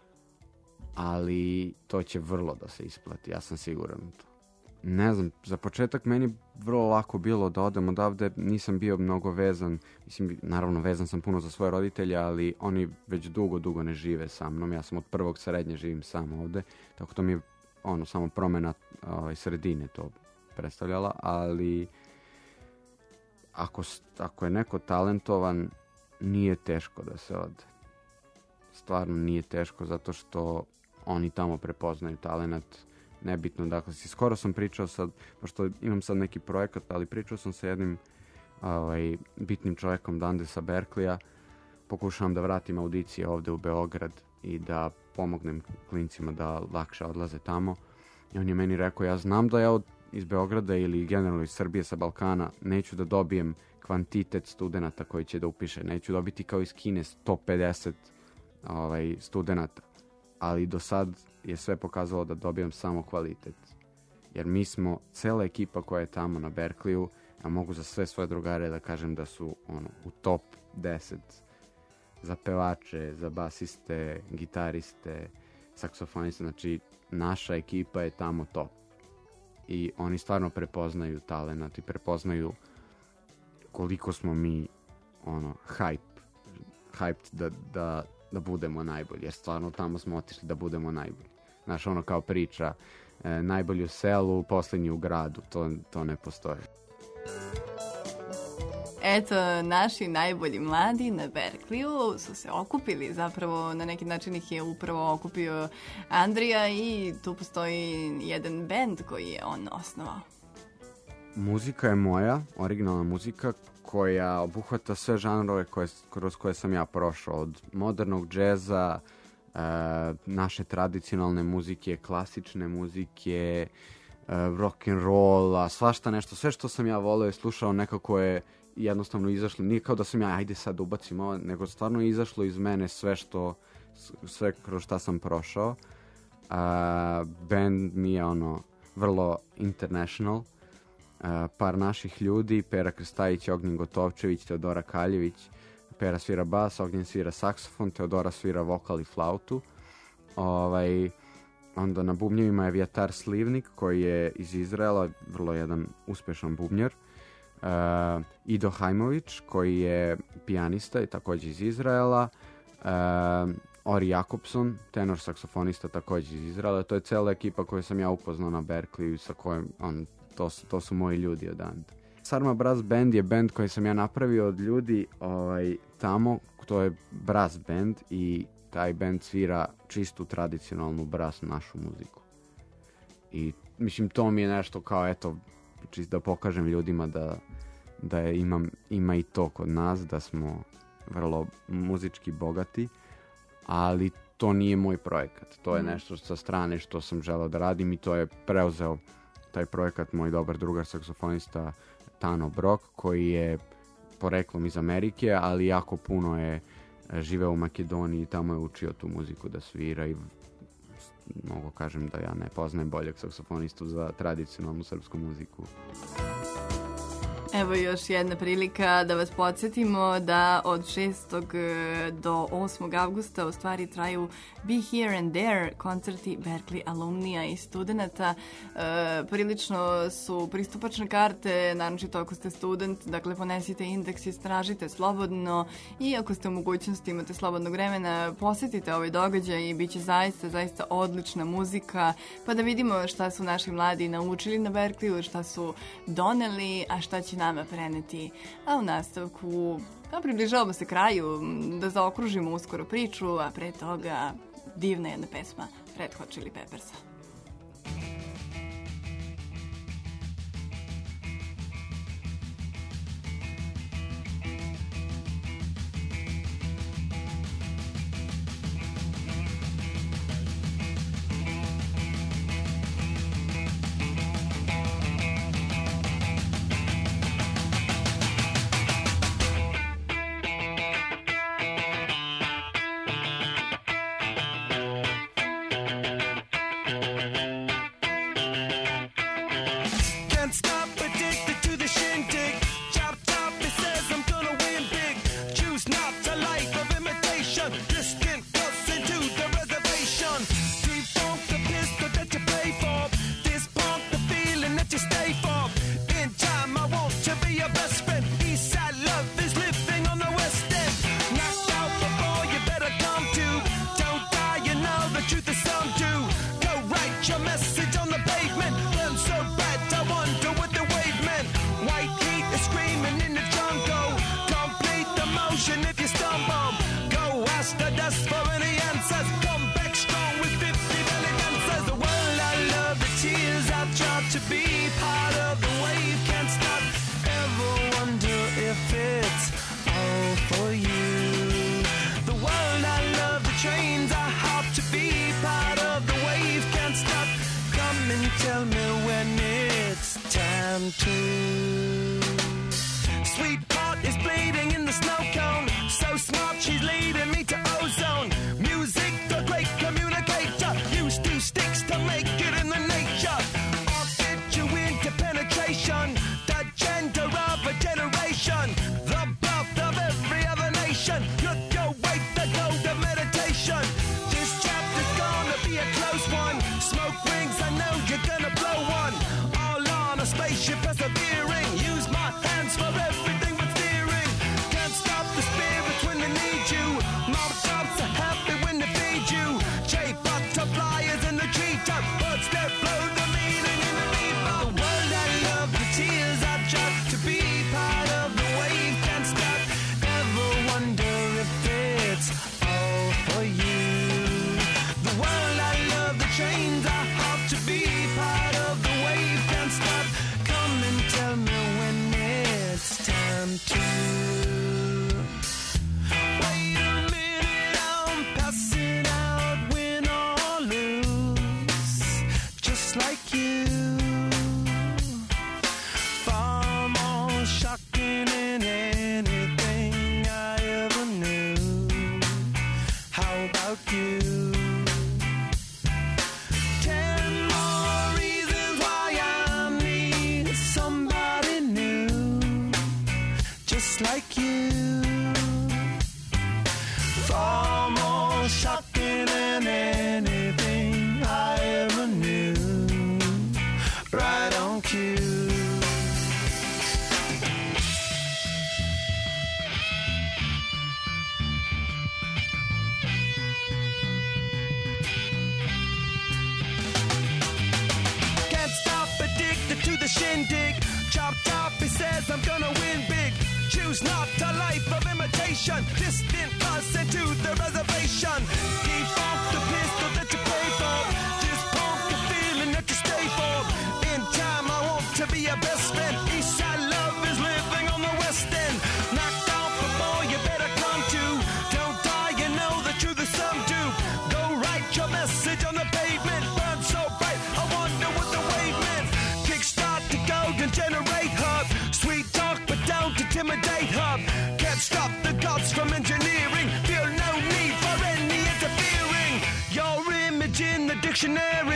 ali to će vrlo da se isplati, ja sam siguran u to. Ne znam, za početak meni vrlo lako bilo da odem odavde, nisam bio mnogo vezan, mislim, naravno vezan sam puno za svoje roditelje, ali oni već dugo, dugo ne žive sa mnom, ja sam od prvog srednje živim sam ovde, tako to mi je ono, samo promena ovaj, sredine to predstavljala, ali ako, ako je neko talentovan, nije teško da se ode. Stvarno nije teško, zato što oni tamo prepoznaju talenat. Nebitno, dakle, skoro sam pričao sad, pošto imam sad neki projekat, ali pričao sam sa jednim ovaj, bitnim čovjekom dande sa Berkleya, pokušavam da vratim audicije ovde u Beograd i da pomognem klincima da lakše odlaze tamo. I on je meni rekao, ja znam da ja od, iz Beograda ili generalno iz Srbije sa Balkana neću da dobijem kvantitet studenta koji će da upiše, neću dobiti kao iz Kine sto pedeset ovaj, studenta, ali do sad je sve pokazalo da dobijam samo kvalitet. Jer mi smo, cela ekipa koja je tamo na Berkleyu, ja mogu za sve svoje drugare da kažem da su ono, u top deset za pevače, za basiste, gitariste, saksofoniste, znači naša ekipa je tamo top. I oni stvarno prepoznaju talenat i prepoznaju koliko smo mi ono, hype, hyped da, da, da budemo najbolji, jer stvarno tamo smo otišli da budemo najbolji. Znaš, ono kao priča, e, najbolji u selu, posljednji u gradu, to, to ne postoji. Eto, naši najbolji mladi na Berkleyu su se okupili, zapravo na neki način ih je upravo okupio Andrija i tu postoji jedan bend koji je on osnovao. Muzika je moja, originalna muzika koja obuhvata sve žanrove koje, kroz koje sam ja prošao, od modernog džeza, e, naše tradicionalne muzike, klasične muzike, e, rock'n'rolla, svašta nešto, sve što sam ja voleo i slušao nekako je jednostavno izašlo, nije kao da sam ja ajde sad ubacim ovo, nego stvarno je izašlo iz mene sve što, sve kroz šta sam prošao. E, band mi je ono vrlo international. Uh, par naših ljudi, Pera Krstajić, Ognjen Gotovčević, Teodora Kaljević. Pera svira bas, Ognjen svira saksofon, Teodora svira vokal i flautu. Ovaj, onda na bubnjevima je Vjatar Slivnik koji je iz Izraela, vrlo jedan uspešan bubnjar. Uh, Ido Hajmović koji je pijanista i također iz Izraela. Uh, Ori Jakobson, tenor saksofonista također iz Izraela. To je cela ekipa koju sam ja upoznao na Berkleyu, sa kojom on To su, to su moji ljudi odande. Sarma Brass Band je band koji sam ja napravio od ljudi ovaj, tamo, to je brass band i taj band svira čistu tradicionalnu brass našu muziku. I mislim to mi je nešto kao eto, čist da pokažem ljudima da, da je, imam, ima i to kod nas, da smo vrlo muzički bogati, ali to nije moj projekat. To je nešto sa strane što sam želeo da radim i to je preuzeo taj projekat moj dobar drugar saksofonista Tano Brok, koji je poreklom iz Amerike, ali jako puno je živeo u Makedoniji i tamo je učio tu muziku da svira i mogu kažem da ja ne poznajem boljeg saksofonistu za tradicionalnu srpsku muziku. Evo još jedna prilika da vas podsjetimo da od šestog do osmog avgusta u stvari traju Be Here and There koncerti Berklee alumnija i studenta. E, prilično su pristupačne karte, naročito ako ste student, dakle ponesite indeks, istražite slobodno i ako ste u mogućnosti, imate slobodnog vremena, posjetite ovaj događaj i bit će zaista, zaista odlična muzika, pa da vidimo šta su naši mladi naučili na Berkleyu, šta su doneli, a šta će nama preneti. A u nastavku, da približavamo se kraju, da zaokružimo uskoro priču, a pre toga divna jedna pesma Red Hot Chili Peppersa.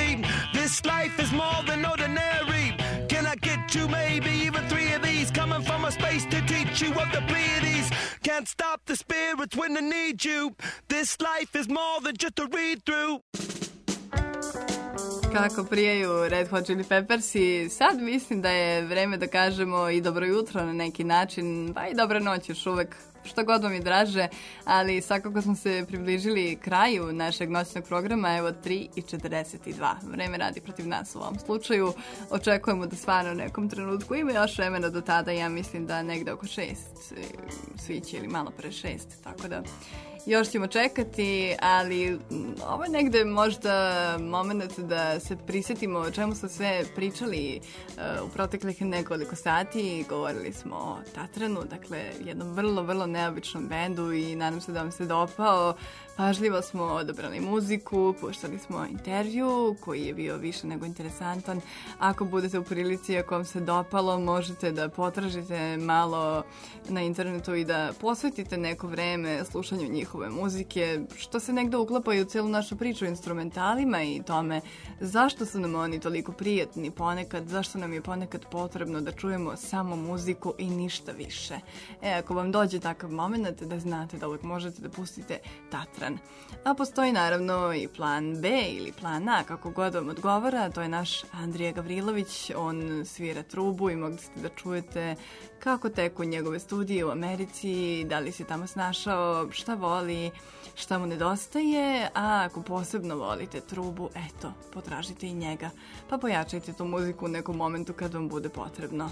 This life is more than ordinary. Can I get two, maybe even three of these coming from virtue of the Pleiades. Can't stop the spirits when they need you. This life is more than just a read through. Kako prijaju Red Hot Chili Peppers i sad mislim da je vreme da kažemo i dobro jutro na neki način, pa i dobra noć još uvek, što god vam je draže, ali svakako smo se približili kraju našeg noćnog programa, evo tri i četrdeset dva. Vreme radi protiv nas u ovom slučaju. Očekujemo da stvarno u nekom trenutku ima još vremena do tada, ja mislim da negde oko šest sviće ili malo pre šest, tako da još ćemo čekati, ali ovo je negde možda moment da se prisjetimo o čemu smo sve pričali uh, u proteklih nekoliko sati. Govorili smo o Tatranu, dakle jednom vrlo, vrlo neobičnom bendu i nadam se da vam se dopao. Pažljivo smo odabrali muziku, puštali smo intervju koji je bio više nego interesantan. Ako budete u prilici, ako vam se dopalo, možete da potražite malo na internetu i da posvetite neko vreme slušanju njihove muzike, što se negde uklapa i u celu našu priču o instrumentalima i tome zašto su nam oni toliko prijatni ponekad, zašto nam je ponekad potrebno da čujemo samo muziku i ništa više. E, ako vam dođe takav moment da znate da uvijek možete da pustite Tatran. A postoji naravno i plan B ili plan A, kako god vam odgovara, to je naš Andrija Gavrilović, on svira trubu i mogli ste da čujete kako teku njegove studije u Americi, da li se tamo snašao, šta voli, šta mu nedostaje, a ako posebno volite trubu, eto, potražite i njega, pa pojačajte tu muziku u nekom momentu kad vam bude potrebno.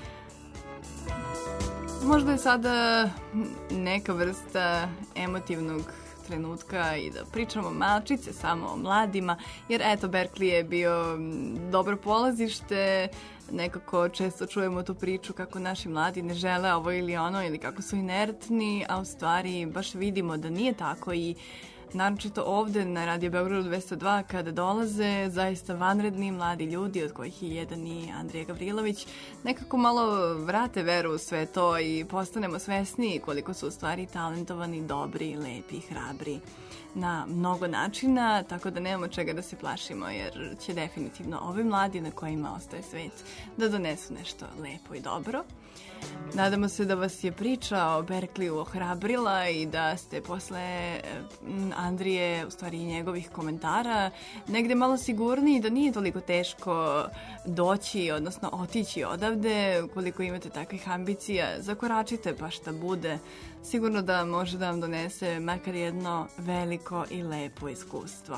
Možda je sada neka vrsta emotivnog trenutka i da pričamo malčice samo o mladima, jer eto, Berkeley je bio dobro polazište, nekako često čujemo tu priču kako naši mladi ne žele ovo ili ono ili kako su inertni, a u stvari baš vidimo da nije tako i naročito ovde na Radio Beogradu dvesta dva kada dolaze zaista vanredni mladi ljudi, od kojih je jedan i Andrija Gavrilović, nekako malo vrate veru u sve to i postanemo svesni koliko su u stvari talentovani, dobri, lepi, hrabri na mnogo načina, tako da nemamo čega da se plašimo, jer će definitivno ovi mladi na kojima ostaje svet da donesu nešto lepo i dobro. Nadamo se da vas je priča o Berkeleyu ohrabrila i da ste posle Andrije, u stvari njegovih komentara, negde malo sigurniji da nije toliko teško doći, odnosno otići odavde. Koliko imate takvih ambicija, zakoračite pa šta bude. Sigurno da može da vam donese makar jedno veliko i lepo iskustvo.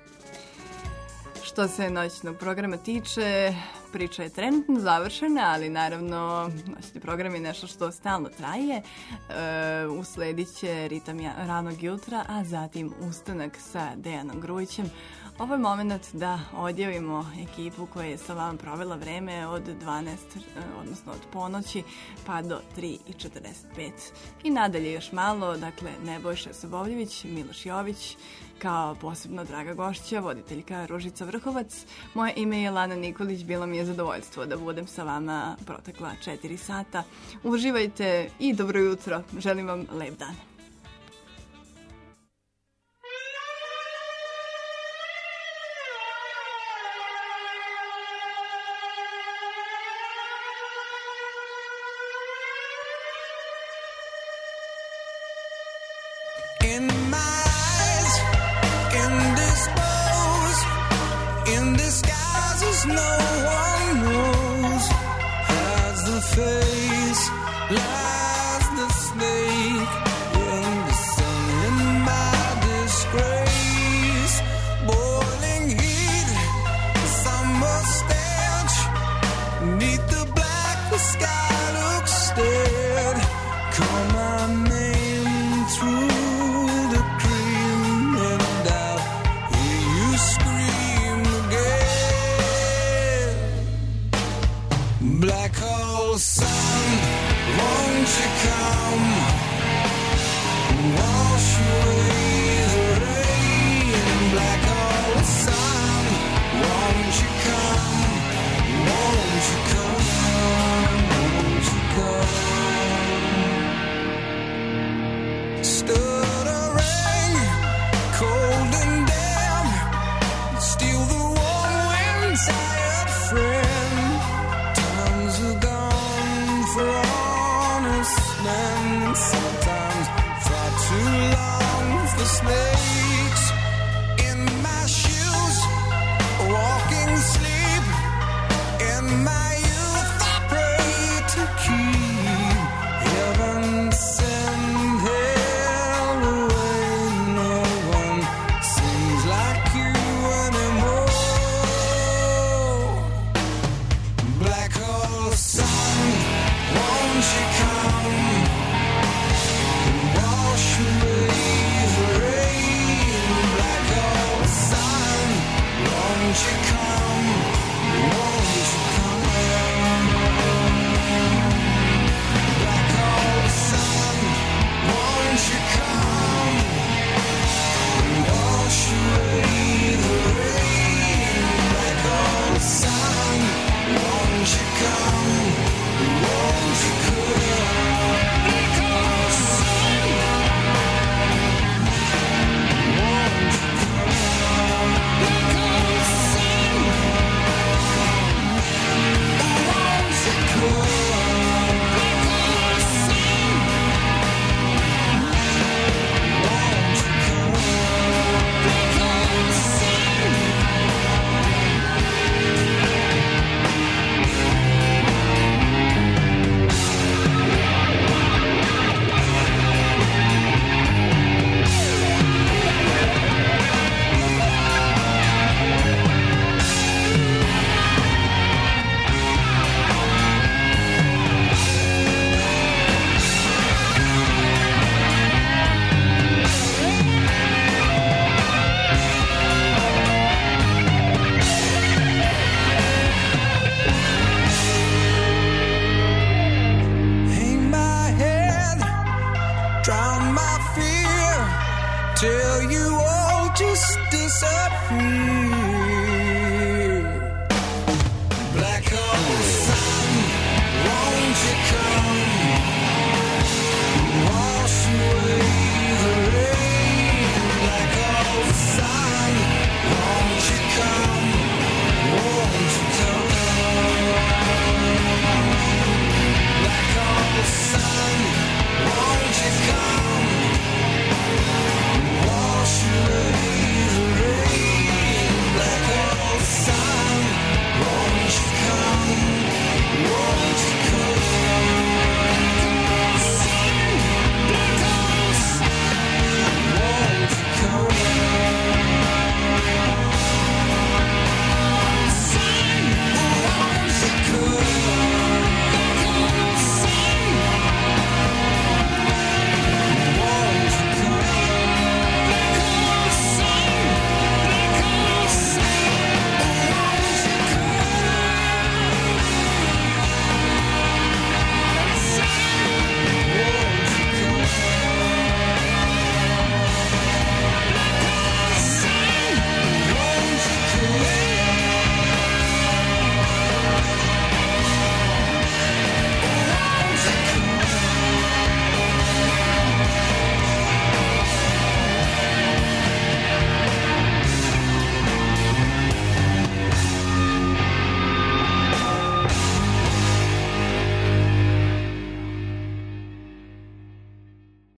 Što se noćnog programa tiče, priča je trenutno završena, ali naravno noćni program je nešto što stalno traje. E, usledit će ritam ranog jutra, a zatim ustanak sa Dejanom Grujićem. Ovo je moment da odjavimo ekipu koja je sa vama provela vreme od dvanaest, odnosno od ponoći pa do tri i četrdeset pet. I nadalje još malo, dakle Nebojša Sobovljević, Miloš Jović, kao posebno draga gošća, voditeljka Ružica Vrhovac. Moje ime je Lana Nikolić, bilo mi je zadovoljstvo da budem sa vama protekla četiri sata. Uživajte i dobro jutro, želim vam lep dan. No one knows, has the face, lies the snake in the sun. In my disgrace, boiling heat, summer stench, neath the black, the sky looks dead. Call my name through the cream, and I'll hear you scream again. the snakes in my shoes, walking sleep in my youth. I pray to keep heaven send hell away. No one seems like you anymore. Black hole sun, won't you come and wash away the rain? Black hole sun, won't you come? Won't you come? Black hole sun, won't you come and wash away the rain? Black hole sun, won't you come? Won't you come? Black hole sun, won't you come? Black hole sun, won't you come? Black hole sun, won't you come? Black hole sun. Hang my head, drown my fear, till you all just disappear.